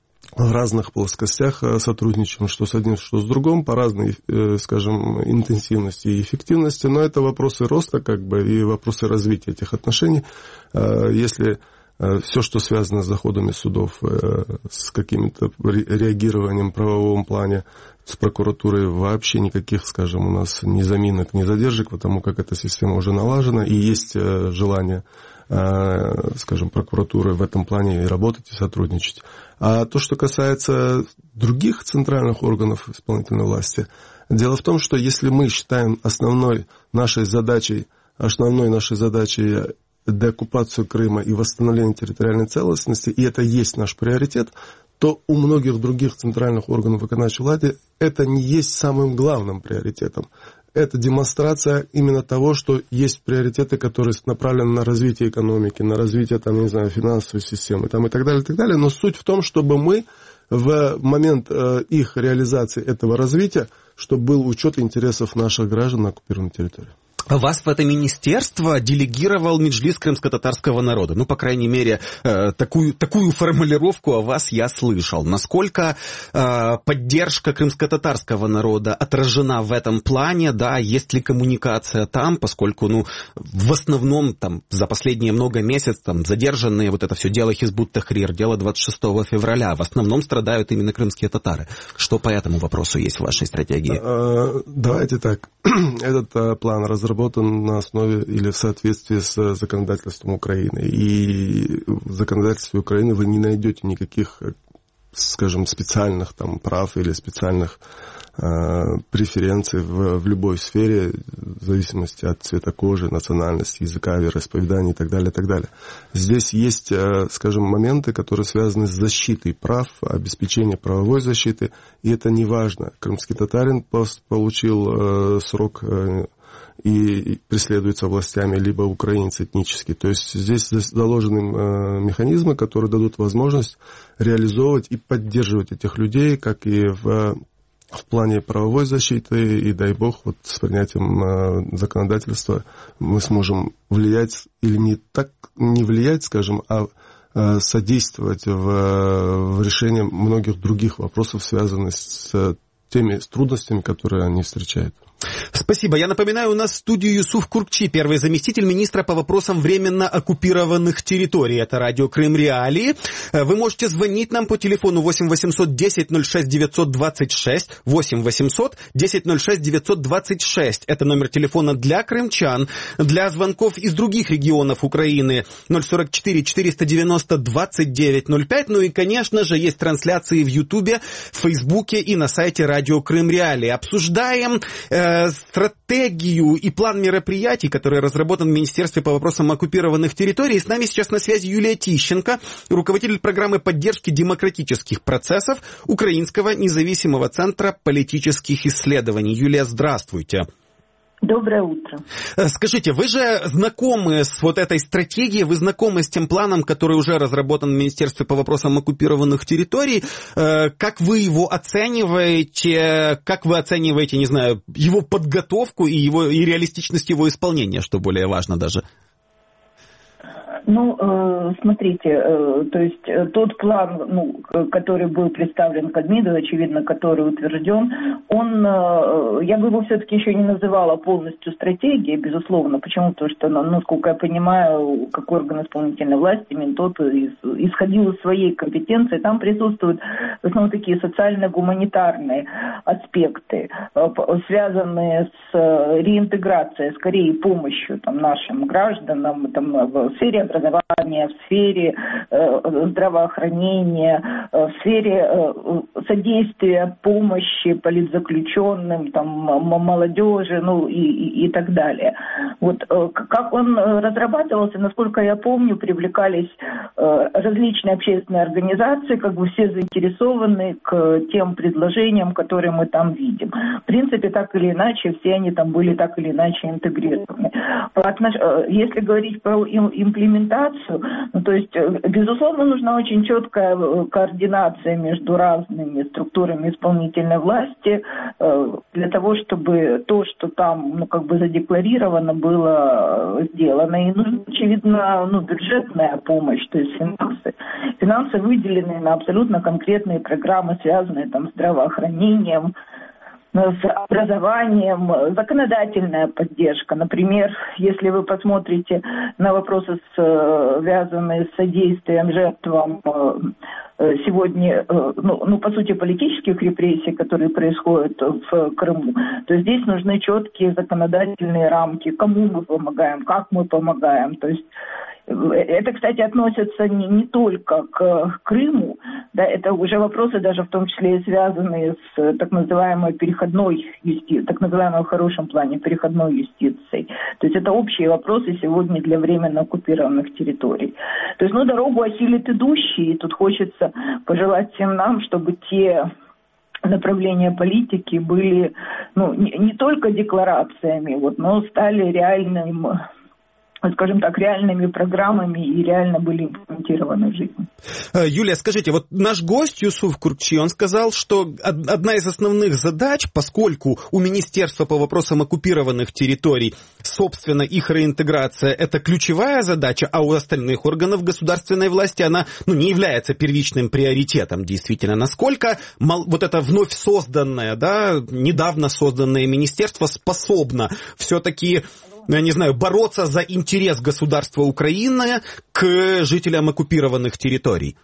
разных плоскостях сотрудничаем, что с одним, что с другим, по разной, скажем, интенсивности и эффективности, но это вопросы роста, как бы, и вопросы развития этих отношений. Если все, что связано с заходами судов, с каким-то реагированием в правовом плане, с прокуратурой, вообще никаких, скажем, у нас ни заминок, ни задержек, потому как эта система уже налажена, и есть желание, скажем, прокуратуры в этом плане и работать, и сотрудничать. А то, что касается других центральных органов исполнительной власти, дело в том, что если мы считаем основной нашей задачей, основной нашей задачей деоккупацию Крыма и восстановление территориальной целостности, и это есть наш приоритет, то у многих других центральных органов виконавчей власти это не есть самым главным приоритетом. Это демонстрация именно того, что есть приоритеты, которые направлены на развитие экономики, на развитие, там, не знаю, финансовой системы там, и так далее, и так далее. Но суть в том, чтобы мы в момент их реализации этого развития, чтобы был учет интересов наших граждан на оккупированной территории. Вас в это министерство делегировал Меджлис крымско-татарского народа. Ну, по крайней мере, э, такую, такую формулировку о вас я слышал. Насколько э, поддержка крымско-татарского народа отражена в этом плане, да, есть ли коммуникация там, поскольку, ну, в основном, там, за последние много месяцев, там, задержанные, вот это все дело Хизбут Тахрир, дело двадцать шестого февраля, в основном страдают именно крымские татары. Что по этому вопросу есть в вашей стратегии? Давайте так. Этот план разработан разработан на основе или в соответствии с законодательством Украины. И в законодательстве Украины вы не найдете никаких, скажем, специальных там прав или специальных э, преференций в, в любой сфере, в зависимости от цвета кожи, национальности, языка, вероисповедания и так далее, и так далее. Здесь есть, э, скажем, моменты, которые связаны с защитой прав, обеспечением правовой защиты, и это не важно. Крымский татарин получил э, срок э, и преследуется властями, либо украинец этнический. То есть здесь заложены э, механизмы, которые дадут возможность реализовывать и поддерживать этих людей, как и в, в плане правовой защиты, и дай бог, вот с принятием э, законодательства мы сможем влиять, или не так, не влиять, скажем, а э, содействовать в, в решении многих других вопросов, связанных с теми с трудностями, которые они встречают. Спасибо. Я напоминаю, у нас в студии Юсуф Куркчи, первый заместитель министра по вопросам временно оккупированных территорий. Это радио Крым Реалии. Вы можете звонить нам по телефону восемь восемьсот десять ноль шесть девятьсот двадцать шесть, восемь восемьсот десять ноль шесть девятьсот двадцать шесть. Это номер телефона для крымчан. Для звонков из других регионов Украины ноль сорок четыре четыреста девяносто двадцать девять ноль пять. Ну и, конечно же, есть трансляции в Ютубе, в Фейсбуке и на сайте радио Крым Реалии. Обсуждаем э, стратегию и план мероприятий, который разработан в Министерстве по вопросам оккупированных территорий. С нами сейчас на связи Юлия Тищенко, руководитель программы поддержки демократических процессов Украинского независимого центра политических исследований. Юлия, здравствуйте. Доброе утро. Скажите, вы же знакомы с вот этой стратегией, вы знакомы с тем планом, который уже разработан в Министерстве по вопросам оккупированных территорий. Как вы его оцениваете, как вы оцениваете, не знаю, его подготовку и, его, и реалистичность его исполнения, что более важно даже? Ну, э, смотрите, э, то есть э, тот план, ну, который был представлен Кабмину, очевидно, который утвержден, он, э, я бы его все-таки еще не называла полностью стратегией, безусловно. Почему? Потому что, ну, насколько я понимаю, как орган исполнительной власти, Минтот исходил из своей компетенции, там присутствуют в основном такие социально-гуманитарные аспекты, э, связанные с реинтеграцией, скорее помощью там, нашим гражданам там, в сфере образования, в сфере э, здравоохранения, э, в сфере э, содействия помощи политзаключенным, там, молодежи, ну и, и, и так далее. Вот э, как он разрабатывался, насколько я помню, привлекались э, различные общественные организации, как бы все заинтересованы к тем предложениям, которые мы там видим. В принципе, так или иначе, все они там были так или иначе интегрированы. Если говорить про имплементацию, ну, то есть, безусловно, нужна очень четкая координация между разными структурами исполнительной власти для того, чтобы то, что там, ну, как бы задекларировано, было сделано. И нужна, очевидно, ну, бюджетная помощь, то есть финансы. Финансы выделены на абсолютно конкретные программы, связанные там с здравоохранением, с образованием, законодательная поддержка. Например, если вы посмотрите на вопросы, связанные с содействием жертвам сегодня, ну, ну, по сути, политических репрессий, которые происходят в Крыму, то здесь нужны четкие законодательные рамки, кому мы помогаем, как мы помогаем. То есть это, кстати, относится не, не только к Крыму, да, это уже вопросы даже в том числе и связанные с так называемой переходной юстицией, так называемой в хорошем плане переходной юстицией. То есть это общие вопросы сегодня для временно оккупированных территорий. То есть, ну, дорогу осилит идущие, и тут хочется пожелать всем нам, чтобы те направления политики были, ну, не, не только декларациями, вот, но стали реальным скажем так, реальными программами и реально были имплементированы в жизнь. Юлия, скажите, вот наш гость Юсуф Куркчи, он сказал, что одна из основных задач, поскольку у Министерства по вопросам оккупированных территорий, собственно, их реинтеграция – это ключевая задача, а у остальных органов государственной власти она ну, не является первичным приоритетом, действительно. Насколько вот это вновь созданное, да, недавно созданное министерство способно все-таки, ну, я не знаю, бороться за интерес государства Украины к жителям оккупированных территорий?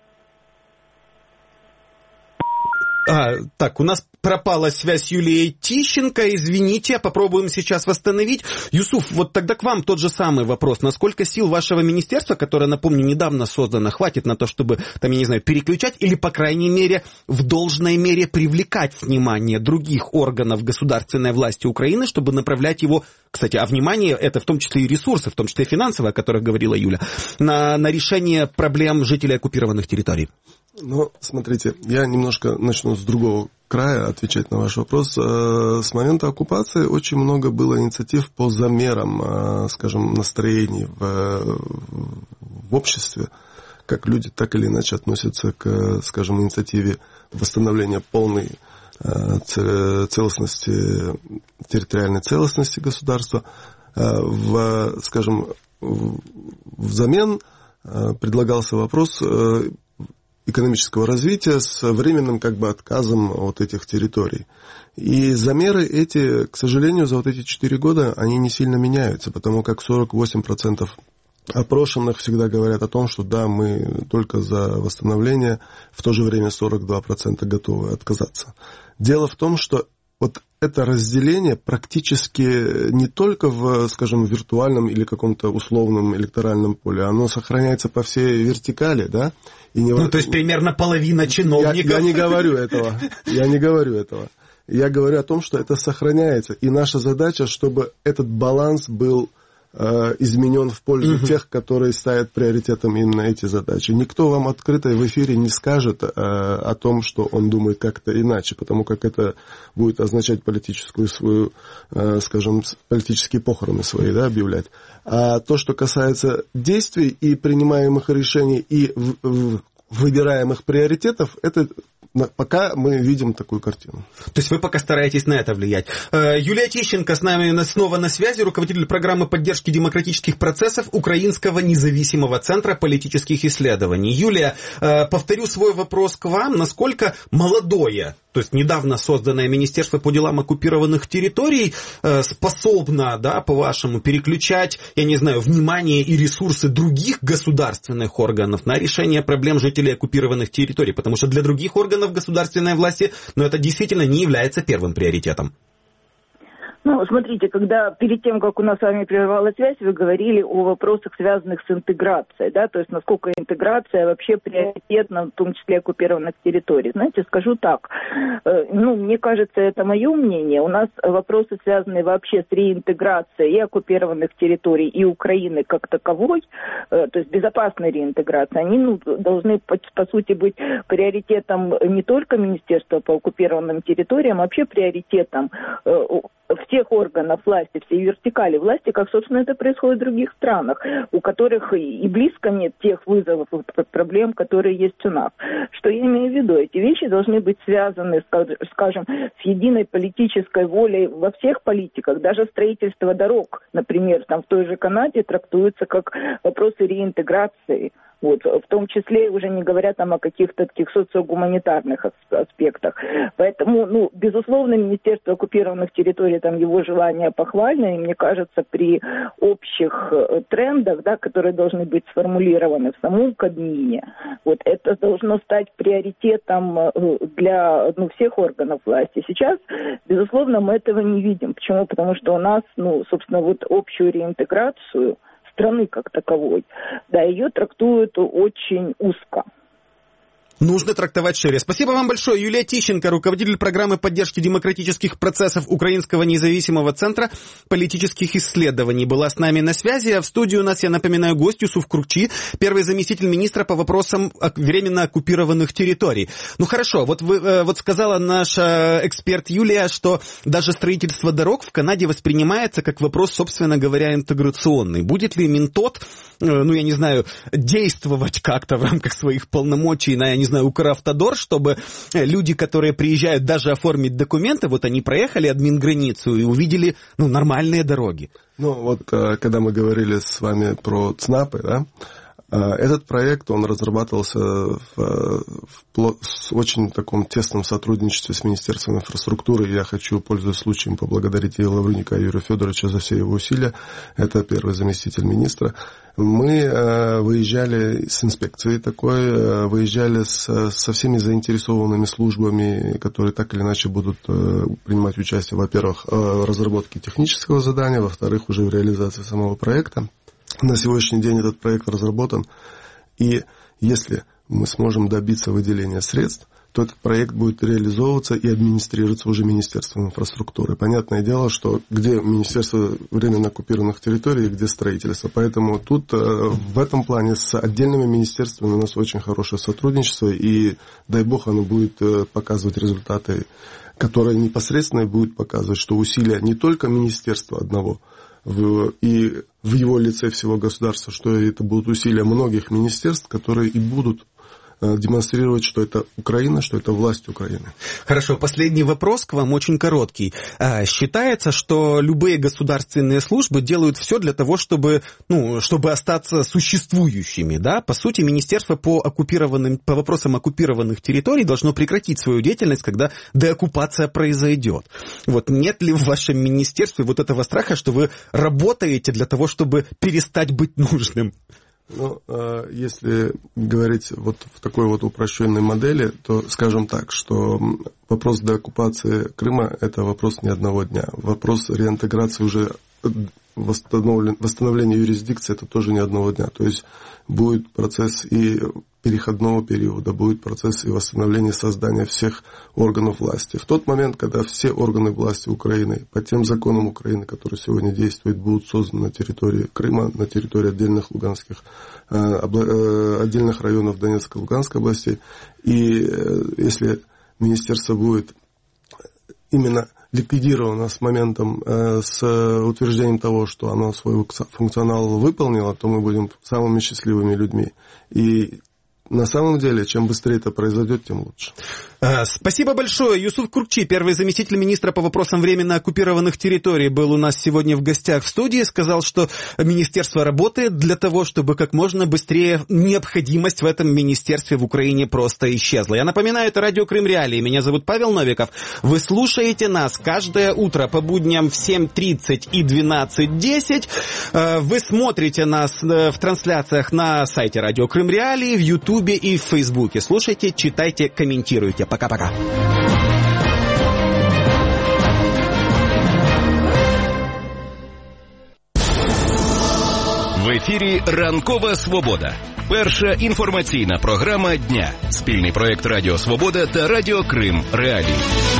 А, так, у нас пропала связь с Юлией Тищенко, извините, попробуем сейчас восстановить. Юсуф, вот тогда к вам тот же самый вопрос. Насколько сил вашего министерства, которое, напомню, недавно создано, хватит на то, чтобы, там, я не знаю, переключать или, по крайней мере, в должной мере привлекать внимание других органов государственной власти Украины, чтобы направлять его, кстати, а внимание это в том числе и ресурсы, в том числе и финансовые, о которых говорила Юля, на, на решение проблем жителей оккупированных территорий? Ну, смотрите, я немножко начну с другого края отвечать на ваш вопрос. С момента оккупации очень много было инициатив по замерам, скажем, настроений в, в обществе, как люди так или иначе относятся к, скажем, инициативе восстановления полной целостности, территориальной целостности государства. В, скажем, взамен предлагался вопрос экономического развития с временным как бы отказом от этих территорий. И замеры эти, к сожалению, за вот эти четыре года, они не сильно меняются, потому как сорок восемь процентов опрошенных всегда говорят о том, что да, мы только за восстановление, в то же время сорок два процента готовы отказаться. Дело в том, что вот это разделение практически не только в, скажем, виртуальном или каком-то условном электоральном поле, оно сохраняется по всей вертикали, да? И не... Ну, то есть примерно половина чиновников. Я, я не говорю этого. Я не говорю этого. Я говорю о том, что это сохраняется. И наша задача, чтобы этот баланс был э, изменен в пользу угу. тех, которые ставят приоритетом именно эти задачи. Никто вам открыто в эфире не скажет э, о том, что он думает как-то иначе, потому как это будет означать политическую свою, э, скажем, политические похороны свои, да, объявлять. А то, что касается действий и принимаемых решений, и в, в, выбираемых приоритетов, это пока мы видим такую картину. То есть вы пока стараетесь на это влиять. Юлия Тищенко с нами снова на связи, руководитель программы поддержки демократических процессов Украинского независимого центра политических исследований. Юлия, повторю свой вопрос к вам. Насколько молодое, то есть недавно созданное Министерство по делам оккупированных территорий способно, да, по-вашему, переключать, я не знаю, внимание и ресурсы других государственных органов на решение проблем жителей оккупированных территорий? Потому что для других органов государственной власти, но это действительно не является первым приоритетом. Ну, смотрите, когда перед тем, как у нас с вами прервалась связь, вы говорили о вопросах, связанных с интеграцией, да, то есть насколько интеграция вообще приоритетна, в том числе оккупированных территорий. Знаете, скажу так, э, ну, мне кажется, это мое мнение, у нас вопросы, связанные вообще с реинтеграцией и оккупированных территорий, и Украины как таковой, э, то есть безопасной реинтеграции, они, ну, должны, по, по сути, быть приоритетом не только Министерства по оккупированным территориям, а вообще приоритетом э, всех органов власти, всей вертикали власти, как, собственно, это происходит в других странах, у которых и близко нет тех вызовов и проблем, которые есть у нас. Что я имею в виду? Эти вещи должны быть связаны, скажем, с единой политической волей во всех политиках. Даже строительство дорог, например, там в той же Канаде трактуется как вопросы реинтеграции. Вот, в том числе, уже не говоря там о каких-то таких социогуманитарных аспектах. Поэтому, ну, безусловно, Министерство оккупированных территорий, там его желание похвально, и мне кажется, при общих трендах, да, которые должны быть сформулированы в самом Кабмине, вот, это должно стать приоритетом для, ну, всех органов власти. Сейчас, безусловно, мы этого не видим. Почему? Потому что у нас, ну, собственно, вот общую реинтеграцию страны как таковой, да, ее трактуют очень узко. нужно трактовать шире. Спасибо вам большое. Юлия Тищенко, руководитель программы поддержки демократических процессов Украинского независимого центра политических исследований, была с нами на связи. А в студии у нас, я напоминаю, гость Юсуф Крукчи, первый заместитель министра по вопросам временно оккупированных территорий. Ну хорошо, вот, вы, вот сказала наша эксперт Юлия, что даже строительство дорог в Канаде воспринимается как вопрос, собственно говоря, интеграционный. Будет ли Минтот, ну я не знаю, действовать как-то в рамках своих полномочий на, я не знаю, Укравтодор, чтобы люди, которые приезжают даже оформить документы, вот они проехали админграницу и увидели, ну, нормальные дороги. Ну, вот, когда мы говорили с вами про ЦНАПы, да, этот проект, он разрабатывался в, в, в очень таком тесном сотрудничестве с Министерством инфраструктуры. Я хочу, пользуясь случаем, поблагодарить и Лавриника, и Юрия Федоровича за все его усилия. Это первый заместитель министра. Мы э, выезжали с инспекцией такой, э, выезжали с, со всеми заинтересованными службами, которые так или иначе будут э, принимать участие, во-первых, в разработке технического задания, во-вторых, уже в реализации самого проекта. На сегодняшний день этот проект разработан, и если мы сможем добиться выделения средств, то этот проект будет реализовываться и администрироваться уже Министерством инфраструктуры. Понятное дело, что где Министерство временно оккупированных территорий, где строительство. Поэтому тут в этом плане с отдельными министерствами у нас очень хорошее сотрудничество, и дай бог оно будет показывать результаты, которые непосредственно будут показывать, что усилия не только министерства одного, В, и в его лице всего государства, что это будут усилия многих министерств, которые и будут э, демонстрировать, что это Украина, что это власть Украины. Хорошо, последний вопрос к вам, очень короткий. А, считается, что любые государственные службы делают все для того, чтобы, ну, чтобы остаться существующими, да? По сути, Министерство по, оккупированным, по вопросам оккупированных территорий должно прекратить свою деятельность, когда деоккупация произойдет. Вот нет ли в вашем министерстве вот этого страха, что вы работаете для того, чтобы перестать быть нужным? Ну, если говорить вот в такой вот упрощенной модели, то скажем так, что вопрос деоккупации Крыма – это вопрос не одного дня. Вопрос реинтеграции уже восстановления юрисдикции – это тоже не одного дня. То есть будет процесс и переходного периода, будет процесс и восстановления создания всех органов власти. В тот момент, когда все органы власти Украины по тем законам Украины, которые сегодня действуют, будут созданы на территории Крыма, на территории отдельных луганских, отдельных районов Донецкой и Луганской областей, и если министерство будет именно ликвидировано с моментом, с утверждением того, что оно свой функционал выполнило, то мы будем самыми счастливыми людьми. И на самом деле, чем быстрее это произойдет, тем лучше. Спасибо большое. Юсуф Крукчи, первый заместитель министра по вопросам временно оккупированных территорий, был у нас сегодня в гостях в студии. Сказал, что министерство работает для того, чтобы как можно быстрее необходимость в этом министерстве в Украине просто исчезла. Я напоминаю, это радио Крым Реалии. Меня зовут Павел Новиков. Вы слушаете нас каждое утро по будням в семь тридцать и двенадцать десять. Вы смотрите нас в трансляциях на сайте радио Крым Реалии, в Ютубе и в Фейсбуке. Слушайте, читайте, комментируйте. Пока-пока. В ефірі «Ранкова Свобода». Перша інформаційна програма дня. Спільний проєкт Радіо Свобода та Радіо Крим Реалії.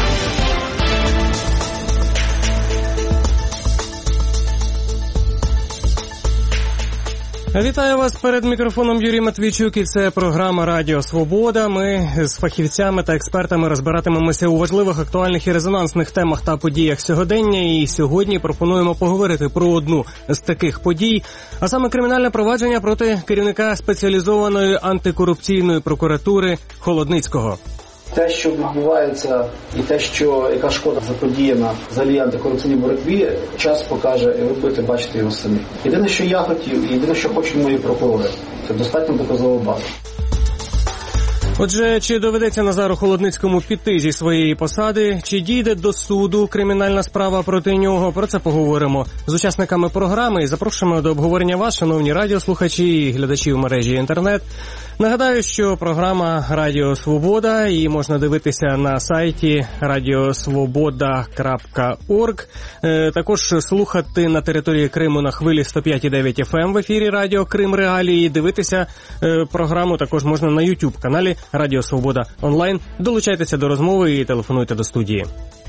Вітаю вас перед мікрофоном Юрій Матвійчук, і це програма «Радіо Свобода». Ми з фахівцями та експертами розбиратимемося у важливих, актуальних і резонансних темах та подіях сьогодення. І сьогодні пропонуємо поговорити про одну з таких подій, а саме кримінальне провадження проти керівника спеціалізованої антикорупційної прокуратури Холодницького. Те, що відбувається, і те, що яка шкода заподіяна взагалі антикорупційній боротьбі, час покаже, і ви будете бачити його самі. Єдине, що я хотів, і єдине, що хочуть мої прокурори, це достатньо доказова база. Отже, чи доведеться Назару Холодницькому піти зі своєї посади, чи дійде до суду кримінальна справа проти нього, про це поговоримо з учасниками програми і запрошуємо до обговорення вас, шановні радіослухачі і глядачі в мережі інтернет. Нагадаю, що програма «Радіо Свобода» її можна дивитися на сайті радіосвобода крапка орг. Також слухати на території Криму на хвилі сто п'ять і дев'ять еф ем в ефірі Радіо Крим Реалії. Дивитися програму також можна на YouTube-каналі Радіо Свобода онлайн. Долучайтеся до розмови і телефонуйте до студії.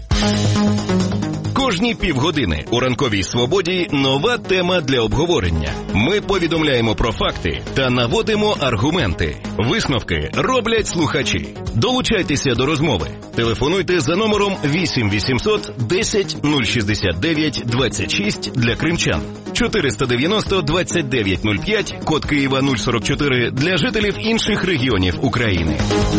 Кожні півгодини у ранковій свободі нова тема для обговорення. Ми повідомляємо про факти та наводимо аргументи. Висновки роблять слухачі. Долучайтеся до розмови. Телефонуйте за номером вісім вісімсот десять нуль шістдесят дев'ять двадцять шість для кримчан. чотириста дев'яносто двадцять дев'ять нуль п'ять, код Києва нуль сорок чотири для жителів інших регіонів України.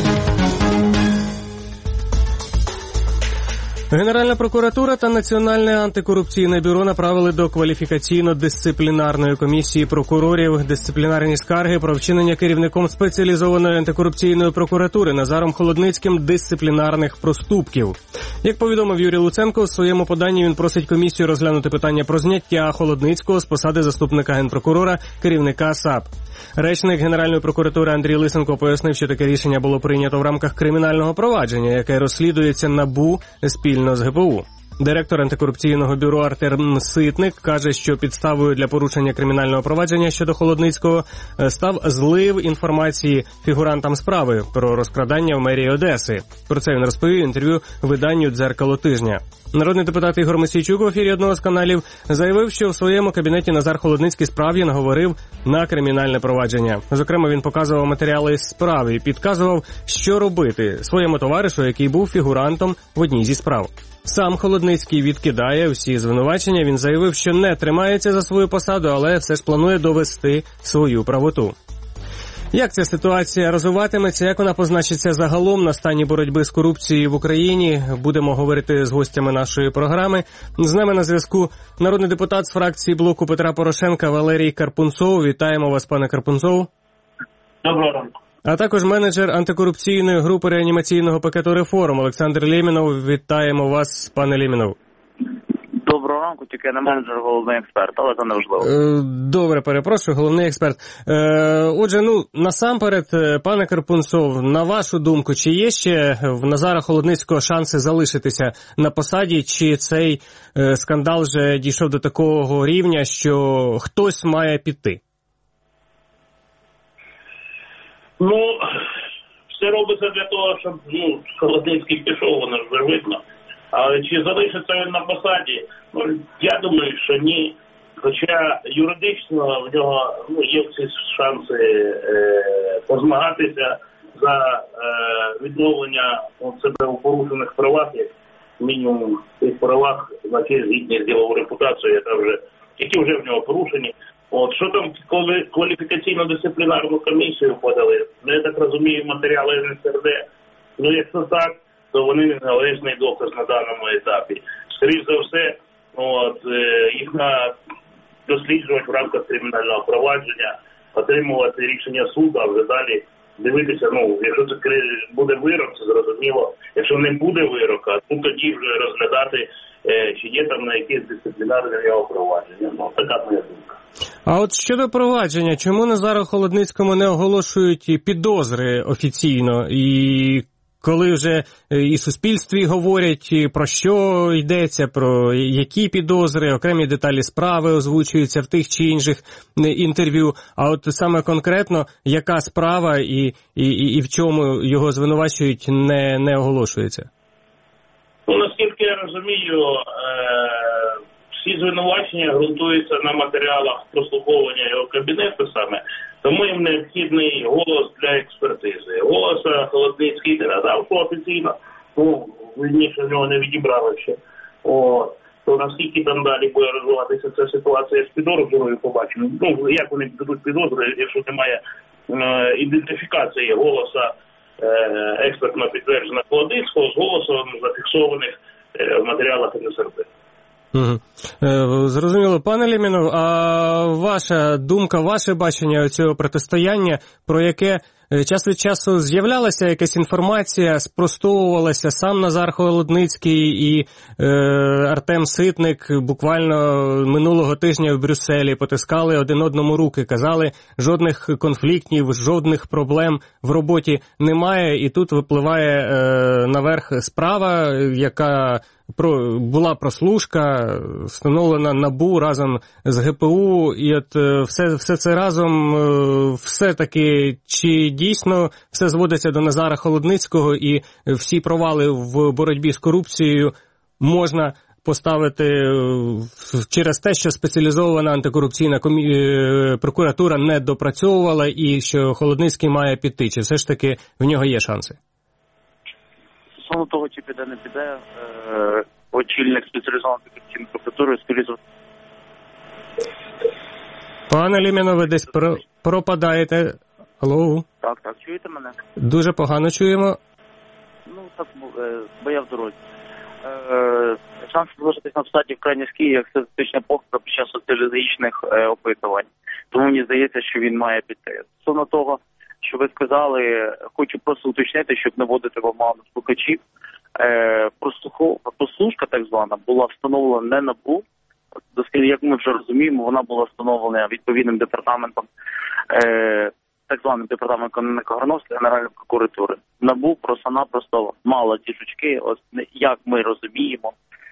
Генеральна прокуратура та Національне антикорупційне бюро направили до кваліфікаційно-дисциплінарної комісії прокурорів дисциплінарні скарги про вчинення керівником спеціалізованої антикорупційної прокуратури Назаром Холодницьким дисциплінарних проступків. Як повідомив Юрій Луценко, у своєму поданні він просить комісію розглянути питання про зняття Холодницького з посади заступника генпрокурора, керівника САП. Речник Генеральної прокуратури Андрій Лисенко пояснив, що таке рішення було прийнято в рамках кримінального провадження, яке розслідується НАБУ спільно з ГПУ. Директор антикорупційного бюро Артем Ситник каже, що підставою для порушення кримінального провадження щодо Холодницького став злив інформації фігурантам справи про розкрадання в мерії Одеси. Про це він розповів в інтерв'ю виданню «Дзеркало тижня». Народний депутат Ігор Мосійчук в ефірі одного з каналів заявив, що в своєму кабінеті Назар Холодницький справді наговорив на кримінальне провадження. Зокрема, він показував матеріали з справи і підказував, що робити своєму товаришу, який був фігурантом в одній зі справ. Сам Холодницький відкидає всі звинувачення. Він заявив, що не тримається за свою посаду, але все ж планує довести свою правоту. Як ця ситуація розвиватиметься, як вона позначиться загалом на стані боротьби з корупцією в Україні, будемо говорити з гостями нашої програми. З нами на зв'язку народний депутат з фракції блоку Петра Порошенка Валерій Карпунцов. Вітаємо вас, пане Карпунцов. Доброго ранку. А також менеджер антикорупційної групи реанімаційного пакету «Реформ» Олександр Лємінов. Вітаємо вас, пане Лємінов. Доброго ранку, тільки не менеджер, головний експерт, але це не важливо. Добре, перепрошую, головний експерт. Отже, ну, насамперед, пане Карпунцов, на вашу думку, чи є ще в Назара Холодницького шанси залишитися на посаді, чи цей скандал вже дійшов до такого рівня, що хтось має піти? Ну, все робиться для того, щоб ну, Холодницький пішов, воно ж вже видно. Але чи залишиться він на посаді? Ну, я думаю, що ні. Хоча юридично в нього ну, є всі шанси е, позмагатися за е, відновлення от, себе у порушених правах, як мінімум тих правах, на які згідні з ділову репутацію, яка вже, які вже в нього порушені. От, що там, коли кваліфікаційно-дисциплінарну комісію подали, ну, я так розумію, матеріали ен ес ер де, ну, якщо так, то вони не належний доказ на даному етапі. Скоріше за все, от, їх на досліджувати в рамках кримінального провадження, отримувати рішення суду, а вже далі дивитися, ну, якщо це буде вирок, це зрозуміло. Якщо не буде вирока, ну, тоді вже розглядати, чи є там на якесь дисциплінарне його провадження. Ну, така моя думка. А от щодо провадження, чому Назару Холодницькому не оголошують підозри офіційно? І коли вже і суспільстві говорять, про що йдеться, про які підозри, окремі деталі справи озвучуються в тих чи інших інтерв'ю, а от саме конкретно, яка справа і, і, і в чому його звинувачують, не, не оголошується? Ну, наскільки я розумію, е- всі звинувачення ґрунтуються на матеріалах прослуховування його кабінету саме, тому їм необхідний голос для експертизи. Голоса Холодницький не надав офіційно, ну, видніше в нього не відібрали ще. О, то наскільки там далі буде розвиватися ця ситуація з підозрою, побачимо. Ну, як вони дадуть підозру, якщо немає е, ідентифікації голоса е, експертно підтвердженого Холодницького з голосом зафіксованих е, в матеріалах ен ес ер де. Угу. Зрозуміло. Пане Лємінов, а ваша думка, ваше бачення цього протистояння, про яке час від часу з'являлася якась інформація, спростовувалася сам Назар Холодницький і е, Артем Ситник буквально минулого тижня в Брюсселі потискали один одному руки, казали, жодних конфліктів, жодних проблем в роботі немає, і тут випливає е, наверх справа, яка про, була прослушка, встановлена НАБУ разом з ГПУ, і от все, все це разом, все-таки, чи дійсно все зводиться до Назара Холодницького і всі провали в боротьбі з корупцією можна поставити через те, що спеціалізована антикорупційна комі... прокуратура не допрацьовувала і що Холодницький має піти? Чи все ж таки в нього є шанси? Стосовно того, чи піде, не піде, е... очільник спеціалізованої антикорупційної прокуратури, скоріше. Пане Ліміно, ви десь про... пропадаєте. Алло? Так, так, чуєте мене? Дуже погано чуємо. Ну, так, бо я в дорозі. Е... Шанс залишитись на посаді вкрай низький, як статистична похибка під час соціологічних е, опитувань. Тому мені здається, що він має піти. Стосовно того, що ви сказали, хочу просто уточнити, щоб не вводити в оману слухачів. Е, прослушка так звана була встановлена не НАБУ, оскільки, як ми вже розуміємо, вона була встановлена відповідним департаментом, е, так званим департаментом Грановської Генеральної прокуратури. НАБУ просто-напросто мала ті жучки, ось як ми розуміємо,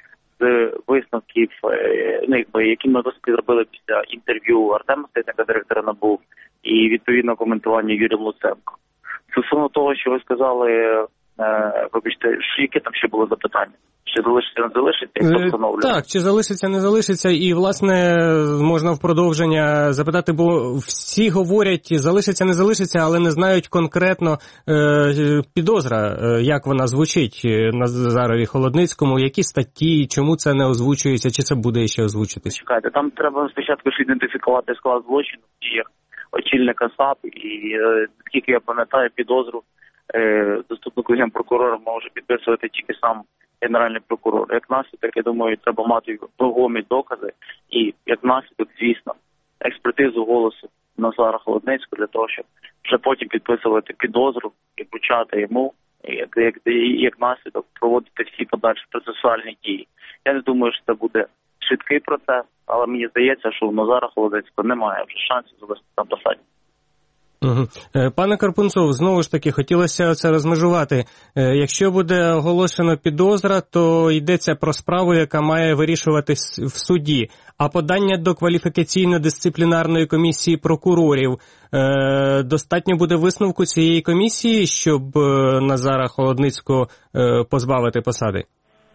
з висновків, ну, якби, які ми досить зробили після інтерв'ю Артема Ситника, директора НАБУ, і відповідно коментування Юрія Луценко. Стосовно того, що ви сказали, е, вибачте, які там ще були запитання? Чи залишиться, не залишиться, і хто встановлює? Так, чи залишиться, не залишиться, і, власне, можна в продовження запитати, бо всі говорять, залишиться, не залишиться, але не знають конкретно е, підозра, е, як вона звучить Назарові Холодницькому, які статті, чому це не озвучується, чи це буде ще озвучитись? Чекайте, там треба спочатку ж ідентифікувати склад злочину в діях очільника САП, і, е, наскільки я пам'ятаю, підозру е, заступнику генпрокурора може підписувати тільки сам Генеральний прокурор. Як наслідок, я думаю, треба мати вагомі докази і, як наслідок, звісно, експертизу голосу Назара Холодницького для того, щоб вже потім підписувати підозру і почати йому, як, як, як наслідок, проводити всі подальші процесуальні дії. Я не думаю, що це буде швидкий процес, але мені здається, що у Назара Холодницького немає вже шансів залишитися на посаді. Угу. Пане Карпунцов, знову ж таки, хотілося це розмежувати. Якщо буде оголошено підозра, то йдеться про справу, яка має вирішуватись в суді. А подання до кваліфікаційно-дисциплінарної комісії прокурорів, е, достатньо буде висновку цієї комісії, щоб Назара Холодницького е, позбавити посади?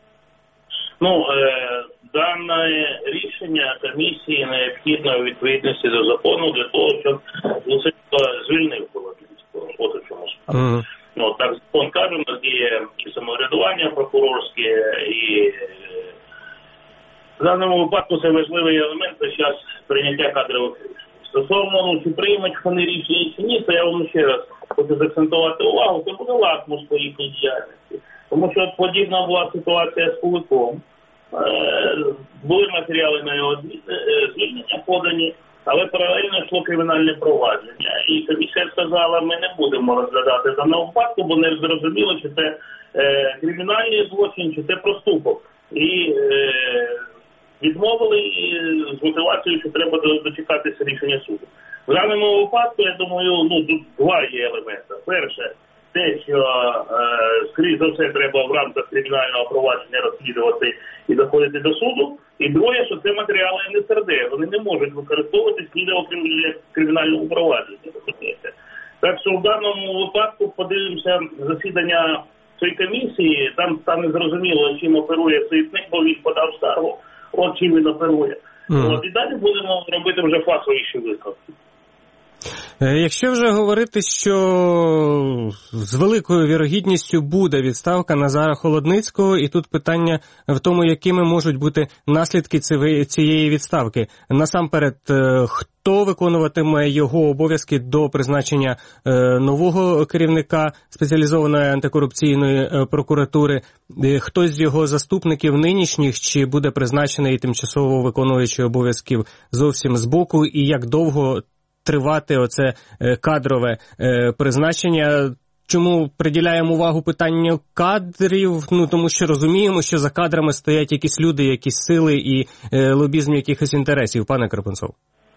Ну, е, дане рішення комісії необхідно у відповідності до закону для того, щоб Луценко звільнив Холодницького. От у чому справа. Mm. Ну, так закон каже, у нас є і самоврядування прокурорське, і в даному випадку це важливий елемент під час прийняття кадрових рішень. Стосовно, ну, чи приймуть вони рішення чи ні, то я вам ще раз хочу заакцентувати увагу, це буде лакмус по їхній діяльності. Тому що подібна була ситуація з Куликом. Були матеріали на його звільнення подані, але паралельно йшло кримінальне провадження. І комісія сказала, ми не будемо розглядати даного випадку, бо не зрозуміло, чи це е, кримінальний злочин, чи це проступок. І е, відмовили з мотивацією, що треба дочекатися рішення суду. В даному випадку, я думаю, ну, тут два є елементи. Перше, те, що, е, скоріш за все, треба в рамках кримінального провадження розслідувати і доходити до суду. І друге, що це матеріали ен ес ер де. Вони не можуть використовуватись ніде окрім кримінального провадження. Так що в даному випадку подивимося засідання цієї комісії. Там стане зрозуміло, чим оперує Ситник, бо він подав скаргу. От чим він оперує. Mm. От, і далі будемо робити вже фаховіші висновки. Якщо вже говорити, що з великою вірогідністю буде відставка Назара Холодницького, і тут питання в тому, якими можуть бути наслідки цієї відставки. Насамперед, хто виконуватиме його обов'язки до призначення нового керівника спеціалізованої антикорупційної прокуратури, хтось з його заступників нинішніх, чи буде призначений тимчасово виконуючий обов'язків зовсім збоку, і як довго тривати оце кадрове е, призначення. Чому приділяємо увагу питанню кадрів? Ну, тому що розуміємо, що за кадрами стоять якісь люди, якісь сили і е, лобізм якихось інтересів. Пане Карпунцов.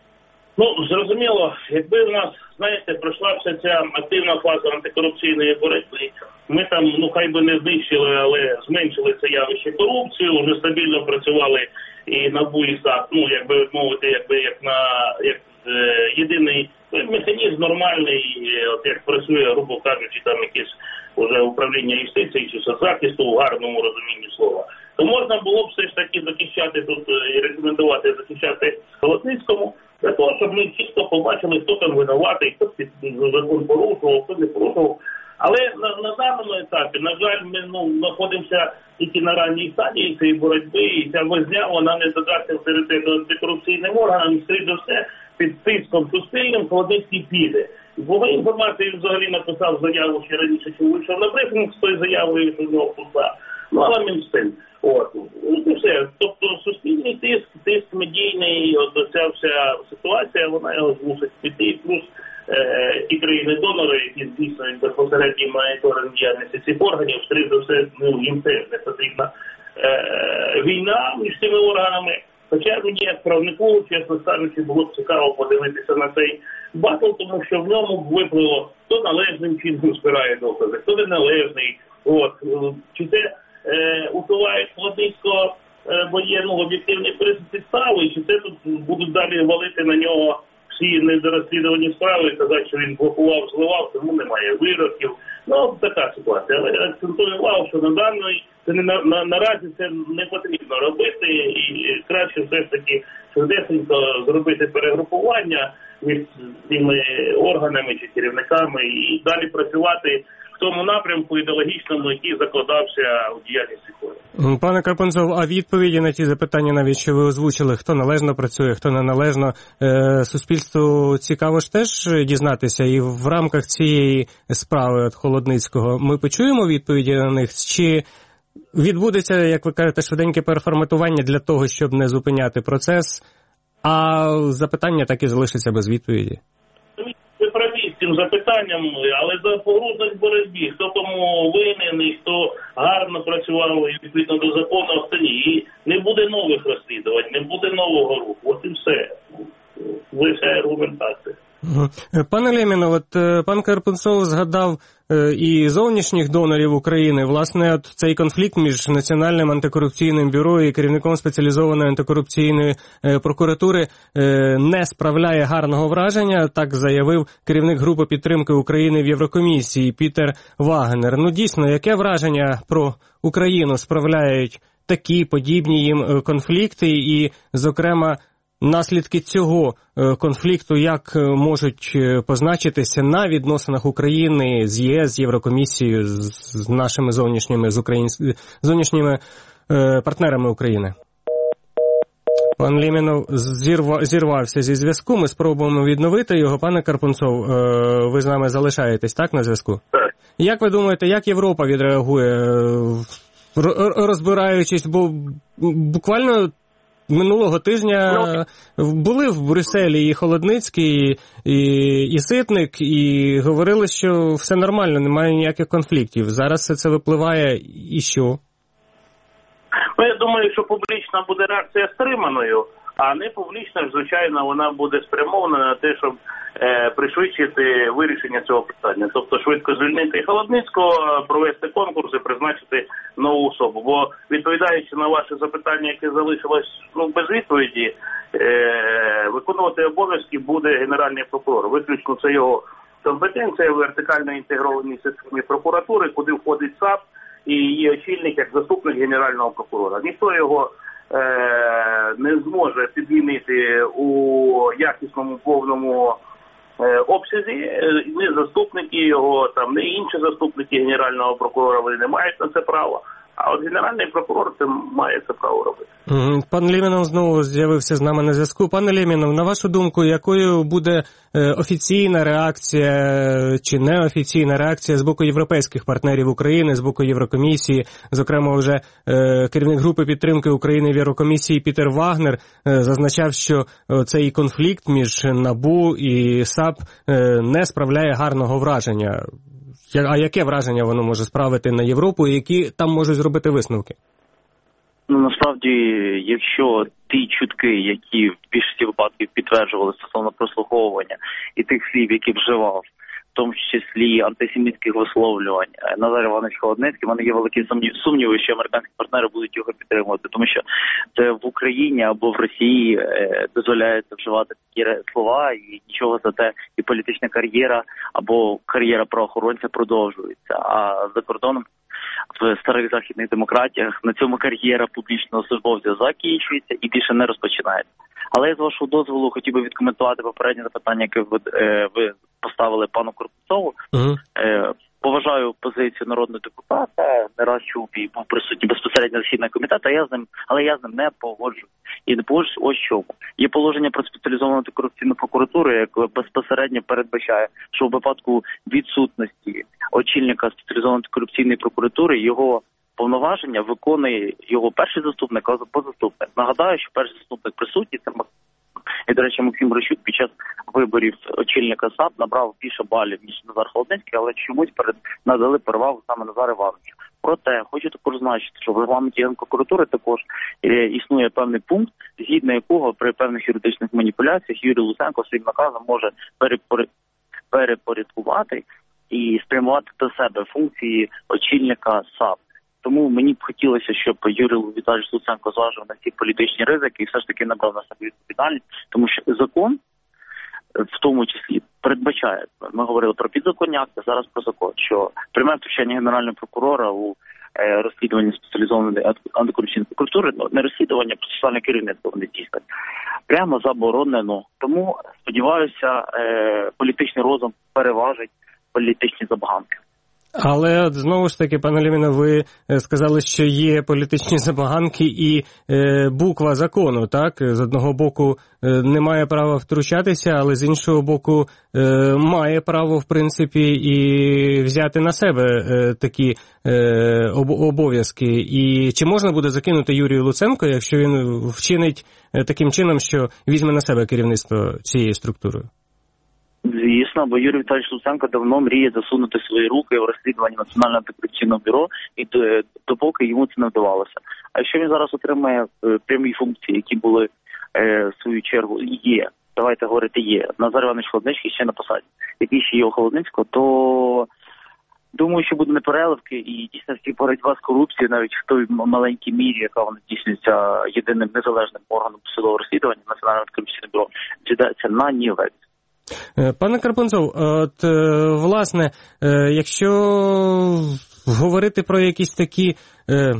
Ну, зрозуміло, якби в нас, знаєте, пройшла вся ця активна фаза антикорупційної боротьби, ми там, ну хай би не знищили, але зменшили це явище корупції, вже стабільно працювали і НАБУ, і САП, ну, якби мовити, якби як на як е, єдиний механізм нормальний, от як працює, грубо кажучи, там якесь уже управління юстиції чи соцзахисту в гарному розумінні слова, то можна було б все ж таки захищати тут і рекомендувати захищати Холодницькому, для того, щоб ми чітко побачили, хто там винуватий, хто закон порушував, хто не порушував. Але на, на даному етапі, на жаль, ми ну, знаходимося тільки на ранній стадії цієї боротьби, і ця возня, вона не додасться авторитету антикорупційним органам, і скоріше за все, під тиском суспільним Холодницький піде. Бо моїй інформації взагалі написав заяву ще раніше, чи вийшов на брифінг з тою заявою, що в нього пуста. Ну, але він з тим. От. І все. Тобто суспільний тиск, тиск медійний, от ця вся ситуація, вона його змусить піти. Плюс е, ті країни-донори, які здійснюють безпосередній моніторинг діяльності цих органів, скоріше за все, ну, їм теж не потрібна е, війна між цими органами. Хоча мені, як правнику, чесно кажучи, було б цікаво подивитися на цей батл, тому що в ньому виплило, хто належним чином збирає докази, хто неналежний. От. Чи це е, усувають Холодницького, е, бо є ну, об'єктивні підстави, чи це тут будуть далі валити на нього всі недорозслідувані справи і казати, що він блокував, зливав, тому немає вироків. Ну, така ситуація. Але я акцентую увагу, що на даної це не на, на наразі це не потрібно робити, і краще все ж таки швидесенько зробити перегрупування між цими органами чи керівниками і далі працювати в тому напрямку ідеологічному, який закладався у діяльності хору. Пане Карпунцов, а відповіді на ті запитання, навіть що ви озвучили, хто належно працює, хто неналежно, е, суспільству цікаво ж теж дізнатися, і в рамках цієї справи от Холодницького ми почуємо відповіді на них, чи відбудеться, як ви кажете, швиденьке переформатування для того, щоб не зупиняти процес, а запитання так і залишиться без відповіді? Ви праві з цим запитанням, але за погрузність боротьбі, хто тому винен і хто гарно працював відповідно до закону, хто ні. І не буде нових розслідувань, не буде нового руху. От і все. Вся аргументація. Пане Лємінов, от пан Карпунцов згадав і зовнішніх донорів України. Власне, от цей конфлікт між Національним антикорупційним бюро і керівником спеціалізованої антикорупційної прокуратури не справляє гарного враження, так заявив керівник групи підтримки України в Єврокомісії Пітер Вагнер. Ну, дійсно, яке враження про Україну справляють такі подібні їм конфлікти і, зокрема, наслідки цього конфлікту як можуть позначитися на відносинах України з ЄС, з Єврокомісією, з нашими зовнішніми, з українськими, зовнішніми е, партнерами України? Пан Лємінов зірва, зірвався зі зв'язку, ми спробуємо відновити його. Пане Карпунцов, е, ви з нами залишаєтесь, так, на зв'язку? Так. Як ви думаєте, як Європа відреагує, розбираючись, бо буквально минулого тижня були в Брюсселі і Холодницький, і, і Ситник, і говорили, що все нормально, немає ніяких конфліктів. Зараз все це випливає, і що? Ну, я думаю, що публічна буде реакція стриманою, а не публічна, звичайно, вона буде спрямована на те, щоб е, пришвидшити вирішення цього питання. Тобто швидко звільнити Холодницького, провести конкурс і призначити нову особу. Бо відповідаючи на ваше запитання, яке залишилось ну, без відповіді, е, виконувати обов'язки буде Генеральний прокурор. Виключно це його компетенція в вертикально інтегрованій системі прокуратури, куди входить САП і її очільник як заступник Генерального прокурора. Ніхто його не зможе підмінити у якісному повному обсязі, ні заступники його, там, ні інші заступники Генерального прокурора, вони не мають на це права. А от Генеральний прокурор це має це право робити. Пан Лємінов знову з'явився з нами на зв'язку. Пане Лємінов, на вашу думку, якою буде офіційна реакція чи неофіційна реакція з боку європейських партнерів України, з боку Єврокомісії? Зокрема, вже керівник групи підтримки України в Єврокомісії Пітер Вагнер зазначав, що цей конфлікт між НАБУ і САП не справляє гарного враження. А яке враження воно може справити на Європу і які там можуть зробити висновки? Ну, насправді, якщо ті чутки, які в більшості випадків підтверджували стосовно прослуховування і тих слів, які вживав, в тому числі антисемітських висловлювань Назар Іванович Холодницький, в мене є великі сумніви, що американські партнери будуть його підтримувати, тому що це в Україні або в Росії е, дозволяється вживати такі слова, і нічого за те, і політична кар'єра або кар'єра правоохоронця продовжується. А за кордоном в старих західних демократіях на цьому кар'єра публічного службовця закінчується і більше не розпочинається. Але я з вашого дозволу хотів би відкоментувати попереднє запитання, яке ви, е, ви поставили пану Карпунцову. Uh-huh. Е, поважаю позицію народного депутата, не раз чув і був присутній безпосередньо засідання комітету, я з ним, але я з ним не погоджуюсь. І не погоджуюсь ось чому. Є положення про спеціалізовану антикорупційну прокуратуру, яке безпосередньо передбачає, що в випадку відсутності очільника спеціалізованої антикорупційної прокуратури його повноваження виконує його перший заступник або заступник. Нагадаю, що перший заступник присутній, це і, до речі, Максим Грищук під час виборів очільника САП набрав більше балів, ніж Назар Холодницький, але чомусь перед надали перевагу саме Назару Івановичу. Проте, хочу також зазначити, що в регламенті Генпрокуратури також е, існує певний пункт, згідно якого при певних юридичних маніпуляціях Юрій Луценко своїм наказом може перепори... перепорядкувати і спрямувати до себе функції очільника САП. Тому мені б хотілося, щоб Юрій Віталійович Луценко зважив на ці політичні ризики і все ж таки набрав на себе відповідальність, тому що закон, в тому числі, передбачає, ми говорили про підзаконні акти, зараз про закон, що пряме втручання Генерального прокурора у е, розслідуванні спеціалізованої антикорупційної прокуратури, ну, не розслідування, а процесуальне керівництво вони здійснюють, прямо заборонено. Тому, сподіваюся, е, політичний розум переважить політичні забаганки. Але знову ж таки, пане Левіне, ви сказали, що є політичні забаганки і е, буква закону, так? З одного боку е, не має права втручатися, але з іншого боку е, має право, в принципі, і взяти на себе е, такі е, об, обов'язки. І чи можна буде закинути Юрію Луценко, якщо він вчинить е, таким чином, що візьме на себе керівництво цією структурою? Звісно, бо Юрій Віталійович Луценко давно мріє засунути свої руки в розслідування Національного антикорупційного бюро, і допоки йому це не вдавалося. А якщо він зараз отримає е, прямі функції, які були е, в свою чергу є, давайте говорити є, Назар Іванович Холодницький ще на посаді, який ще є у Холодницького, то думаю, що буде непереливки і дійсно всі боротьба з корупцією, навіть в той маленькій мірі, яка вона здійснюється єдиним незалежним органом судового розслідування Національного антикорупційного бюро, зідається на нівець. Пане Карпунцов, от, власне, якщо говорити про якісь такі е,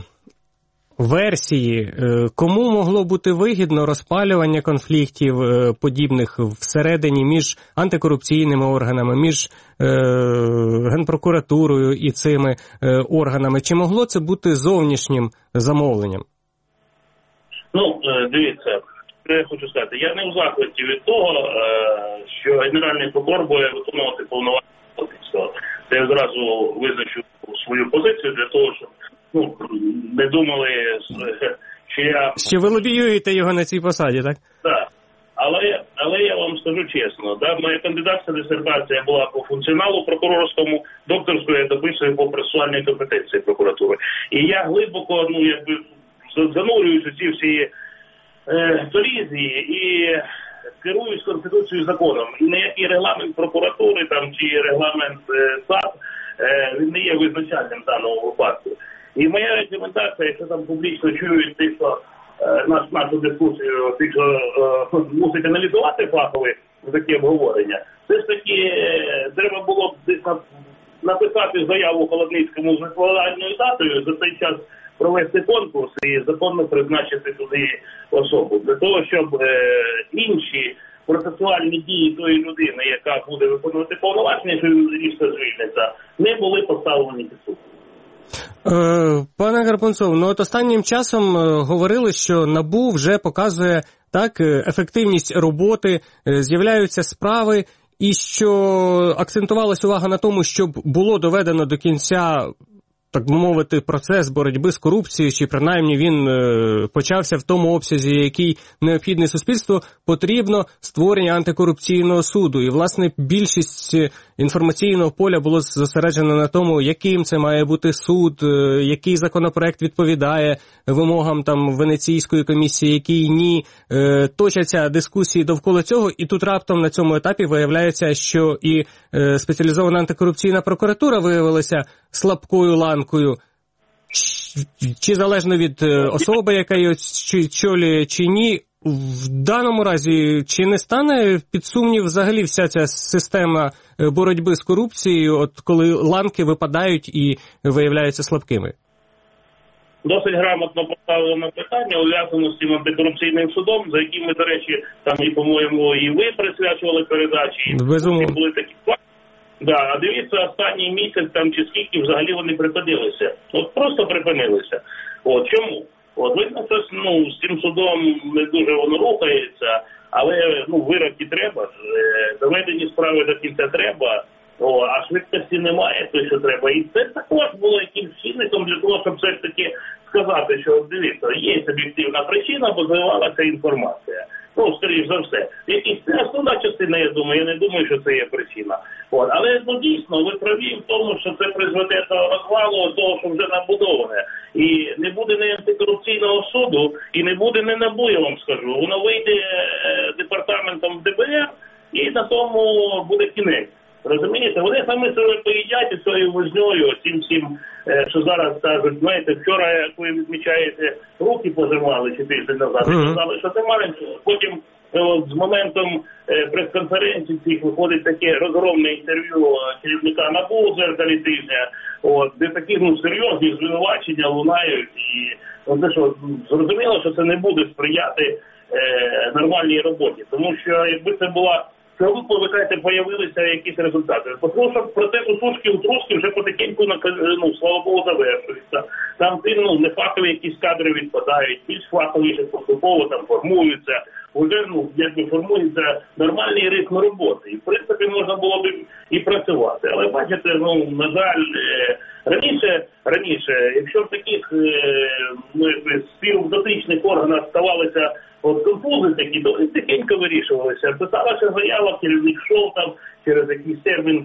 версії, кому могло бути вигідно розпалювання конфліктів е, подібних всередині між антикорупційними органами, між е, Генпрокуратурою і цими е, органами? Чи могло це бути зовнішнім замовленням? Ну, дивіться. Я хочу сказати, я не в захваті від того, що Генеральний прокурор буде виконувати повноваження. Це я зразу визначу свою позицію для того, щоб ну, не думали, що я... Що ви лобіюєте його на цій посаді, так? Так. Але, але я вам скажу чесно, да, моя кандидатська дисертація була по функціоналу прокурорському, докторською я дописую по процесуальній компетенції прокуратури. І я глибоко, ну, якби, занурююсь у ці всі колізії і керуюсь Конституцією, законом. І ніякий регламент прокуратури там, чи регламент САП він не є визначальним в даному випадку. І моя рекомендація, якщо там публічно чують тих, що наш, нашу дискусію, тих, що е, мусить аналізувати фахові такі обговорення, все ж таки треба було б десь написати заяву Холодницькому з відповідальною датою, за цей час провести конкурс і законно призначити туди особу. Для того, щоб е, інші процесуальні дії тої людини, яка буде виконувати повноваження, що різко звільниться, не були поставлені під суд. Пане Карпунцов, ну от останнім часом говорили, що НАБУ вже показує так ефективність роботи, з'являються справи, і що акцентувалась увага на тому, щоб було доведено до кінця так би мовити, процес боротьби з корупцією, чи принаймні він е, почався в тому обсязі, який необхідний суспільству, потрібно створення антикорупційного суду. І, власне, більшість інформаційного поля було зосереджено на тому, яким це має бути суд, е, який законопроект відповідає вимогам там Венеційської комісії, який ні. Е, точаться дискусії довкола цього, і тут раптом на цьому етапі виявляється, що і е, спеціалізована антикорупційна прокуратура виявилася слабкою ланкою, чи залежно від особи, яка її очолює, чи ні. В даному разі, чи не стане під сумнів взагалі вся ця система боротьби з корупцією, от коли ланки випадають і виявляються слабкими? Досить грамотно поставлено питання, ув'язано з цим антикорупційним судом, за яким ми, до речі, там, і, по-моєму, і ви присвячували передачі. Безумовно. Були такі факти. Да, а дивіться, останній місяць там чи скільки взагалі вони припинилися. От просто припинилися. От чому? От видно, що ну, з цим судом не дуже воно рухається, але ну, вироки треба, доведені справи до кінця треба, о, а швидкості немає, то що треба. І це також було якимсь чинником для того, щоб все ж таки сказати, що дивіться, є об'єктивна причина, бо зливалася інформація. Ну, скоріш за все. Якісь це основна частина, я думаю, я не думаю, що це є причина. От. Але, ну, дійсно, ви праві в тому, що це призведе до розвалу того, що вже набудоване. І не буде ні антикорупційного суду, і не буде ні НАБУ, я вам скажу. Воно вийде е, департаментом Д Б Р, і на тому буде кінець. Розумієте, вони самі себе поїдять із цією возньою, цим всім, що зараз кажуть, знаєте, вчора, як ви відмічаєте, руки пожимали чи тиждень назад, і сказали, що це маленько. Потім от, з моментом прес-конференції цих виходить таке розгромне інтерв'ю керівника НАБУ у дзеркалі тижня, от, де такі ну, серйозні звинувачення лунають. І от, це що, зрозуміло, що це не буде сприяти е, нормальній роботі. Тому що якби це була... Що ви, повикаєте, появилися якісь результати. Тому що процес усушки утруски вже потихеньку, ну, слава Богу, завершується. Там ну, не фахові якісь кадри відпадають, більш фаховіше поступово там формуються. Уже ну, якби формується нормальний ритм роботи. І в принципі можна було б і працювати. Але бачите, ну, на жаль, раніше, раніше, якщо в таких ну, співдотичних органах ставалися от конфузи такі, то тихенько вирішувалися. Писалася заява, керівник йшов там, через якийсь термін,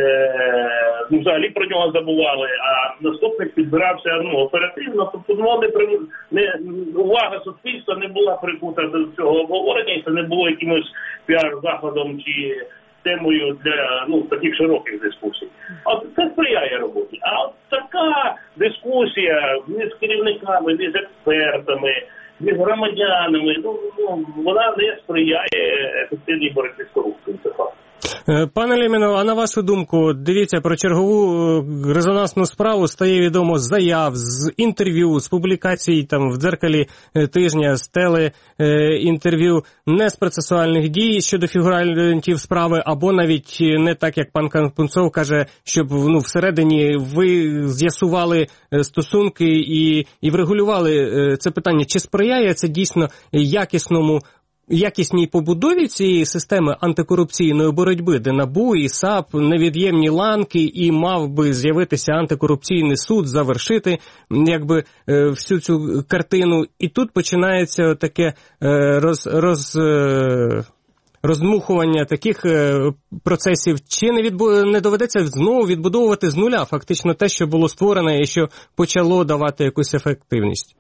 е- ну, взагалі про нього забували, а наступник підбирався ну, оперативно. Тобто ну, не, не, увага суспільства не була прикута до цього обговорення, і це не було якимось піар-заходом чи темою для ну, таких широких дискусій. От це сприяє роботі. А от така дискусія ні з керівниками, ні з експертами, ні з громадянами, ну, ну, вона не сприяє ефективній боротьбі з корупцією. Це факт. Пане Лємінов, а на вашу думку, дивіться, про чергову резонансну справу стає відомо з заяв, з інтерв'ю, з публікацій там в дзеркалі тижня, з телеінтерв'ю, не з процесуальних дій щодо фігурантів справи, або навіть не так, як пан Пунцов каже, щоб ну, всередині ви з'ясували стосунки і, і врегулювали це питання. Чи сприяє це дійсно якісному якісній побудові цієї системи антикорупційної боротьби, де НАБУ і САП невід'ємні ланки, і мав би з'явитися антикорупційний суд, завершити якби всю цю картину. І тут починається таке роз, роз, роздмухування таких процесів. Чи не, відбу... не доведеться знову відбудовувати з нуля фактично те, що було створене і що почало давати якусь ефективність?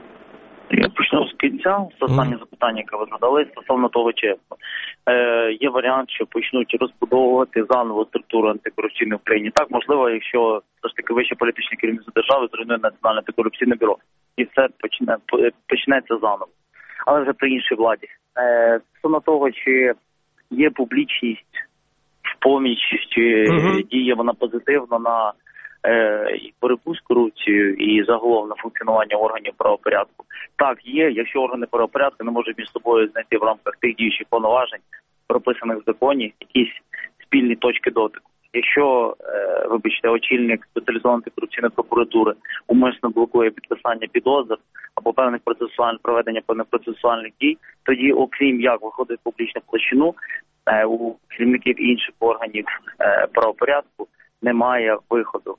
Я почну з кінця, з останнє mm. запитання, яке ви задали, стосовно того чесно. Е, є варіант, що почнуть розбудовувати заново структуру антикорупційної в Україні. Так, можливо, якщо все ж таки вище політичне керівництво держави зруйнує Національне антикорупційне бюро. І все почне, почнеться заново. Але вже при іншій владі. Е, стосовно того, чи є публічність в поміч, чи mm-hmm. діє вона позитивно на і боротьбу з корупцією і загалом на функціонування органів правопорядку. Так, є, якщо органи правопорядку не можуть між собою знайти в рамках тих діючих повноважень, прописаних в законі, якісь спільні точки дотику. Якщо, е, вибачте, очільник спеціалізованої антикорупційної прокуратури умисно блокує підписання підозр або певних процесуальних проведення певних процесуальних дій, тоді, окрім як виходить в публічну площину, е, у керівників інших органів е, правопорядку немає виходу.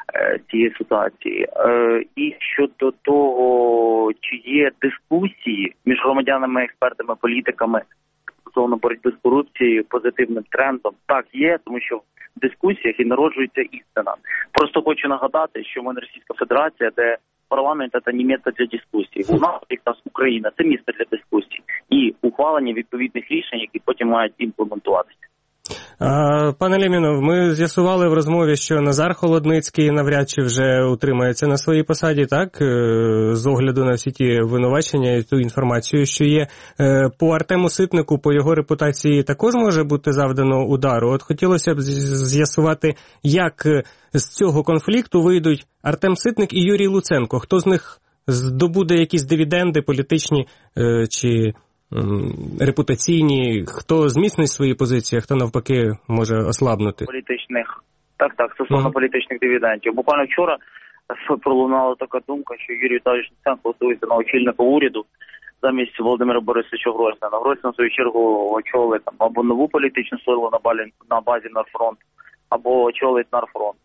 цієї ситуації. І щодо того, чи є дискусії між громадянами, експертами, політиками стосовно боротьби з корупцією позитивним трендом, так є, тому що в дискусіях і народжується істина. Просто хочу нагадати, що ми не Російська Федерація, де парламент – це не місце для дискусій. У нас, якраз Україна, це місце для дискусій і ухвалення відповідних рішень, які потім мають імплементуватися. Пане Лємінов, ми з'ясували в розмові, що Назар Холодницький навряд чи вже утримається на своїй посаді, так? З огляду на всі ті винувачення і ту інформацію, що є. По Артему Ситнику, по його репутації також може бути завдано удару. От хотілося б з'ясувати, як з цього конфлікту вийдуть Артем Ситник і Юрій Луценко. Хто з них здобуде якісь дивіденди політичні чи репутаційні, хто зміцнить свої позиції, а хто навпаки може ослабнути? Політичних, так, так, стосовно uh-huh. політичних дивідендів. Буквально вчора пролунала така думка, що Юрій Віталійович Луценко готується на очільника уряду замість Володимира Борисовича Гройсмана. Гройсман, в свою чергу, очолить там або нову політичну силу на базі, на базі Нарфронт, або очолить Нарфронт.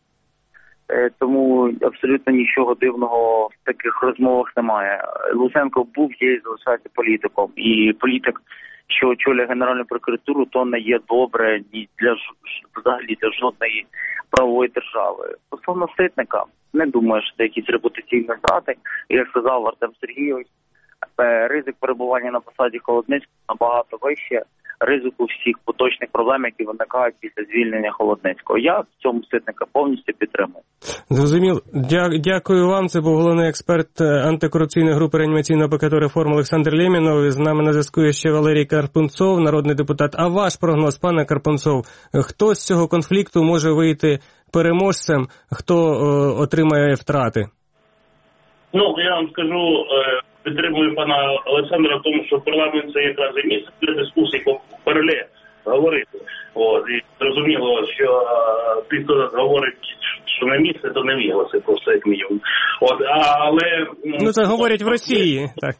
Тому абсолютно нічого дивного в таких розмовах немає. Луценко був, є і залишається політиком. І політик, що очолює Генеральну прокуратуру, то не є добре ні для взагалі для жодної правової держави. Стосовно Ситника, не думаю, що це якісь репутаційні втрати. Як сказав Артем Сергійович, ризик перебування на посаді Холодницького набагато вище ризику всіх поточних проблем, які виникають після звільнення Холодницького. Я в цьому Ситника повністю підтримую. Зрозуміло. Дя- дякую вам. Це був головний експерт антикорупційної групи реанімаційного пакету реформ Олександр Лємінов. З нами на зв'язку є ще Валерій Карпунцов, народний депутат. А ваш прогноз, пане Карпунцов, хто з цього конфлікту може вийти переможцем, хто е, отримає втрати? Ну, я вам скажу, підтримую пана Олександра в тому, що парламент це якраз і місце для дискусій по паралелі говорити. От, і зрозуміло, що ті, хто говорить, що не місце, то не вігласи, просто як мінімум. От, але... Ну, це говорять в Росії, так.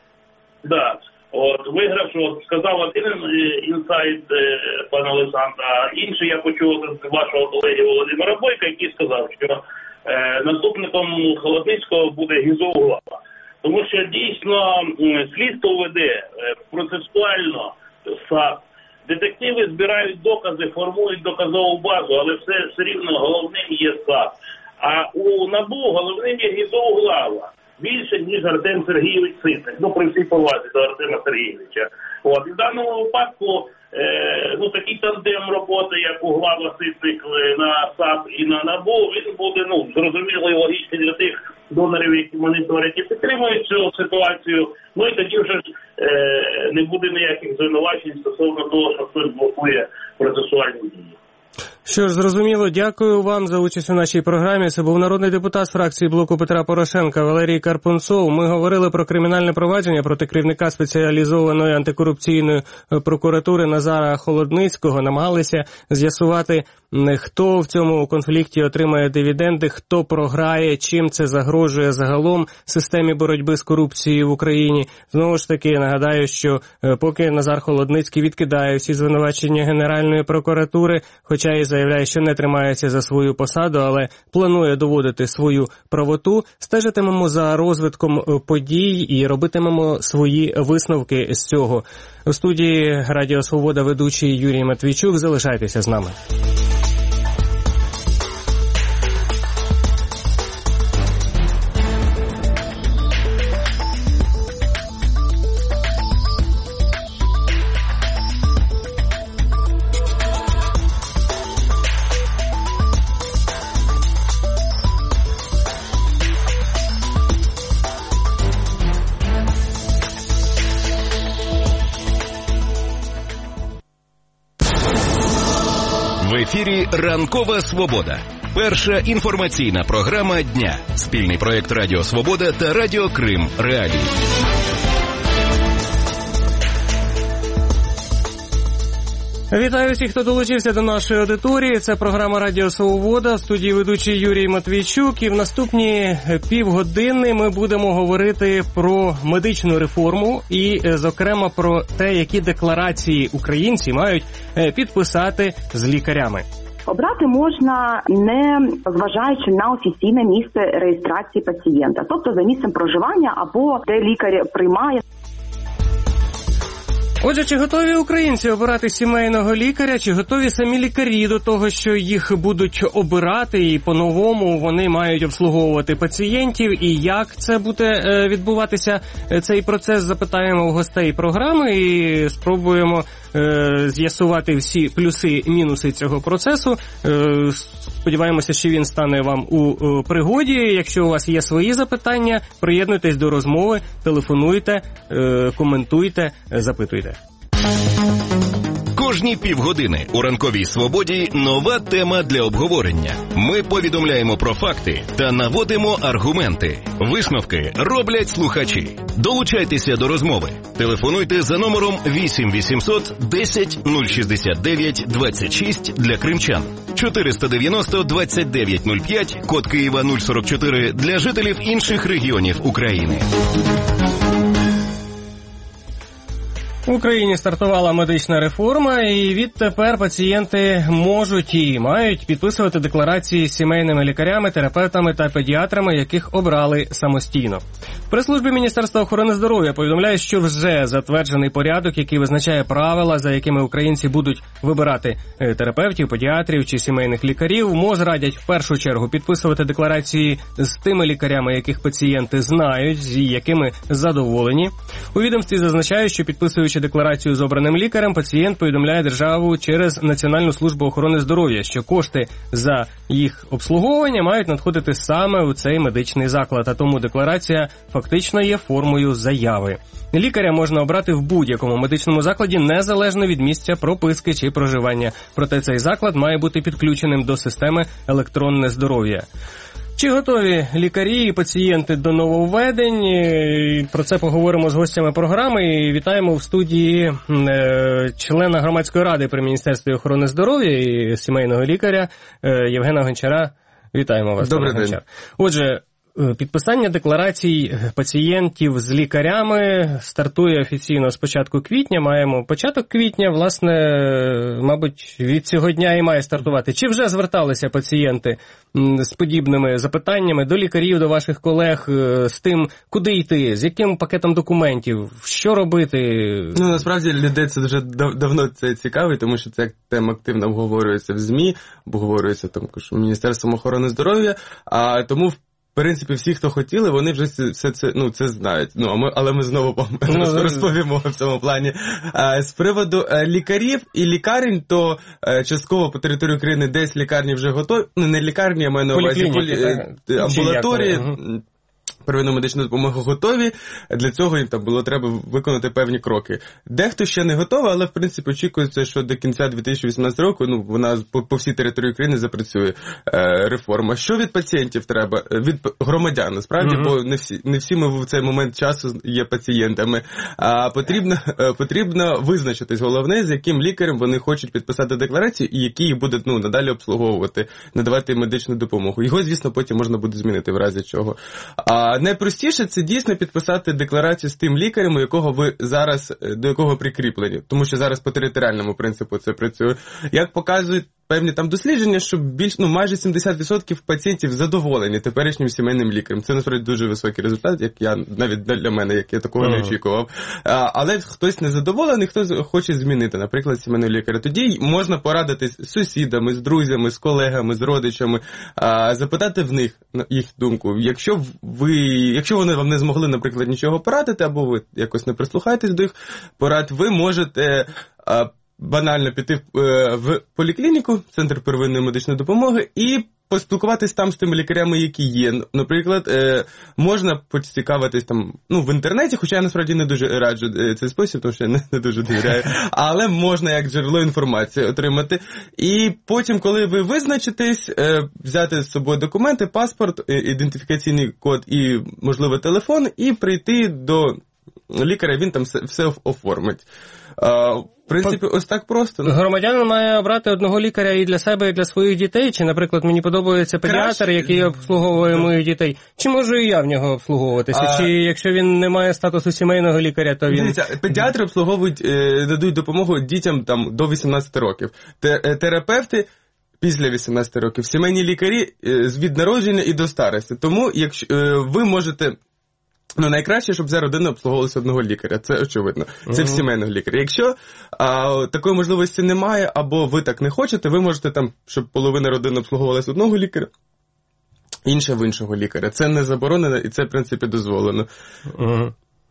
Так. От, виграв, що сказав один інсайт пана Олександра, а інший я почув вашого колеги Володимира Бойка, який сказав, що е, наступником Холодницького буде Гізоглава. Тому що дійсно слідство веде процесуально САП. Детективи збирають докази, формують доказову базу, але все, все рівно головним є САП. А у НАБУ головним є Гізоглава. Більше, ніж Артем Сергійович Ситник. Ну, при всій повазі до Артема Сергійовича. От. І в даному випадку е, ну, такий тандем роботи, як у Глава Ситник на САП і на НАБУ, він буде, ну, зрозуміло і логічний для тих донорів, які моніторять і підтримують цю ситуацію. Ну і тоді вже е, не буде ніяких звинувачень стосовно того, що хтось блокує процесуальні дії. Що ж, зрозуміло, дякую вам за участь у нашій програмі. Це був народний депутат з фракції Блоку Петра Порошенка Валерій Карпунцов. Ми говорили про кримінальне провадження проти керівника спеціалізованої антикорупційної прокуратури Назара Холодницького. Намагалися з'ясувати, хто в цьому конфлікті отримає дивіденди, хто програє, чим це загрожує загалом системі боротьби з корупцією в Україні. Знову ж таки, нагадаю, що поки Назар Холодницький відкидає всі звинувачення Генеральної прокуратури, хоча і заявляє, що не тримається за свою посаду, але планує доводити свою правоту, стежитимемо за розвитком подій і робитимемо свої висновки з цього. У студії Радіо Свобода ведучий Юрій Матвійчук. Залишайтеся з нами. В ефірі «Ранкова Свобода». Перша інформаційна програма дня. Спільний проєкт Радіо Свобода та Радіо Крим Реалії. Вітаю всіх, хто долучився до нашої аудиторії. Це програма Радіо Свобода, в студії ведучий Юрій Матвійчук. І в наступні півгодини ми будемо говорити про медичну реформу і, зокрема, про те, які декларації українці мають підписати з лікарями. Обрати можна не зважаючи на офіційне місце реєстрації пацієнта, тобто за місцем проживання або де лікар приймає. Отже, чи готові українці обирати сімейного лікаря, чи готові самі лікарі до того, що їх будуть обирати і по-новому вони мають обслуговувати пацієнтів, і як це буде відбуватися, цей процес, запитаємо у гостей програми і спробуємо е, з'ясувати всі плюси і мінуси цього процесу. Е, сподіваємося, що він стане вам у е, пригоді. Якщо у вас є свої запитання, приєднуйтесь до розмови, телефонуйте, е, коментуйте, запитуйте. Кожні півгодини у ранковій свободі нова тема для обговорення. Ми повідомляємо про факти та наводимо аргументи. Висновки роблять слухачі. Долучайтеся до розмови. Телефонуйте за номером вісім вісімсот десять нуль шістдесят дев'ять двадцять шість для кримчан, чотириста дев'яносто двадцять дев'ять нуль п'ять, код Києва нуль сорок чотири для жителів інших регіонів України. В Україні стартувала медична реформа, і відтепер пацієнти можуть і мають підписувати декларації з сімейними лікарями, терапевтами та педіатрами, яких обрали самостійно. В прес-службі Міністерства охорони здоров'я повідомляє, що вже затверджений порядок, який визначає правила, за якими українці будуть вибирати терапевтів, педіатрів чи сімейних лікарів. МОЗ радять в першу чергу підписувати декларації з тими лікарями, яких пацієнти знають, з якими задоволені. У відомстві зазначають, що підписуючи декларацію з обраним лікарем, пацієнт повідомляє державу через Національну службу охорони здоров'я, що кошти за їх обслуговування мають надходити саме у цей медичний заклад, а тому декларація фактично є формою заяви. Лікаря можна обрати в будь-якому медичному закладі, незалежно від місця прописки чи проживання. Проте цей заклад має бути підключеним до системи електронне здоров'я. Чи готові лікарі і пацієнти до нововведень? Про це поговоримо з гостями програми. І вітаємо в студії члена громадської ради при Міністерстві охорони здоров'я і сімейного лікаря Євгена Гончара. Вітаємо вас. Добрий день. Отже, підписання декларацій пацієнтів з лікарями стартує офіційно з початку квітня. Маємо початок квітня, власне, мабуть, від цього дня і має стартувати. Чи вже зверталися пацієнти з подібними запитаннями до лікарів, до ваших колег, з тим, куди йти, з яким пакетом документів, що робити? Ну, насправді, людей це вже дав- давно це цікавить, тому що ця тема активно обговорюється в ЗМІ, обговорюється також Міністерством охорони здоров'я, а тому в В принципі, всі, хто хотіли, вони вже все це, ну, це знають. Ну, а ми, але ми знову вам ну, розповімо в цьому плані. А, з приводу а, лікарів і лікарень, то а, частково по території України десь лікарні вже готові. Ну, не лікарні, я маю на увазі полі... амбулаторії. Первинну медичну допомогу готові, для цього їм там було треба виконати певні кроки. Дехто ще не готовий, але в принципі очікується, що до кінця дві тисячі вісімнадцятого року, ну, вона по, по всій території України запрацює е, реформа. Що від пацієнтів треба? Від громадян, насправді, mm-hmm. бо не всі, не всі ми в цей момент часу є пацієнтами. А потрібно, е, потрібно визначитись, головне, з яким лікарем вони хочуть підписати декларацію і які їх будуть, ну, надалі обслуговувати, надавати медичну допомогу. Його, звісно, потім можна буде змінити в разі чого. А найпростіше це дійсно підписати декларацію з тим лікарем, у якого ви зараз, до якого прикріплені, тому що зараз по територіальному принципу це працює. Як показують певні там дослідження, що більш, ну, майже сімдесят відсотків пацієнтів задоволені теперішнім сімейним лікарем. Це, насправді, дуже високий результат, як я, навіть для мене, як я такого ага. не очікував. А, але хтось незадоволений, хтось хоче змінити, наприклад, сімейного лікаря. Тоді можна порадитись з сусідами, з друзями, з колегами, з родичами, а, запитати в них їх думку. Якщо ви, якщо вони вам не змогли, наприклад, нічого порадити, або ви якось не прислухаєтесь до їх порад, ви можете а, банально піти в поліклініку, центр первинної медичної допомоги, і поспілкуватись там з тими лікарями, які є. Наприклад, можна поцікавитись там, ну, в інтернеті, хоча я насправді не дуже раджу цей спосіб, тому що я не, не дуже довіряю, але можна як джерело інформації отримати. І потім, коли ви визначитесь, взяти з собою документи, паспорт, ідентифікаційний код і, можливо, телефон, і прийти до лікаря, він там все, все оформить. В принципі, ось так просто. Громадянин має обрати одного лікаря і для себе, і для своїх дітей, чи, наприклад, мені подобається педіатр, Краще. який обслуговує моїх дітей, чи можу і я в нього обслуговуватися, а... чи якщо він не має статусу сімейного лікаря, то він... Дивіться, педіатри обслуговують, дадуть допомогу дітям там до вісімнадцяти років. Терапевти після вісімнадцяти років. Сімейні лікарі від народження і до старості. Тому, якщо ви можете... Ну, найкраще, щоб вся родина обслуговувалася одного лікаря, це очевидно. Це uh-huh. в сімейного лікаря. Якщо а, такої можливості немає, або ви так не хочете, ви можете там, щоб половина родини обслуговувалася одного лікаря, інша в іншого лікаря. Це не заборонено і це, в принципі, дозволено. Uh-huh.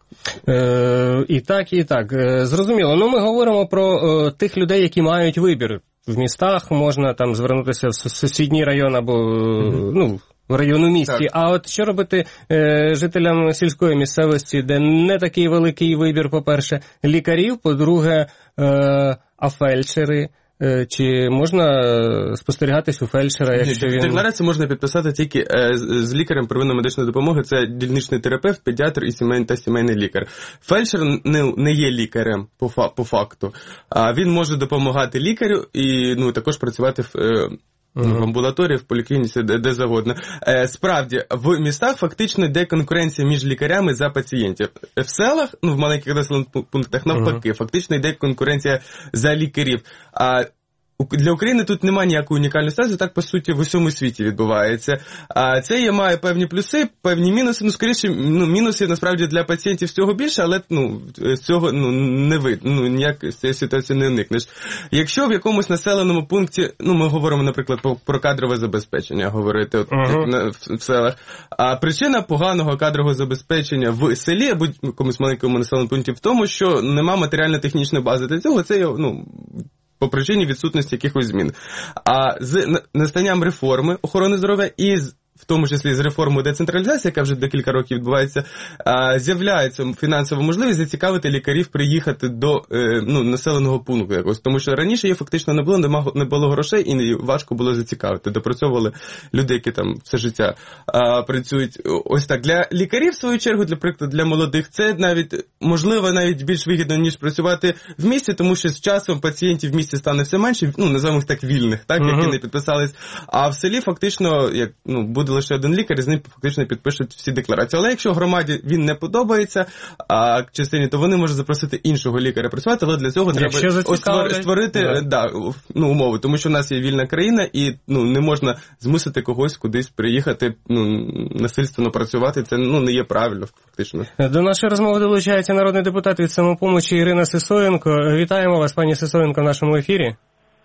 Е, і так, і так. Е, зрозуміло. Ну, ми говоримо про е, тих людей, які мають вибір. В містах можна там звернутися в сусідній район або, uh-huh. ну, в району місті. Так. А от що робити е, жителям сільської місцевості, де не такий великий вибір, по-перше, лікарів, по-друге, е, а фельдшери? Е, чи можна спостерігатись у фельдшера, якщо він... Декларацію можна підписати тільки е, з, з лікарем первинної медичної допомоги, це дільничний терапевт, педіатр і сімейний та сімейний лікар. Фельдшер не, не є лікарем по, фа, по факту, а він може допомагати лікарю і ну, також працювати в... Е, Uh-huh. в амбулаторії, в поліклініці, де, де завгодно. Е, справді, в містах фактично йде конкуренція між лікарями за пацієнтів. В селах, ну, в маленьких населених пунктах, навпаки, uh-huh. фактично йде конкуренція за лікарів. А для України тут немає ніякої унікальної ситуації, так, по суті, в усьому світі відбувається. А це є, має певні плюси, певні мінуси. Ну, скоріше, ну, мінусів, насправді, для пацієнтів цього більше, але, ну, з цього, ну, не видно, ну, ніяк з цієї ситуації не уникнеш. Якщо в якомусь населеному пункті, ну, ми говоримо, наприклад, про кадрове забезпечення, говорити от, uh-huh. на, в, в селах, а причина поганого кадрового забезпечення в селі або в якомусь маленькому населеному пункті в тому, що нема матеріально-технічної бази для цього, це, ну, по причині відсутності якихось змін. А з настанням реформи охорони здоров'я і з в тому числі з реформою децентралізації, яка вже декілька років відбувається, з'являється фінансова можливість зацікавити лікарів приїхати до ну, населеного пункту якогось. Тому що раніше їх фактично не було, не було грошей і важко було зацікавити. Допрацьовували люди, які там все життя а, працюють. Ось так. Для лікарів, в свою чергу, для прикладу, для молодих, це навіть, можливо, навіть більш вигідно, ніж працювати в місті, тому що з часом пацієнтів в місті стане все менше, ну, називаємо їх так, вільних, так, uh-huh. які не підписались. А в селі фактично, як, ну, буде лише один лікар, і з ним фактично підпишуть всі декларації. Але якщо громаді він не подобається, а частині, то вони можуть запросити іншого лікаря працювати, але для цього треба створити yeah. да, ну, умови, тому що в нас є вільна країна, і ну, не можна змусити когось кудись приїхати, ну, насильственно працювати, це ну, не є правильно, фактично. До нашої розмови долучається народний депутат від «Самопомочі» Ірина Сисоєнко. Вітаємо вас, пані Сисоєнко, в нашому ефірі.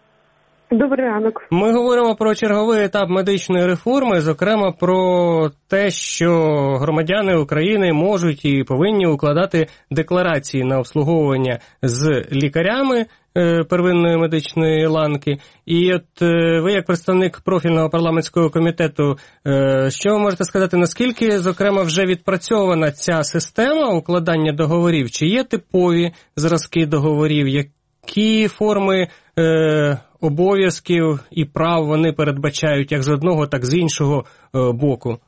Добрий ранок. Ми говоримо про черговий етап медичної реформи, зокрема про те, що громадяни України можуть і повинні укладати декларації на обслуговування з лікарями первинної медичної ланки. І от ви, як представник профільного парламентського комітету, що ви можете сказати, наскільки, зокрема, вже відпрацьована ця система укладання договорів? Чи є типові зразки договорів? Які форми е, обов'язків і прав вони передбачають як з одного, так з іншого е, боку?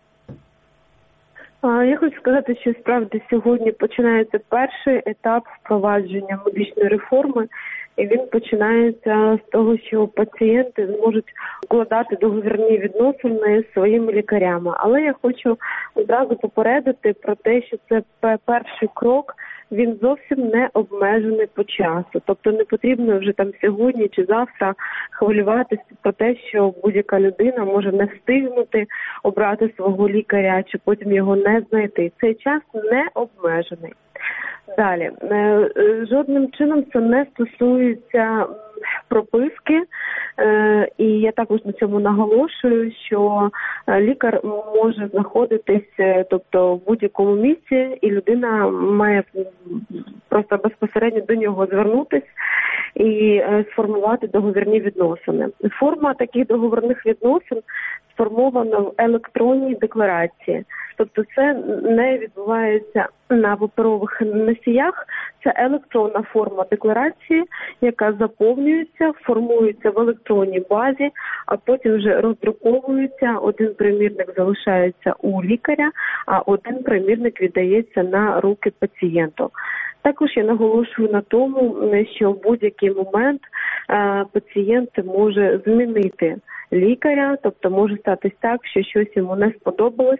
Я хочу сказати, що справді сьогодні починається перший етап впровадження медичної реформи, і він починається з того, що пацієнти зможуть укладати договірні відносини з своїми лікарями. Але я хочу одразу попередити про те, що це перший крок, він зовсім не обмежений по часу. Тобто не потрібно вже там сьогодні чи завтра хвилюватися про те, що будь-яка людина може не встигнути обрати свого лікаря, чи потім його не знайти. Цей час не обмежений. Далі. Жодним чином це не стосується прописки, і я також на цьому наголошую, що лікар може знаходитись, тобто в будь-якому місці, і людина має просто безпосередньо до нього звернутись і сформувати договірні відносини. Форма таких договірних відносин сформована в електронній декларації. Тобто це не відбувається на паперових носіях, це електронна форма декларації, яка заповнюється, формується в електронній базі, а потім вже роздруковується, один примірник залишається у лікаря, а один примірник віддається на руки пацієнту. Також я наголошую на тому, що в будь-який момент пацієнт може змінити лікаря, тобто може статись так, що щось йому не сподобалось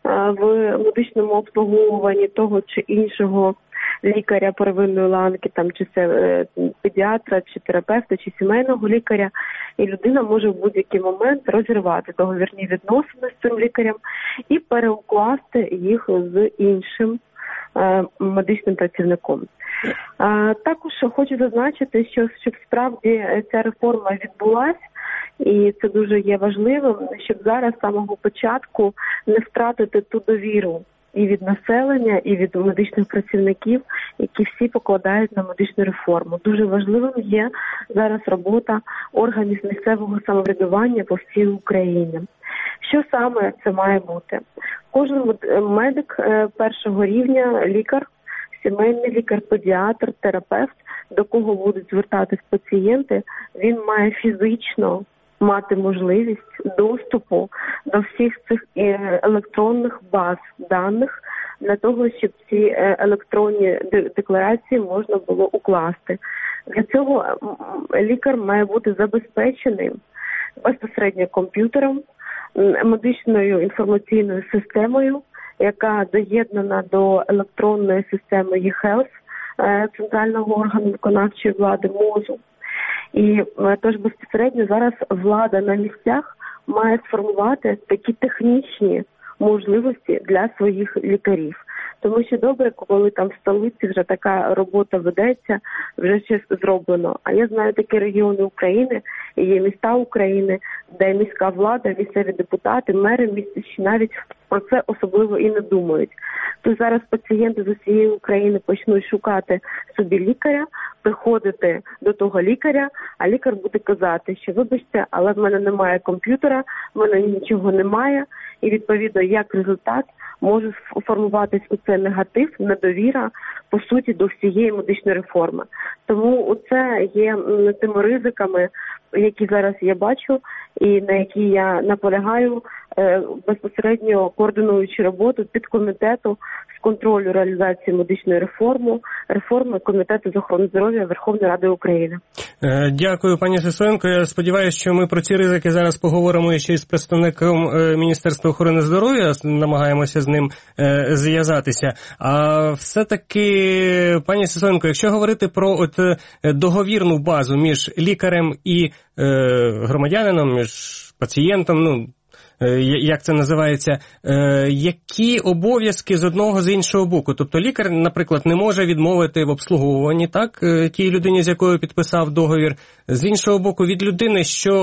в медичному обслуговуванні того чи іншого лікаря первинної ланки, там чи це педіатра, чи терапевта, чи сімейного лікаря, і людина може в будь-який момент розірвати договірні відносини з цим лікарем і переукласти їх з іншим е, медичним працівником. А, також хочу зазначити, що щоб справді ця реформа відбулась, і це дуже є важливим, щоб зараз з самого початку не втратити ту довіру і від населення, і від медичних працівників, які всі покладають на медичну реформу. Дуже важливим є зараз робота органів місцевого самоврядування по всій Україні. Що саме це має бути? Кожен медик першого рівня, лікар, сімейний лікар, педіатр, терапевт, до кого будуть звертатись пацієнти, він має фізично мати можливість доступу до всіх цих електронних баз даних для того, щоб ці електронні декларації можна було укласти. Для цього лікар має бути забезпечений безпосередньо комп'ютером, медичною інформаційною системою, яка доєднана до електронної системи e-Health, центрального органу виконавчої влади МОЗу. І тож безпосередньо зараз влада на місцях має сформувати такі технічні можливості для своїх лікарів. Тому що добре, коли там в столиці вже така робота ведеться, вже щось зроблено. А я знаю такі регіони України, і є міста України, де міська влада, місцеві депутати, мери міст навіть про це особливо і не думають. То зараз пацієнти з усієї України почнуть шукати собі лікаря, приходити до того лікаря, а лікар буде казати, що вибачте, але в мене немає комп'ютера, в мене нічого немає, і відповідно як результат може формуватись оце негатив, недовіра, по суті, до всієї медичної реформи. Тому це є тими ризиками, які зараз я бачу і на які я наполягаю, безпосередньо координуючи роботу підкомітету з контролю реалізації медичної реформи, реформи Комітету з охорони здоров'я Верховної Ради України. Дякую, пані Сисоєнко. Я сподіваюся, що ми про ці ризики зараз поговоримо ще із представником Міністерства охорони здоров'я, намагаємося з ним зв'язатися. А все-таки, пані Сисоєнко, якщо говорити про от договірну базу між лікарем і громадянином, між пацієнтом, ну, як це називається, які обов'язки з одного, з іншого боку? Тобто лікар, наприклад, не може відмовити в обслуговуванні, так, тій людині, з якою підписав договір. З іншого боку, від людини, що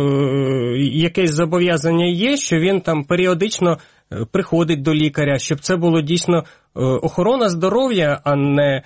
якесь зобов'язання є, що він там періодично приходить до лікаря, щоб це було дійсно охорона здоров'я, а не,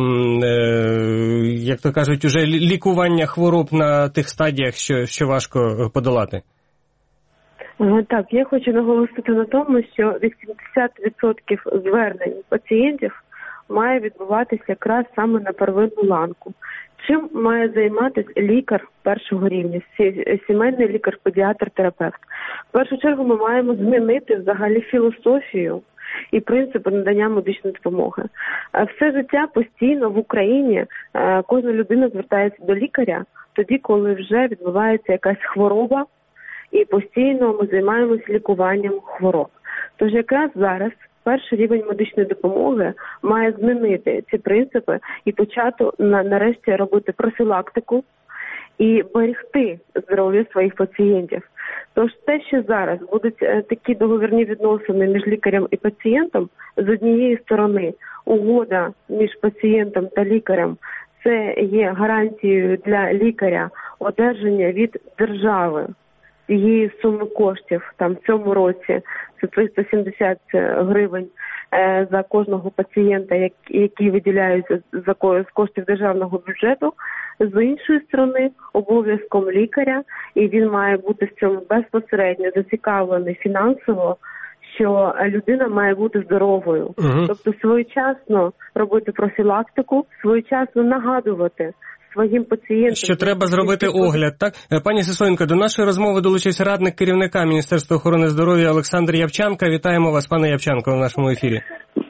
як то кажуть, уже лікування хвороб на тих стадіях, що, що важко подолати. Так, я хочу наголосити на тому, що вісімдесят відсотків звернень пацієнтів має відбуватися якраз саме на первинну ланку. Чим має займатися лікар першого рівня, сімейний лікар, педіатр, терапевт? В першу чергу ми маємо змінити взагалі філософію і принципи надання медичної допомоги. Все життя постійно в Україні кожна людина звертається до лікаря тоді, коли вже відбувається якась хвороба, і постійно ми займаємося лікуванням хвороб. Тож якраз зараз перший рівень медичної допомоги має змінити ці принципи і почати на, нарешті робити профілактику і берегти здоров'я своїх пацієнтів. Тож те, що зараз будуть такі договірні відносини між лікарем і пацієнтом, з однієї сторони угода між пацієнтом та лікарем – це є гарантією для лікаря одержання від держави цієї суми коштів, там в цьому році це триста сімдесят гривень е, за кожного пацієнта, як, які виділяються за з коштів державного бюджету. З іншої сторони, обов'язком лікаря, і він має бути в цьому безпосередньо зацікавлений фінансово, що людина має бути здоровою. Угу. Тобто своєчасно робити профілактику, своєчасно нагадувати своїм пацієнтам. Що треба зробити огляд, так? Пані Сисоєнко, до нашої розмови долучився радник керівника Міністерства охорони здоров'я Олександр Явчанка. Вітаємо вас, пане Явчанко, в нашому ефірі.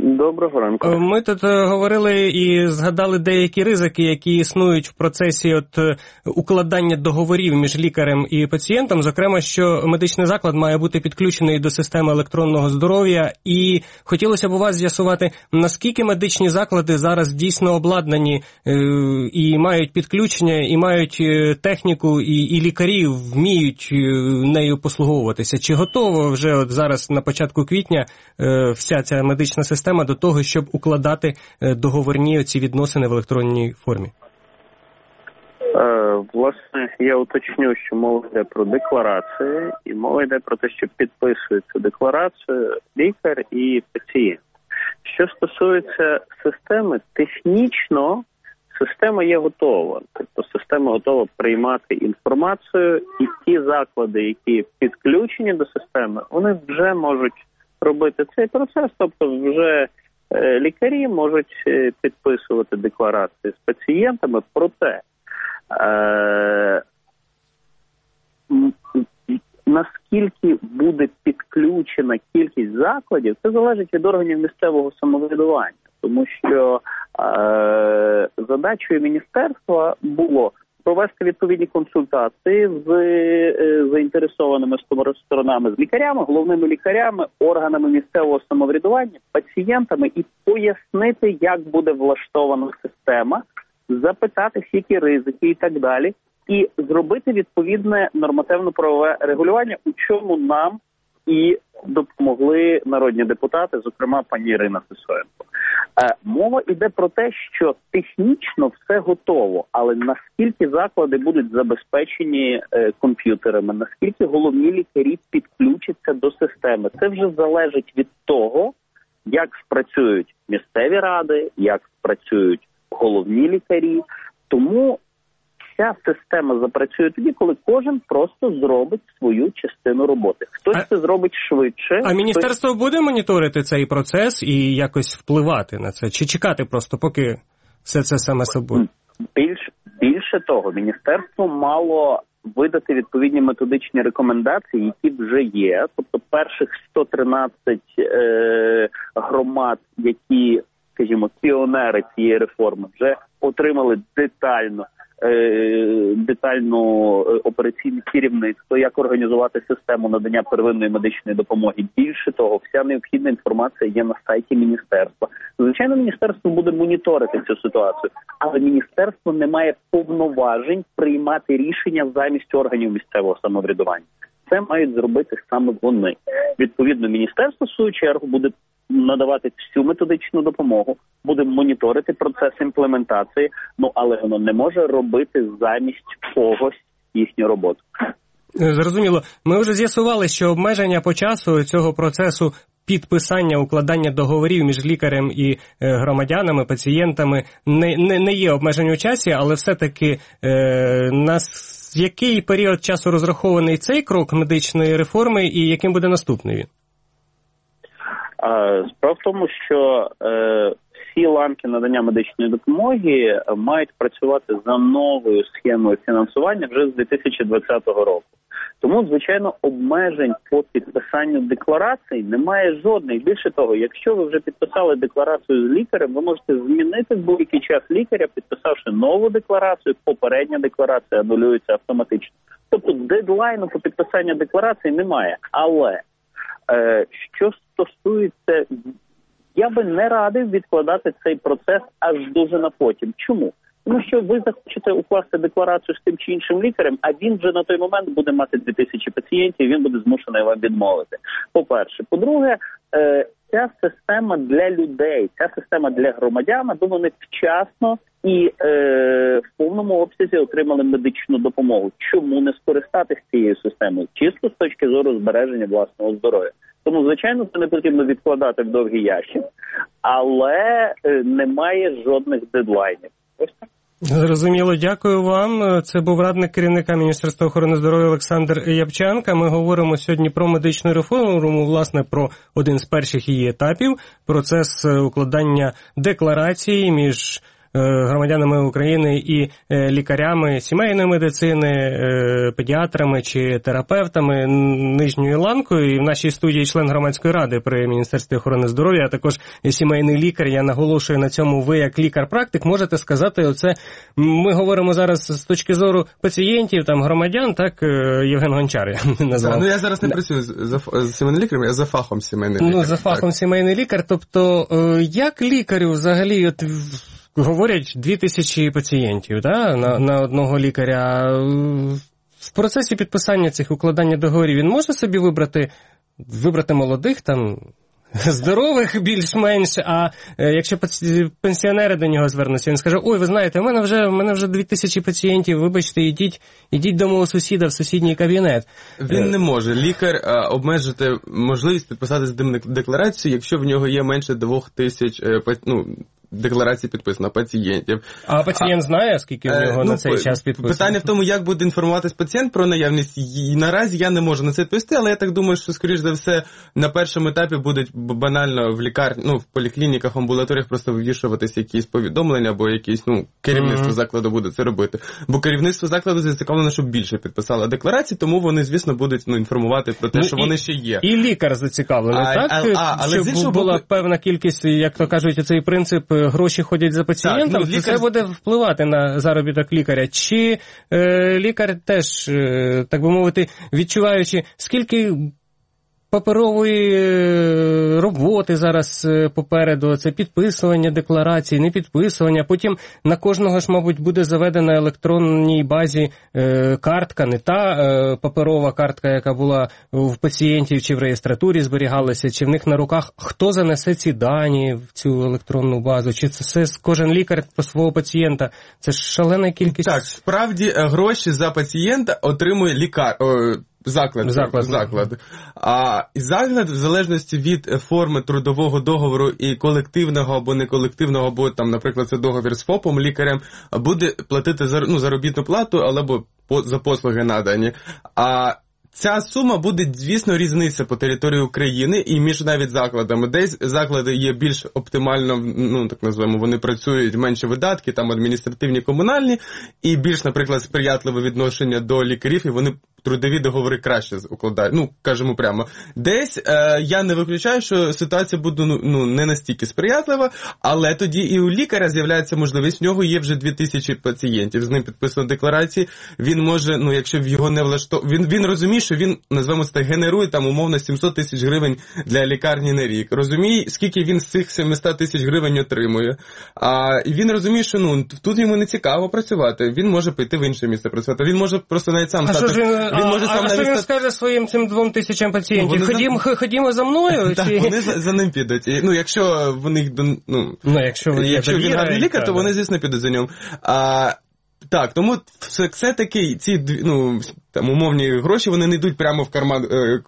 Доброго ранку. Ми тут говорили і згадали деякі ризики, які існують в процесі от укладання договорів між лікарем і пацієнтом, зокрема, що медичний заклад має бути підключений до системи електронного здоров'я. І хотілося б у вас з'ясувати, наскільки медичні заклади зараз дійсно обладнані і мають підключення, і мають техніку, і, і лікарі вміють нею послуговуватися. Чи готово вже от зараз на початку квітня вся ця медична система до того, щоб укладати договорні оці відносини в електронній формі? Е, власне, я уточню, що мова йде про декларації, і мова йде про те, що підписує цю декларацію лікар і пацієнт. Що стосується системи, технічно система є готова. Тобто система готова приймати інформацію, і ті заклади, які підключені до системи, вони вже можуть робити цей процес, тобто вже е, лікарі можуть підписувати декларації з пацієнтами. Проте е, наскільки буде підключена кількість закладів, це залежить від органів місцевого самоврядування, тому що е, задачею міністерства було провести відповідні консультації з е, заінтересованими сторонами, з лікарями, головними лікарями, органами місцевого самоврядування, пацієнтами і пояснити, як буде влаштована система, запитати, які ризики і так далі, і зробити відповідне нормативно-правове регулювання, у чому нам і допомогли народні депутати, зокрема пані Ірина Сисоєнко. Е, мова йде про те, що технічно все готово, але наскільки заклади будуть забезпечені е, комп'ютерами, наскільки головні лікарі підключаться до системи, це вже залежить від того, як спрацюють місцеві ради, як спрацюють головні лікарі. Тому ця система запрацює тоді, коли кожен просто зробить свою частину роботи. Хтось а, це зробить швидше. А хтось... міністерство буде моніторити цей процес і якось впливати на це? Чи чекати просто, поки все це саме собою? Більш, більше того, міністерство мало видати відповідні методичні рекомендації, які вже є. Тобто перших сто тринадцять е, громад, які, скажімо, піонери цієї реформи, вже отримали детально детально операційне керівництво, як організувати систему надання первинної медичної допомоги. Більше того, вся необхідна інформація є на сайті міністерства. Звичайно, міністерство буде моніторити цю ситуацію, але міністерство не має повноважень приймати рішення замість органів місцевого самоврядування. Це мають зробити саме вони. Відповідно, міністерство, в свою чергу, буде надавати всю методичну допомогу, буде моніторити процес імплементації, ну але воно не може робити замість когось їхню роботу. Зрозуміло. Ми вже з'ясували, що обмеження по часу цього процесу підписання, укладання договорів між лікарем і громадянами, пацієнтами не, не, не є обмеження у часі, але все-таки е, нас який період часу розрахований цей крок медичної реформи і яким буде наступний він? Справа в тому, що е, всі ланки надання медичної допомоги мають працювати за новою схемою фінансування вже з дві тисячі двадцятого року. Тому, звичайно, обмежень по підписанню декларацій немає жодних. Більше того, якщо ви вже підписали декларацію з лікарем, ви можете змінити в будь-який час лікаря, підписавши нову декларацію, попередня декларація анулюється автоматично. Тобто дедлайну по підписанню декларації немає. Але е, що стосується, я би не радив відкладати цей процес аж дуже на потім. Чому? Тому що ви захочете укласти декларацію з тим чи іншим лікарем, а він вже на той момент буде мати дві тисячі пацієнтів, він буде змушений вам відмовити. По-перше. По-друге, ця система для людей, ця система для громадян, аби вони вчасно і е, в повному обсязі отримали медичну допомогу. Чому не скористатися цією системою? Чисто з точки зору збереження власного здоров'я. Тому, звичайно, це не потрібно відкладати в довгий ящик, але е, немає жодних дедлайнів. Ось так. Зрозуміло, дякую вам. Це був радник керівника Міністерства охорони здоров'я Олександр Япчанка. Ми говоримо сьогодні про медичну реформу, власне, про один з перших її етапів, процес укладання декларації між громадянами України і лікарями сімейної медицини, педіатрами чи терапевтами нижньою ланкою. І в нашій студії член громадської ради при Міністерстві охорони здоров'я, а також сімейний лікар. Я наголошую на цьому, ви як лікар-практик можете сказати оце. Ми говоримо зараз з точки зору пацієнтів, там громадян, так, Євген Гончар я назвав. Ну я зараз не працюю з, з сімейним лікарем, я за фахом сімейний лікар. Ну, за фахом так. Сімейний лікар. Тобто, як лікарю взагалі, от говорять, дві тисячі пацієнтів, да, на, на одного лікаря. В процесі підписання цих укладання договорів він може собі вибрати, вибрати молодих, там, здорових більш-менш, а якщо пенсіонери до нього звернуться, він скаже, ой, ви знаєте, в мене вже, в мене вже дві тисячі пацієнтів, вибачте, ідіть, ідіть до мого сусіда в сусідній кабінет. Він не може. Лікар а, обмежити можливість підписати з ним декларацію, якщо в нього є менше двох тисяч, ну, декларації підписано пацієнтів. А пацієнт а, знає, скільки в нього ну, на цей час підписано? Питання в тому, як буде інформуватись пацієнт про наявність. І наразі я не можу на це відповісти, але я так думаю, що, скоріш за все, на першому етапі будуть банально в лікарні, ну, в поліклініках, амбулаторіях просто вивішуватися якісь повідомлення або якісь, ну, керівництво mm-hmm. закладу буде це робити. Бо керівництво закладу зацікавлено, щоб більше підписало декларації, тому вони, звісно, будуть ну, інформувати про те, ну, що і, вони ще є. І лікар зацікавлений, а, так? А, а, але щоб була боку... певна кількість, як то кажуть, цей принцип, гроші ходять за пацієнтом, так, ну, лікар... це буде впливати на заробіток лікаря. Чи е, лікар теж, е, так би мовити, відчуваючи, скільки паперової роботи зараз попереду, це підписування декларацій, не підписування, потім на кожного ж, мабуть, буде заведена електронній базі е, картка, не та е, паперова картка, яка була в пацієнтів чи в реєстратурі зберігалася, чи в них на руках, хто занесе ці дані в цю електронну базу, чи це все кожен лікар по свого пацієнта, це ж шалена кількість. Так, справді гроші за пацієнта отримує лікар. О, Заклад, заклад. заклад. А заклад, в залежності від форми трудового договору і колективного або неколективного, або там, наприклад, це договір з ФОПом, лікарем, буде платити ну, заробітну плату, або за послуги надані. А ця сума буде, звісно, різниця по території України і між навіть закладами. Десь заклади є більш оптимально, ну, так називаємо, вони працюють, менше видатки, там адміністративні, комунальні, і більш, наприклад, сприятливе відношення до лікарів, і вони трудові договори краще укладають. Ну, кажемо прямо. Десь е, я не виключаю, що ситуація буде ну, ну, не настільки сприятлива, але тоді і у лікаря з'являється можливість, в нього є вже дві тисячі пацієнтів, з ним підписано декларації, він може, ну, якщо його не влаштовує, він, він розуміє, що він, назвемо це, генерує там умовно сімсот тисяч гривень для лікарні на рік. Розуміє, скільки він з цих сімсот тисяч гривень отримує. А, і він розуміє, що ну, тут йому не цікаво працювати, він може піти в інше місце працювати, він може просто навіть сам стати... Він може а, сам а що він скаже своїм цим двом тисячам пацієнтів? Ну, Ходім, за... Ходімо за мною? Так, чи... вони за, за ним підуть. І, ну, якщо в них, ну, ну якщо, якщо він гарний лікар, то вони, звісно, підуть за ним. А, так, тому все-таки ці ну, там, умовні гроші, вони не йдуть прямо в карман...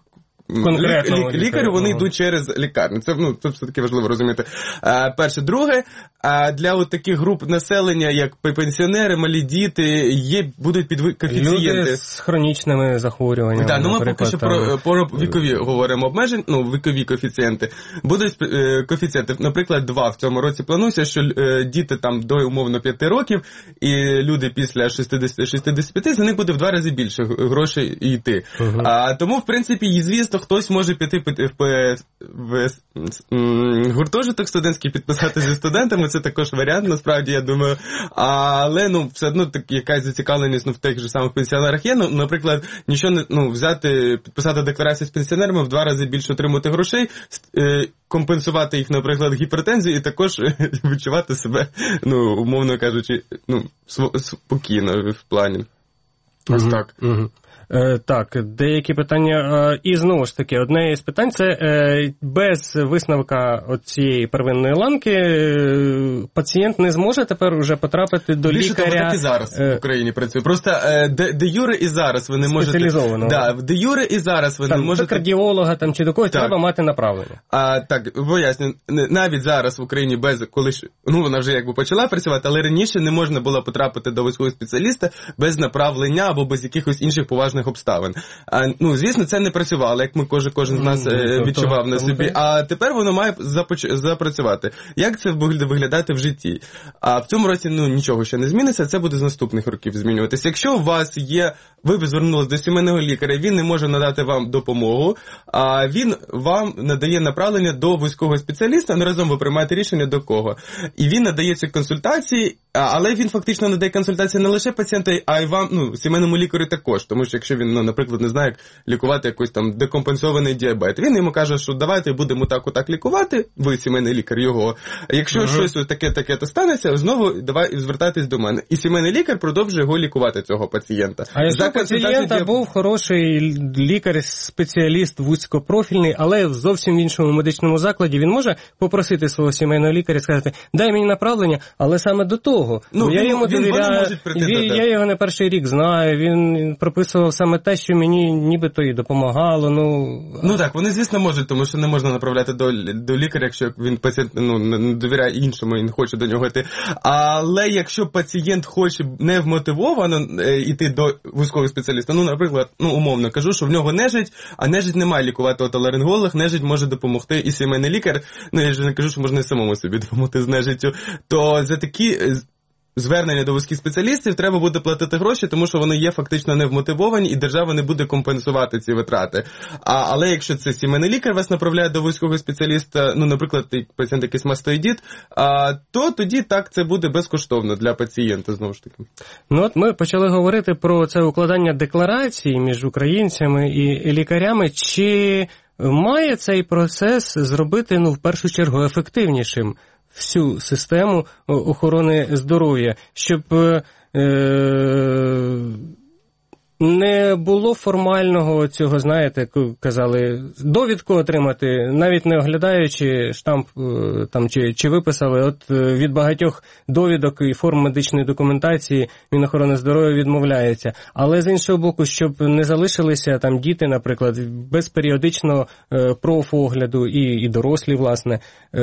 Конкретно Лі, лікарю, вони йдуть через лікарню. Це, ну, це все-таки важливо розуміти. А, перше. Друге, а для от таких груп населення, як пенсіонери, малі діти, є, будуть підви... коефіцієнти. Люди з хронічними захворюваннями. Так, ну ми поки що про, про вікові говоримо обмежень, ну, вікові коефіцієнти. Будуть е, коефіцієнти, наприклад, два в цьому році планується, що е, діти там до, умовно, п'яти років, і люди після шістдесят шістдесят п'ять, за них буде в два рази більше грошей йти. Угу. А, тому, в принципі, і звісно, хтось може піти в, в, в, в гуртожиток студентський, підписати зі студентами, це також варіант, насправді, я думаю. Але, ну, все одно так, якась зацікавленість ну, в тих же самих пенсіонерах є. Ну, наприклад, нічого не, ну, взяти, підписати декларацію з пенсіонерами, в два рази більше отримати грошей, компенсувати їх, наприклад, гіпертензію і також відчувати себе, ну, умовно кажучи, ну, спокійно в плані. Ось так. Угу. Е, так, деякі питання. Е, і знову ж таки, одне із питань – це е, без висновка цієї первинної ланки е, пацієнт не зможе тепер вже потрапити до Більше лікаря. Більше того, так і зараз е, в Україні працює. Просто е, де, де юре і зараз ви не можете... Спеціалізованого. Да, де юре і зараз ви там, не можете... До кардіолога там, чи до когось так. Треба мати направлення. А, так, поясню. Навіть зараз в Україні без... Коли, ну, вона вже якби почала працювати, але раніше не можна було потрапити до військового спеціаліста без направлення або без якихось інших поважних певних обставин. А, ну, звісно, це не працювало, як ми кожен, кожен з нас е, відчував на собі. А тепер воно має започ... запрацювати. Як це буде виглядати в житті? А в цьому році, ну, нічого ще не зміниться, це буде з наступних років змінюватися. Якщо у вас є, ви звернулися до сімейного лікаря, він не може надати вам допомогу, а він вам надає направлення до вузького спеціаліста, ну, разом ви приймаєте рішення до кого. І він надає ці консультації, але він фактично надає консультації не лише пацієнту, а й вам, ну, сімейному лікарю також. Тому що якщо він, ну, наприклад, не знає, як лікувати якийсь там декомпенсований діабет, він йому каже, що давайте будемо так-отак лікувати, ви сімейний лікар його. Якщо uh-huh. щось таке-таке то станеться, знову давай звертайтесь до мене. І сімейний лікар продовжує його лікувати, цього пацієнта. А якщо пацієнта діаб... був хороший лікар-спеціаліст вузькопрофільний, але в зовсім іншому медичному закладі, він може попросити свого сімейного лікаря і сказати, дай мені направлення, але саме до того. Ну, я він, йому він довіряю, він, я його не перший рік знаю, він прописував саме те, що мені нібито і допомагало. Ну, ну так, вони, звісно, можуть, тому що не можна направляти до, до лікаря, якщо він пацієнт, ну, не довіряє іншому і не хоче до нього йти. Але якщо пацієнт хоче не вмотивовано йти до вузького спеціаліста, ну, наприклад, ну, умовно кажу, що в нього нежить, а нежить не має лікувати отоларинголог, нежить може допомогти і сімейний лікар, ну, я ж не кажу, що можна і самому собі допомогти з нежиттю, то за такі звернення до вузьких спеціалістів треба буде платити гроші, тому що вони є фактично невмотивовані, і держава не буде компенсувати ці витрати. А, але якщо це сімейний лікар вас направляє до вузького спеціаліста, ну, наприклад, пацієнт якийсь мастоїдіт, а, то тоді так це буде безкоштовно для пацієнта, знову ж таки. Ну, от ми почали говорити про це укладання декларації між українцями і лікарями. Чи має цей процес зробити, ну, в першу чергу, ефективнішим всю систему охорони здоров'я, щоб е- не було формального цього, знаєте, казали, довідку отримати, навіть не оглядаючи штамп там, чи, чи виписали. От від багатьох довідок і форм медичної документації Мінохорони здоров'я відмовляється. Але з іншого боку, щоб не залишилися там діти, наприклад, без періодичного е, профогляду і, і дорослі, власне,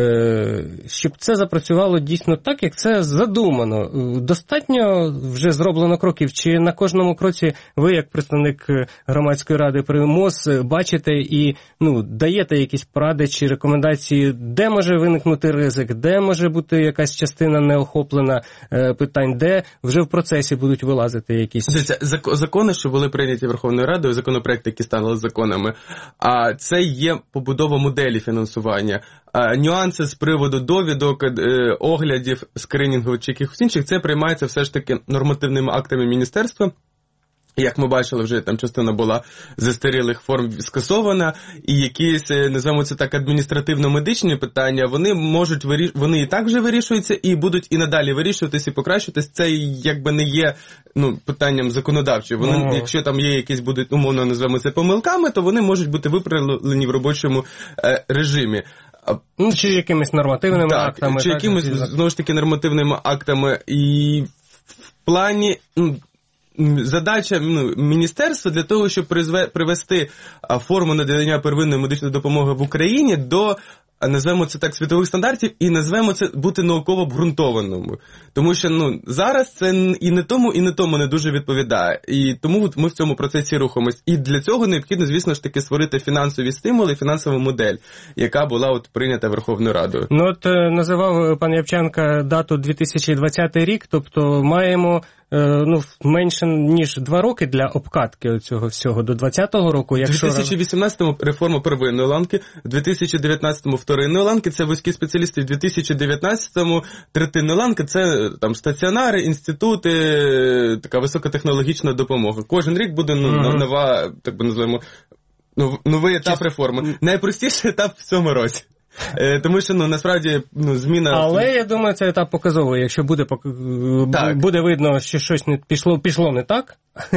е, щоб це запрацювало дійсно так, як це задумано. Достатньо вже зроблено кроків, чи на кожному кроці ви, як представник громадської ради при МОЗ, бачите і, ну, даєте якісь поради чи рекомендації, де може виникнути ризик, де може бути якась частина неохоплена е, питань, де вже в процесі будуть вилазити якісь... Це закони, що були прийняті Верховною Радою, законопроекти, які стануть законами, а це є побудова моделі фінансування. А нюанси з приводу довідок, е, оглядів, скринінгу чи якихось інших, це приймається все ж таки нормативними актами міністерства. Як ми бачили, вже там частина була застарілих форм скасована, і якісь, називаємо це так, адміністративно-медичні питання, вони можуть виріш... вони і так вже вирішуються, і будуть і надалі вирішуватись і покращуватись. Це якби не є, ну, питанням законодавчим. Вони, ага. Якщо там є якісь будуть, умовно називаємо це помилками, то вони можуть бути виправлені в робочому е, режимі. Ну, чи якимись нормативними так, актами. Чи так, якимись, так, знову ж таки, нормативними актами. І в плані... Ну, задача, ну, міністерства для того, щоб привести форму надання первинної медичної допомоги в Україні до, назвемо це так, світових стандартів, і назвемо це бути науково обґрунтованим. Тому що, ну, зараз це і не тому, і не тому не дуже відповідає. І тому ми в цьому процесі рухаємось. І для цього необхідно, звісно ж таки, створити фінансові стимули, фінансову модель, яка була от прийнята Верховною Радою. Ну, от називав пан Явченко дату дві тисячі двадцятий рік, тобто маємо ну, менше ніж два роки для обкатки цього всього до двадцятого року. Якщо... У дві тисячі вісімнадцятому реформа первинної ланки, у дві тисячі дев'ятнадцятому вторинної ланки, це вузькі спеціалісти, в дві тисячі дев'ятнадцятому третинної ланки, це там стаціонари, інститути, така високотехнологічна допомога. Кожен рік буде ну, mm-hmm. нова, так би називаємо, новий етап Чис... реформи. Найпростіший етап в цьому році. Тому що, ну, насправді, ну, зміна... Але, я думаю, це етап показовий. Якщо буде, буде видно, що щось не пішло, пішло не так,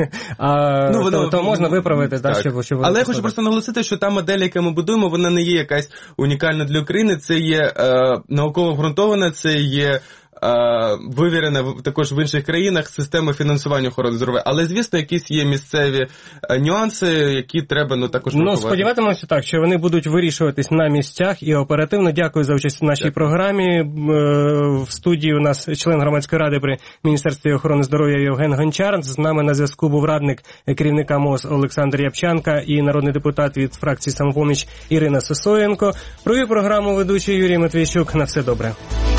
а, ну, воно, то, то можна виправити. Так. Да, щоб, щоб Але я хочу просто наголосити, що та модель, яку ми будуємо, вона не є якась унікальна для України. Це є е, науково обґрунтована, це є вивірена також в інших країнах система фінансування охорони здоров'я. Але, звісно, якісь є місцеві нюанси, які треба ну, також врахувати. Ну, сподіватимемося так, що вони будуть вирішуватись на місцях і оперативно. Дякую за участь в нашій Дякую. програмі. В студії у нас член громадської ради при Міністерстві охорони здоров'я Євген Гончар. З нами на зв'язку був радник керівника МОЗ Олександр Япчанка і народний депутат від фракції «Самопоміч» Ірина Сисоєнко. Провів програму ведучий Юрій Матвійчук. На все добре.